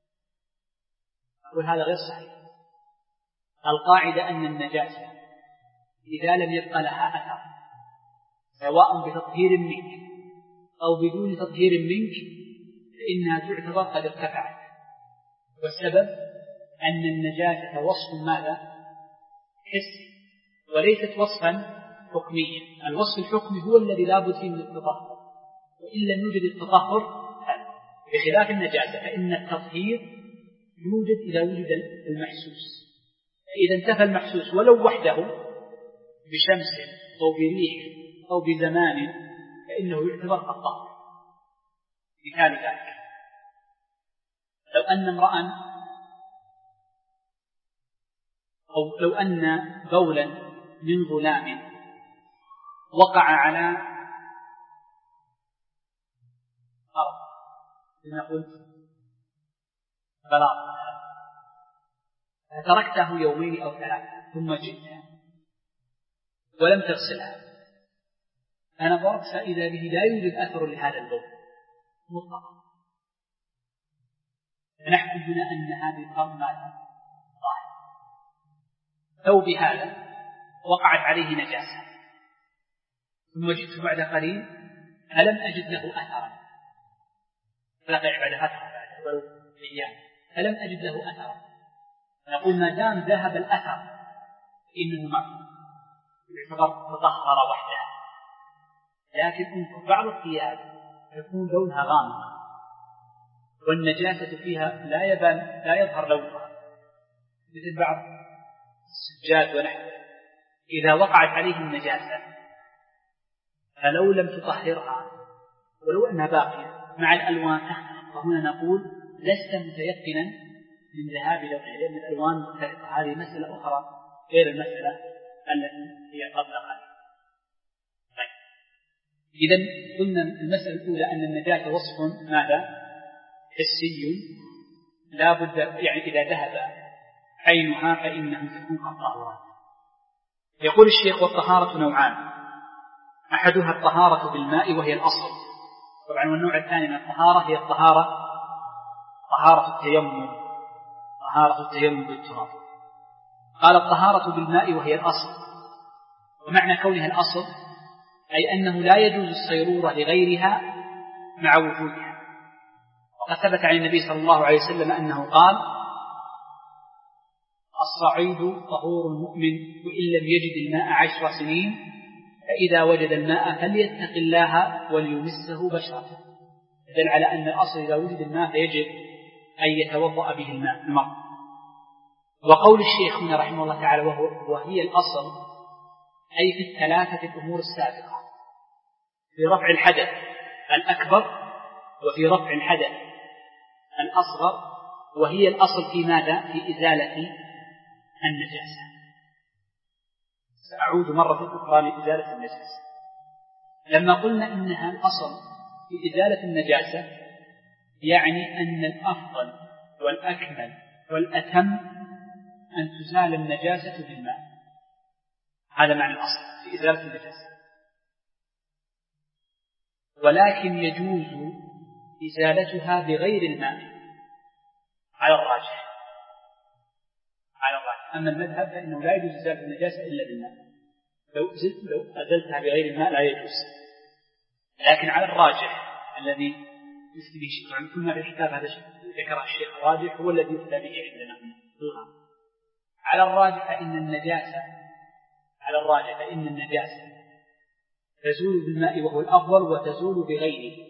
وهذا غير صحيح. القاعدة أن النجاسة إذا لم يبقى لها أثر سواء بتطهير منك أو بدون تطهير منك فإنها تعتبر قد ارتفعت. والسبب أن النجاسة وصف ماذا؟ حسي، وليست وصفا حكميا. الوصف الحكمي هو الذي لا بد فيه من التطهر، وإن لم يوجد التطهر بخلاف النجاسة فإن التطهير يوجد إذا وجد المحسوس. فإذا انتفى المحسوس ولو وحده بشمس أو بريح أو بزمان فإنه يعتبر الطهر. مثال ذلك لو أن امرأ أو لو أن بولا من غلام وقع على أرض كما قلت بلاط فتركته يومين أو ثلاثة ثم جئت ولم تغسلها فنظرت فإذا به لا يوجد أثر لهذا البول مطلقا، فنحكم هنا أن هذه الأرض ماذا؟ طاهر. ثوبي هذا وقعت عليه نجاسة ثم جئت بعد قليل فلم أجد له أثرا، فقع بعد فترة بعد ولو أيام فلم أجد له أثرا، نقول ما دام ذهب الأثر إنه معه يعتبر تطهر وحده. لكن انظر بعض الثياب يكون لونها غامق والنجاسة فيها لا يبان لا يظهر لونها، مثل بعض السجاد ونحوه إذا وقعت عليه النجاسة فلو لم تطهرها ولو أنها باقية مع الألوان تختلف، وهنا نقول لست متيقنا من ذهاب لونها لأن الألوان مختلفة. هذه مسألة أخرى غير المسألة التي هي قبل قليل. طيب. إذن قلنا المسألة الأولى أن النجاسة وصف ماذا؟ حسي لا بد، يعني إذا ذهب عينها فإنها تكون قد طهرت. يقول الشيخ والطهارة نوعان، أحدها الطهارة بالماء وهي الأصل، طبعا والنوع الثاني من الطهارة هي الطهارة طهارة التيمم، طهارة التيمم بالتراب. قال الطهارة بالماء وهي الأصل، ومعنى كونها الأصل أي أنه لا يجوز الصيرورة لغيرها مع وجودها. وقد ثبت عن النبي صلى الله عليه وسلم أنه قال الصعيد طهور المؤمن وإن لم يجد الماء عشر سنين فإذا وجد الماء فليتق الله وليمسه بشرته، دل على أن الأصل إذا وجد الماء فيجب أن يتوضأ به الماء المرء. وقول الشيخ هنا رحمه الله تعالى وهو وهي الأصل أي في الثلاثة الأمور السابقة، في رفع الحدث الأكبر وفي رفع الحدث الأصغر، وهي الأصل في ماذا؟ في إزالة النجاسة. سأعود مرة أخرى لإزالة النجاسة. لما قلنا إنها الأصل في إزالة النجاسة يعني أن الأفضل والأكمل والأتم أن تزال النجاسة بالماء، هذا معنى الأصل في إزالة النجاسة. ولكن يجوز إزالتها بغير الماء على الراجح، على الراجح. أما المذهب فإنه لا يجوز إزالة النجاسة إلا بالماء، لو لو أزلتها بغير الماء لا يجوز. لكن على الراجح الذي يفتي به الشيخ، يعني كنا في الكتاب هذا ذكر الشيخ الراجح هو الذي يفتى به عندنا هنا. على الراجح فإن النجاسة على الراجح فإن النجاسة تزول بالماء وهو الأفضل وتزول بغيره.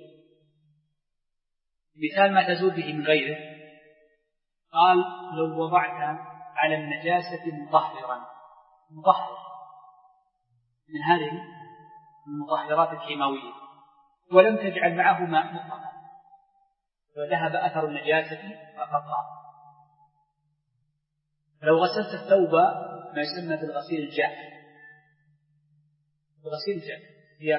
مثال ما تزول به من غيره، قال لو وضعت على النجاسة مطهرا مطهر من هذه المطهرات الكيماوية ولم تجعل معه ماء مطلقا وذهب أثر النجاسة فقد طهر. لو غسلت الثوب ما يسمى بالغسيل الجاف، الغسيل الجاف ثياب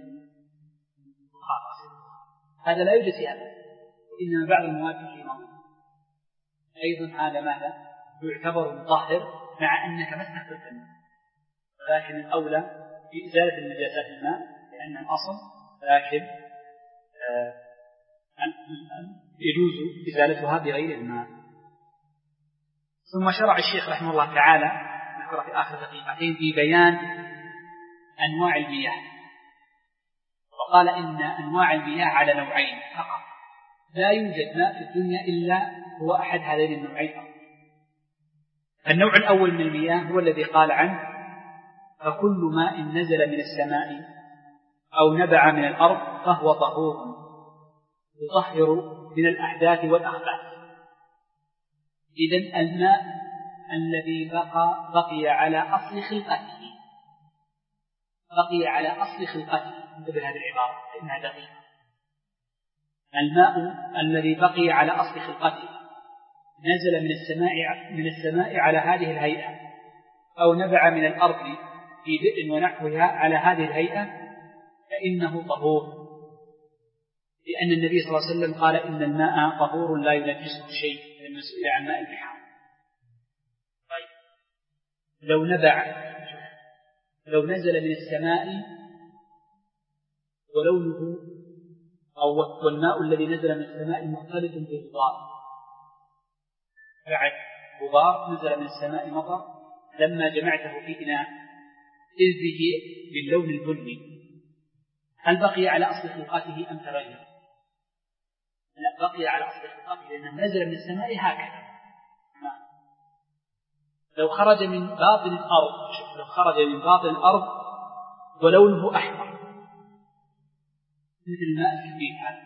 هذا لا يوجد في هذا، إنما بعض المواد الكيماوية أيضا هذا ماذا يعتبر مطهر مع أنك ما استخدمت الماء، ولكن الأولى في إزالة النجاسات الماء لأن الأصل، لكن آه يجوز إزالتها بغير الماء. ثم شرع الشيخ رحمه الله تعالى نذكر في آخر دقيقتين في بيان أنواع المياه، وقال إن أنواع المياه على نوعين فقط، لا يوجد ماء في الدنيا إلا هو أحد هذين النوعين فقط. النوع الأول من المياه هو الذي قال عنه فكل ماء نزل من السماء أو نبع من الأرض فهو طهور يطهر من الأحداث والأخبث. إذن الماء الذي بقى بقي على أصل خلقته، بقي على أصل خلقته، انتبه هذه العبارة إنها دقيقة. الماء الذي بقي على أصل خلقته نزل من السماء من السماء على هذه الهيئة أو نبع من الأرض في بئر ونحوها على هذه الهيئة فإنه طهور، لأن النبي صلى الله عليه وسلم قال إن الماء طهور لا ينجسه شيء لما سئل عن ماء البحار. طيب لو نبع، لو نزل من السماء ولونه أو والماء الذي نزل من السماء مختلط بالغبار، بعد غبار نزل من السماء مطر لما جمعته في إناء إذ به باللون البني، هل بقي على أصل خلقته أم تغير؟ لا، بقي على أصل خلقته لأنه نزل من السماء هكذا. لو خرج من باطن الأرض، شوف، لو خرج من باطن الأرض ولونه أحمر مثل الماء الكثير هذا،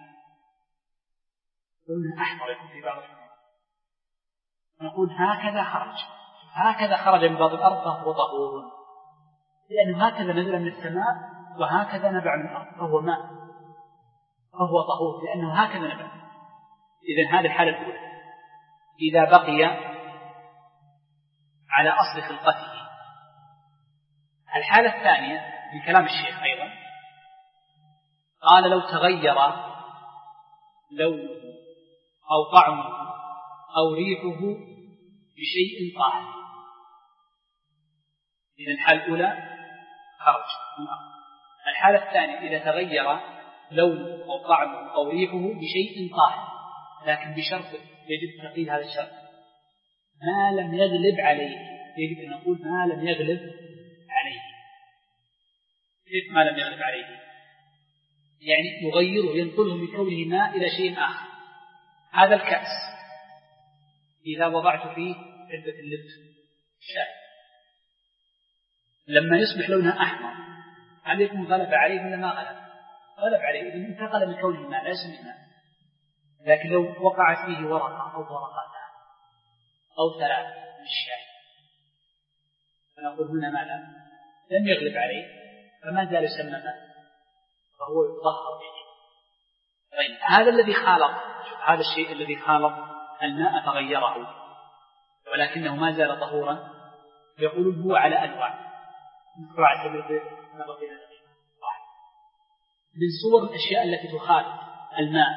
لونه أحمر يكون في بعض الحمر، نقول هكذا خرج، هكذا خرج من باطن الأرض فهو طهور، لأنه هكذا نزل من السماء وهكذا نبع من الأرض فهو ماء، فهو طهور لأنه هكذا نبع. إذن هذه الحالة الأولى إذا بقي على أصل خلقته. الحالة الثانية من كلام الشيخ أيضا قال لو تغير لونه أو طعمه أو ريحه بشيء طاهر. إذن الحالة الأولى خرج من الأرض. الحالة الثانية إذا تغير لونه أو طعمه أو ريحه بشيء طاهر، لكن بشرط يجب تقييد هذا الشرط ما لم يغلب عليه، يجب أن نقول ما لم يغلب عليه. كيف ما لم يغلب عليه؟ يعني يغيره، ينقله من كونه ماء إلى شيء آخر. هذا الكأس إذا وضعت فيه علبة اللبن الشاي لما يصبح لونها أحمر هل يكون غلب عليه ولا ما غلب؟ غلب عليه، إذن انتقل من كونه ماء لا يسمى ماء. لكن لو وقعت فيه ورقة أو ورقتان أو ثلاث من الشاي فنقول هنا ماذا؟ لم يغلب عليه فما زال يسمى ماء فهو يطهر به. طيب هذا الذي خالط، هذا الشيء الذي خالط الماء تغيره ولكنه ما زال طهورا، يقولون هو على أنواع. من صور الأشياء التي تخالط الماء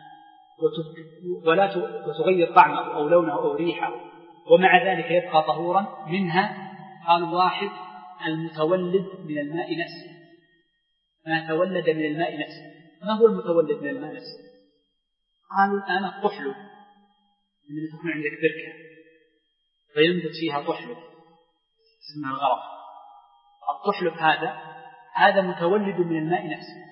ولا تغير طعمه أو لونه أو ريحه ومع ذلك يبقى طهورا، منها قال واحد المتولد من الماء نفسه، ما تولد من الماء نفسه. ما هو المتولد من الماء نفسه؟ قالوا الآن الطحل من تكون عندك بركة فينبت فيها طحل اسمها الغرق، الطحل هذا هذا متولد من الماء نفسه،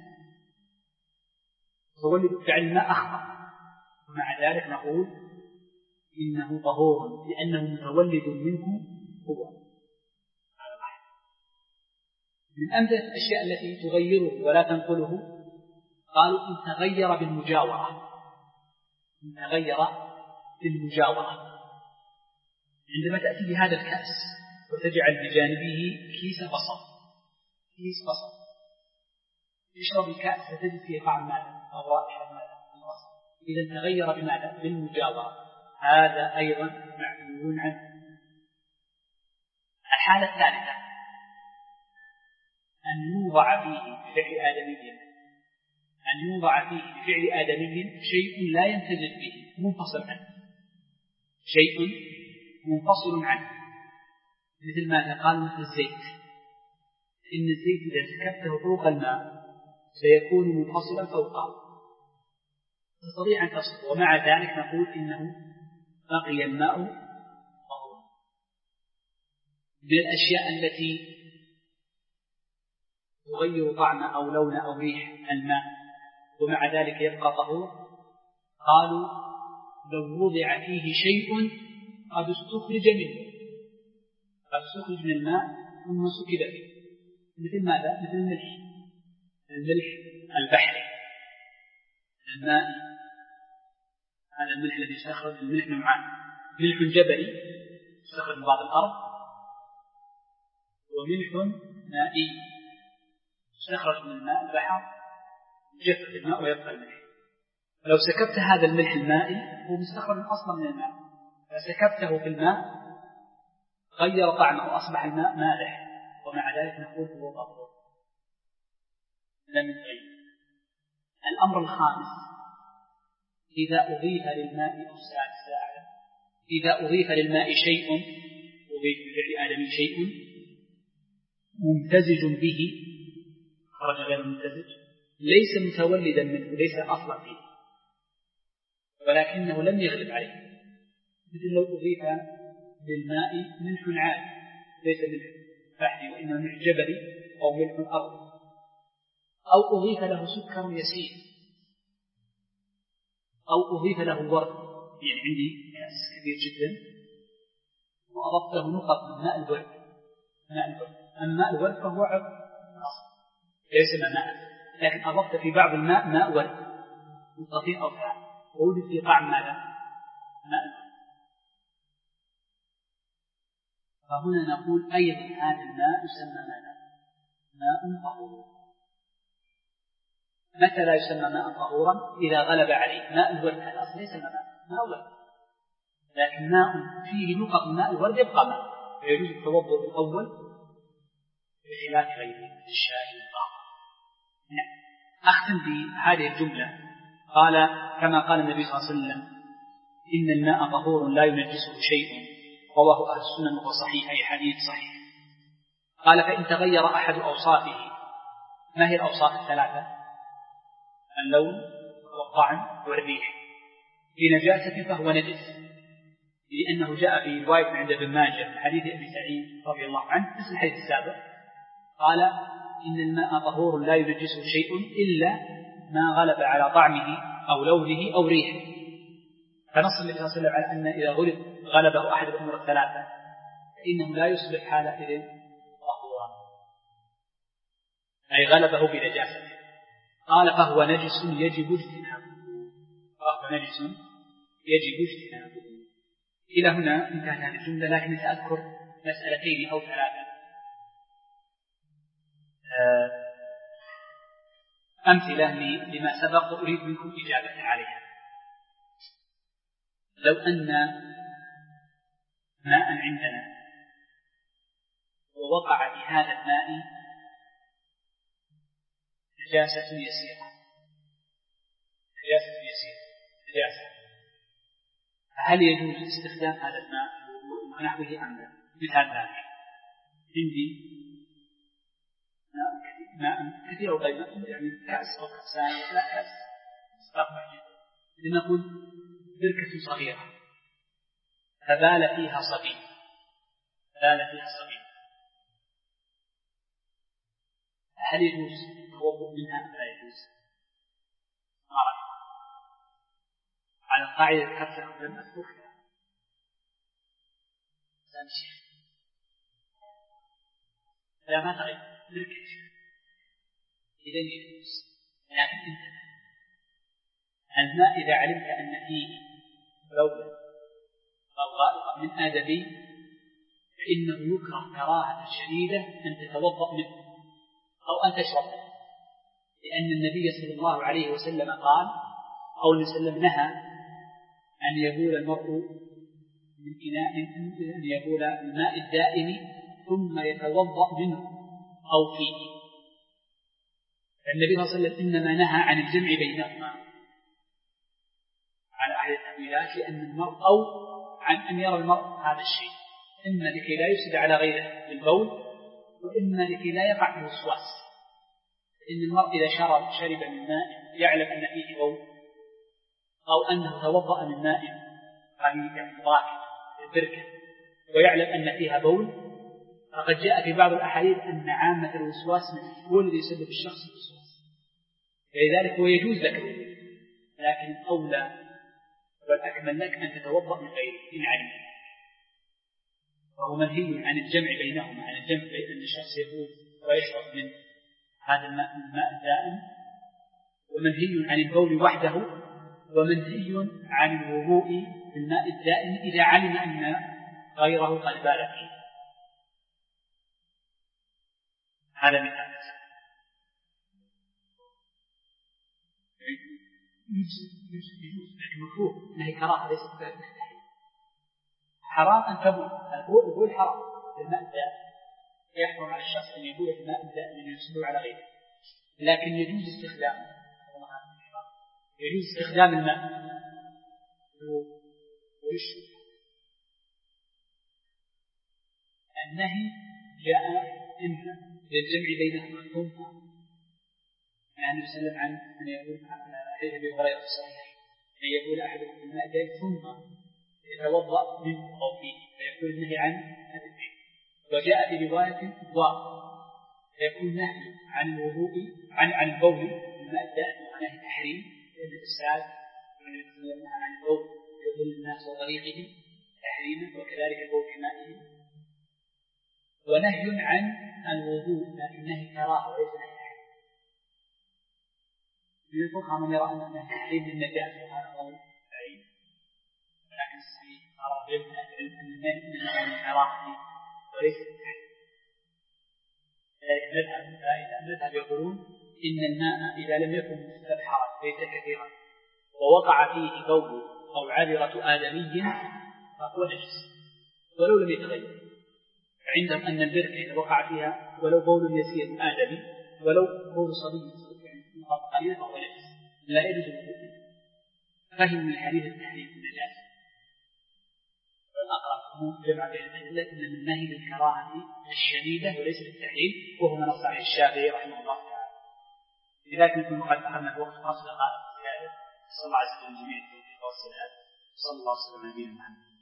متولد فعل الماء أخضر، ومع ذلك نقول إنه طهور لأنه متولد منه هو. من أمثلة الأشياء التي تغيره ولا تنقله قالوا إن تغير بالمجاورة، إن تغير بالمجاورة عندما تأتي بهذا الكأس وتجعل بجانبه كيس بصل، كيس بصل يشرب الكأس فتجد فيه طعم ماء أو رائحة ماء البصل، إذا تغير بماذا؟ بالمجاورة، هذا أيضا معلوم عنه. الحالة الثالثة أن يوضع فيه بفعل آدمي، أن يوضع فيه بفعل آدمي شيء لا يمتزج به منفصل عنه، شيء منفصل عنه، مثل ما قال مثل الزيت، إن الزيت إذا سكبته فوق الماء سيكون منفصلا فوقه تستطيع أن تصل، ومع ذلك نقول إنه بقي الماء طهورا. من الأشياء التي تغير طعم أو لون أو ريح الماء ومع ذلك يبقى طهور، قالوا لو وضع فيه شيء قد استخرج منه، قد استخرج من الماء ثم سكب فيه، مثل ماذا؟ مثل الملح، الملح البحري الماء، هذا الملح الذي يستخرج، الملح نوعان، ملح جبلي يستخرج من بعض الأرض، وملح مائي يستخرج من الماء البحر يجفف الماء ويبقى الملح. فلو سكبت هذا الملح المائي هو مستخرج أصلا من الماء، فسكبته في الماء غير طعمه وأصبح الماء مالح، ومع ذلك نقول هو طهور لم يتغير. الأمر الخامس إذا أضيف للماء السادس إذا أضيف للماء شيء أضيف لفعل آدم شيء ممتزج به خرج غير الممتزج ليس متولدا منه ليس أصلا فيه ولكنه لم يغلب عليه، مثل لو أضيف للماء ملح عادي ليس ملح بحري وإنما ملح جبلي أو ملح أرضي، أو أضيف له سكر يسير، أو أضيف له ورد، يعني عندي كأس كبير جدا وأضفته نقط من ماء الورد ماء الورد أما ماء الورد فهو عرض ليس ماء، لكن أضفت في بعض الماء ماء ورد مستطيل أو فعل ووجد في طعم ماذا؟ ماء الورد. فهنا نقول أيضا هذا الماء يسمى ماذا؟ ماء طهور. متى لا يسمى ماء طهورا؟ إذا غلب عليه ماء الورد هذا أصلا ليس ماء ماء ورد، لكن ماء فيه نقط من ماء الورد يبقى ماء فيجوز التوضؤ الأول بخلاف غيره الشاي والقهوة. نعم. أختم بهذه الجملة قال كما قال النبي صلى الله عليه وسلم إن الماء طهور لا ينجسه شيء رواه أهل السنن وهو صحيح أي حديث صحيح. قال فإن تغير أحد أوصافه، ما هي الأوصاف الثلاثة؟ اللون والطعم والريح. بنجاسة فهو نجس لأنه جاء في رواية عند ابن ماجه من حديث أبي سعيد رضي الله عنه مثل الحديث السابق قال إن الماء طهور لا ينجسه شيء إلا ما غلب على طعمه أو لونه أو ريحه، فنص النبي صلى الله عليه وسلم على أن إذا غلب غلبه أحد الأمور الثلاثة فإنه لا يصبح حالئذ طهورا أي غلبه بنجاسته. قال فهو نجس يجب اجتنابه فهو نجس يجب اجتنابه. إلى هنا انتهت هذه الجملة، لكن سأذكر مسألتين أو ثلاثة أمثلة لما سبق أريد منكم إجابة عليها. لو أن ماء عندنا ووقع في هذا الماء نجاسة يسيرة نجاسة يسيرة نجاسة هل يجوز استخدام هذا الماء ونحوه أم لا؟ مثال ذلك عندي ماء كثير وغير يعني كأس أو كأسان لا كأس استقبح جدا لنقول بركة صغيرة فبال فيها صبي بال فيها صبي هل يجوز التوضؤ منها أم لا يجوز؟ ما رأيك؟ على القاعدة كثرة لم أذكرها سامشي لا ما تغير بركة إذا يجوز، لكن انت الماء إذا علمت أن فيه بولا أو غائطا من آدمي فإنه يكره كراهة شديدة أن تتوضأ منه أو أن تشرب منه، لأن النبي صلى الله عليه وسلم قال أو وسلم نهى أن يبول المرء من إناء أن يبول الماء الدائم ثم يتوضأ منه أو فيه. فالنبي صلى الله عليه وسلم إنما نهى عن الجمع بينهما على أحد التأويلات لأن المرء أو عن أن يرى المرء هذا الشيء إما لكي لا يفسد على غيره بالبول وإما لكي لا يقع في الوسواس، إن المرء إذا شرب شرب من ماء يعلم أن فيه بول أو أنه توضأ من ماء قليل يعني راكد البركة ويعلم أن فيها بول، فقد جاء في بعض الأحاديث أن عامة الوسواس منه هو الذي يسبب الشخص الوسواس، فلذلك هو يجوز لك لكن أولى والأكمل لك أن تتوضأ من غيره إن علمت. وهو منهي عن الجمع بينهما، عن الجمع بين أن الشخص يبول ويشرب من هذا الماء الماء الدائم، ومنهي عن البول وحده، ومنهي عن الوضوء بالماء الدائم إذا علم أن غيره قد بال فيه. هذا مثال. يجوز يجوز يجوز لكن مكروه انها كراهه ليست مستحيل. حرام ان تبول البول حرام بالماء الدائم يحرم على الشخص أن يبول الماء من يصبه على غيره، لكن يجوز استخدامه، يجوز استخدام الماء ويشرب. النهي جاء إما للجمع بينهما ثم يعني يسلم عن أن يقول حديث أبي هريرة الصحيح أن يقول أحدكم الماء جاء ثم يتوضأ منه أو فيه فيكون النهي عن هذا الشيء. وجاء في رواية ضار فيكون نهي عن الوضوء عن عن البول الماء الدائم ونهي تحريم الإرسال عن البول يضل الناس وطريقهم تحريما وكذلك البول بمائهم. ونهي عن الوضوء لكن نهي كراهة وليس نهي تحريم. من الفقهاء من يرى أن النهي تحريم للنجاسة وهذا قول بعيد، ولكن الصحيح قرر ابن أهل أن النهي عن كراهة وليس تحريم. لذلك المذهب يقولون إن الماء إذا لم يكن مستبحرا ليس كثيرا ووقع فيه بول أو عذرة آدمي فهو نجس ولو لم يتغير. عندهم أن البركة إذا وقع فيها ولو بول يسير آدمي ولو بول صبي قليلا فهو نجس لا يجوز الوضوء. فهم من حديث التحريم النجاسة والأقرب جمع بين الأدلة إن من نهي الكراهة الشديدة وليس بالتحريم وهو ما نص عليه الشافعي رحمه الله تعالى. لذلك نكون قد أخذنا الوقت خاصة قائمة الزيادة. صلى الله عليه وسلم جميع التوفيق والسلام. صلى الله عليه وسلم نبينا محمد.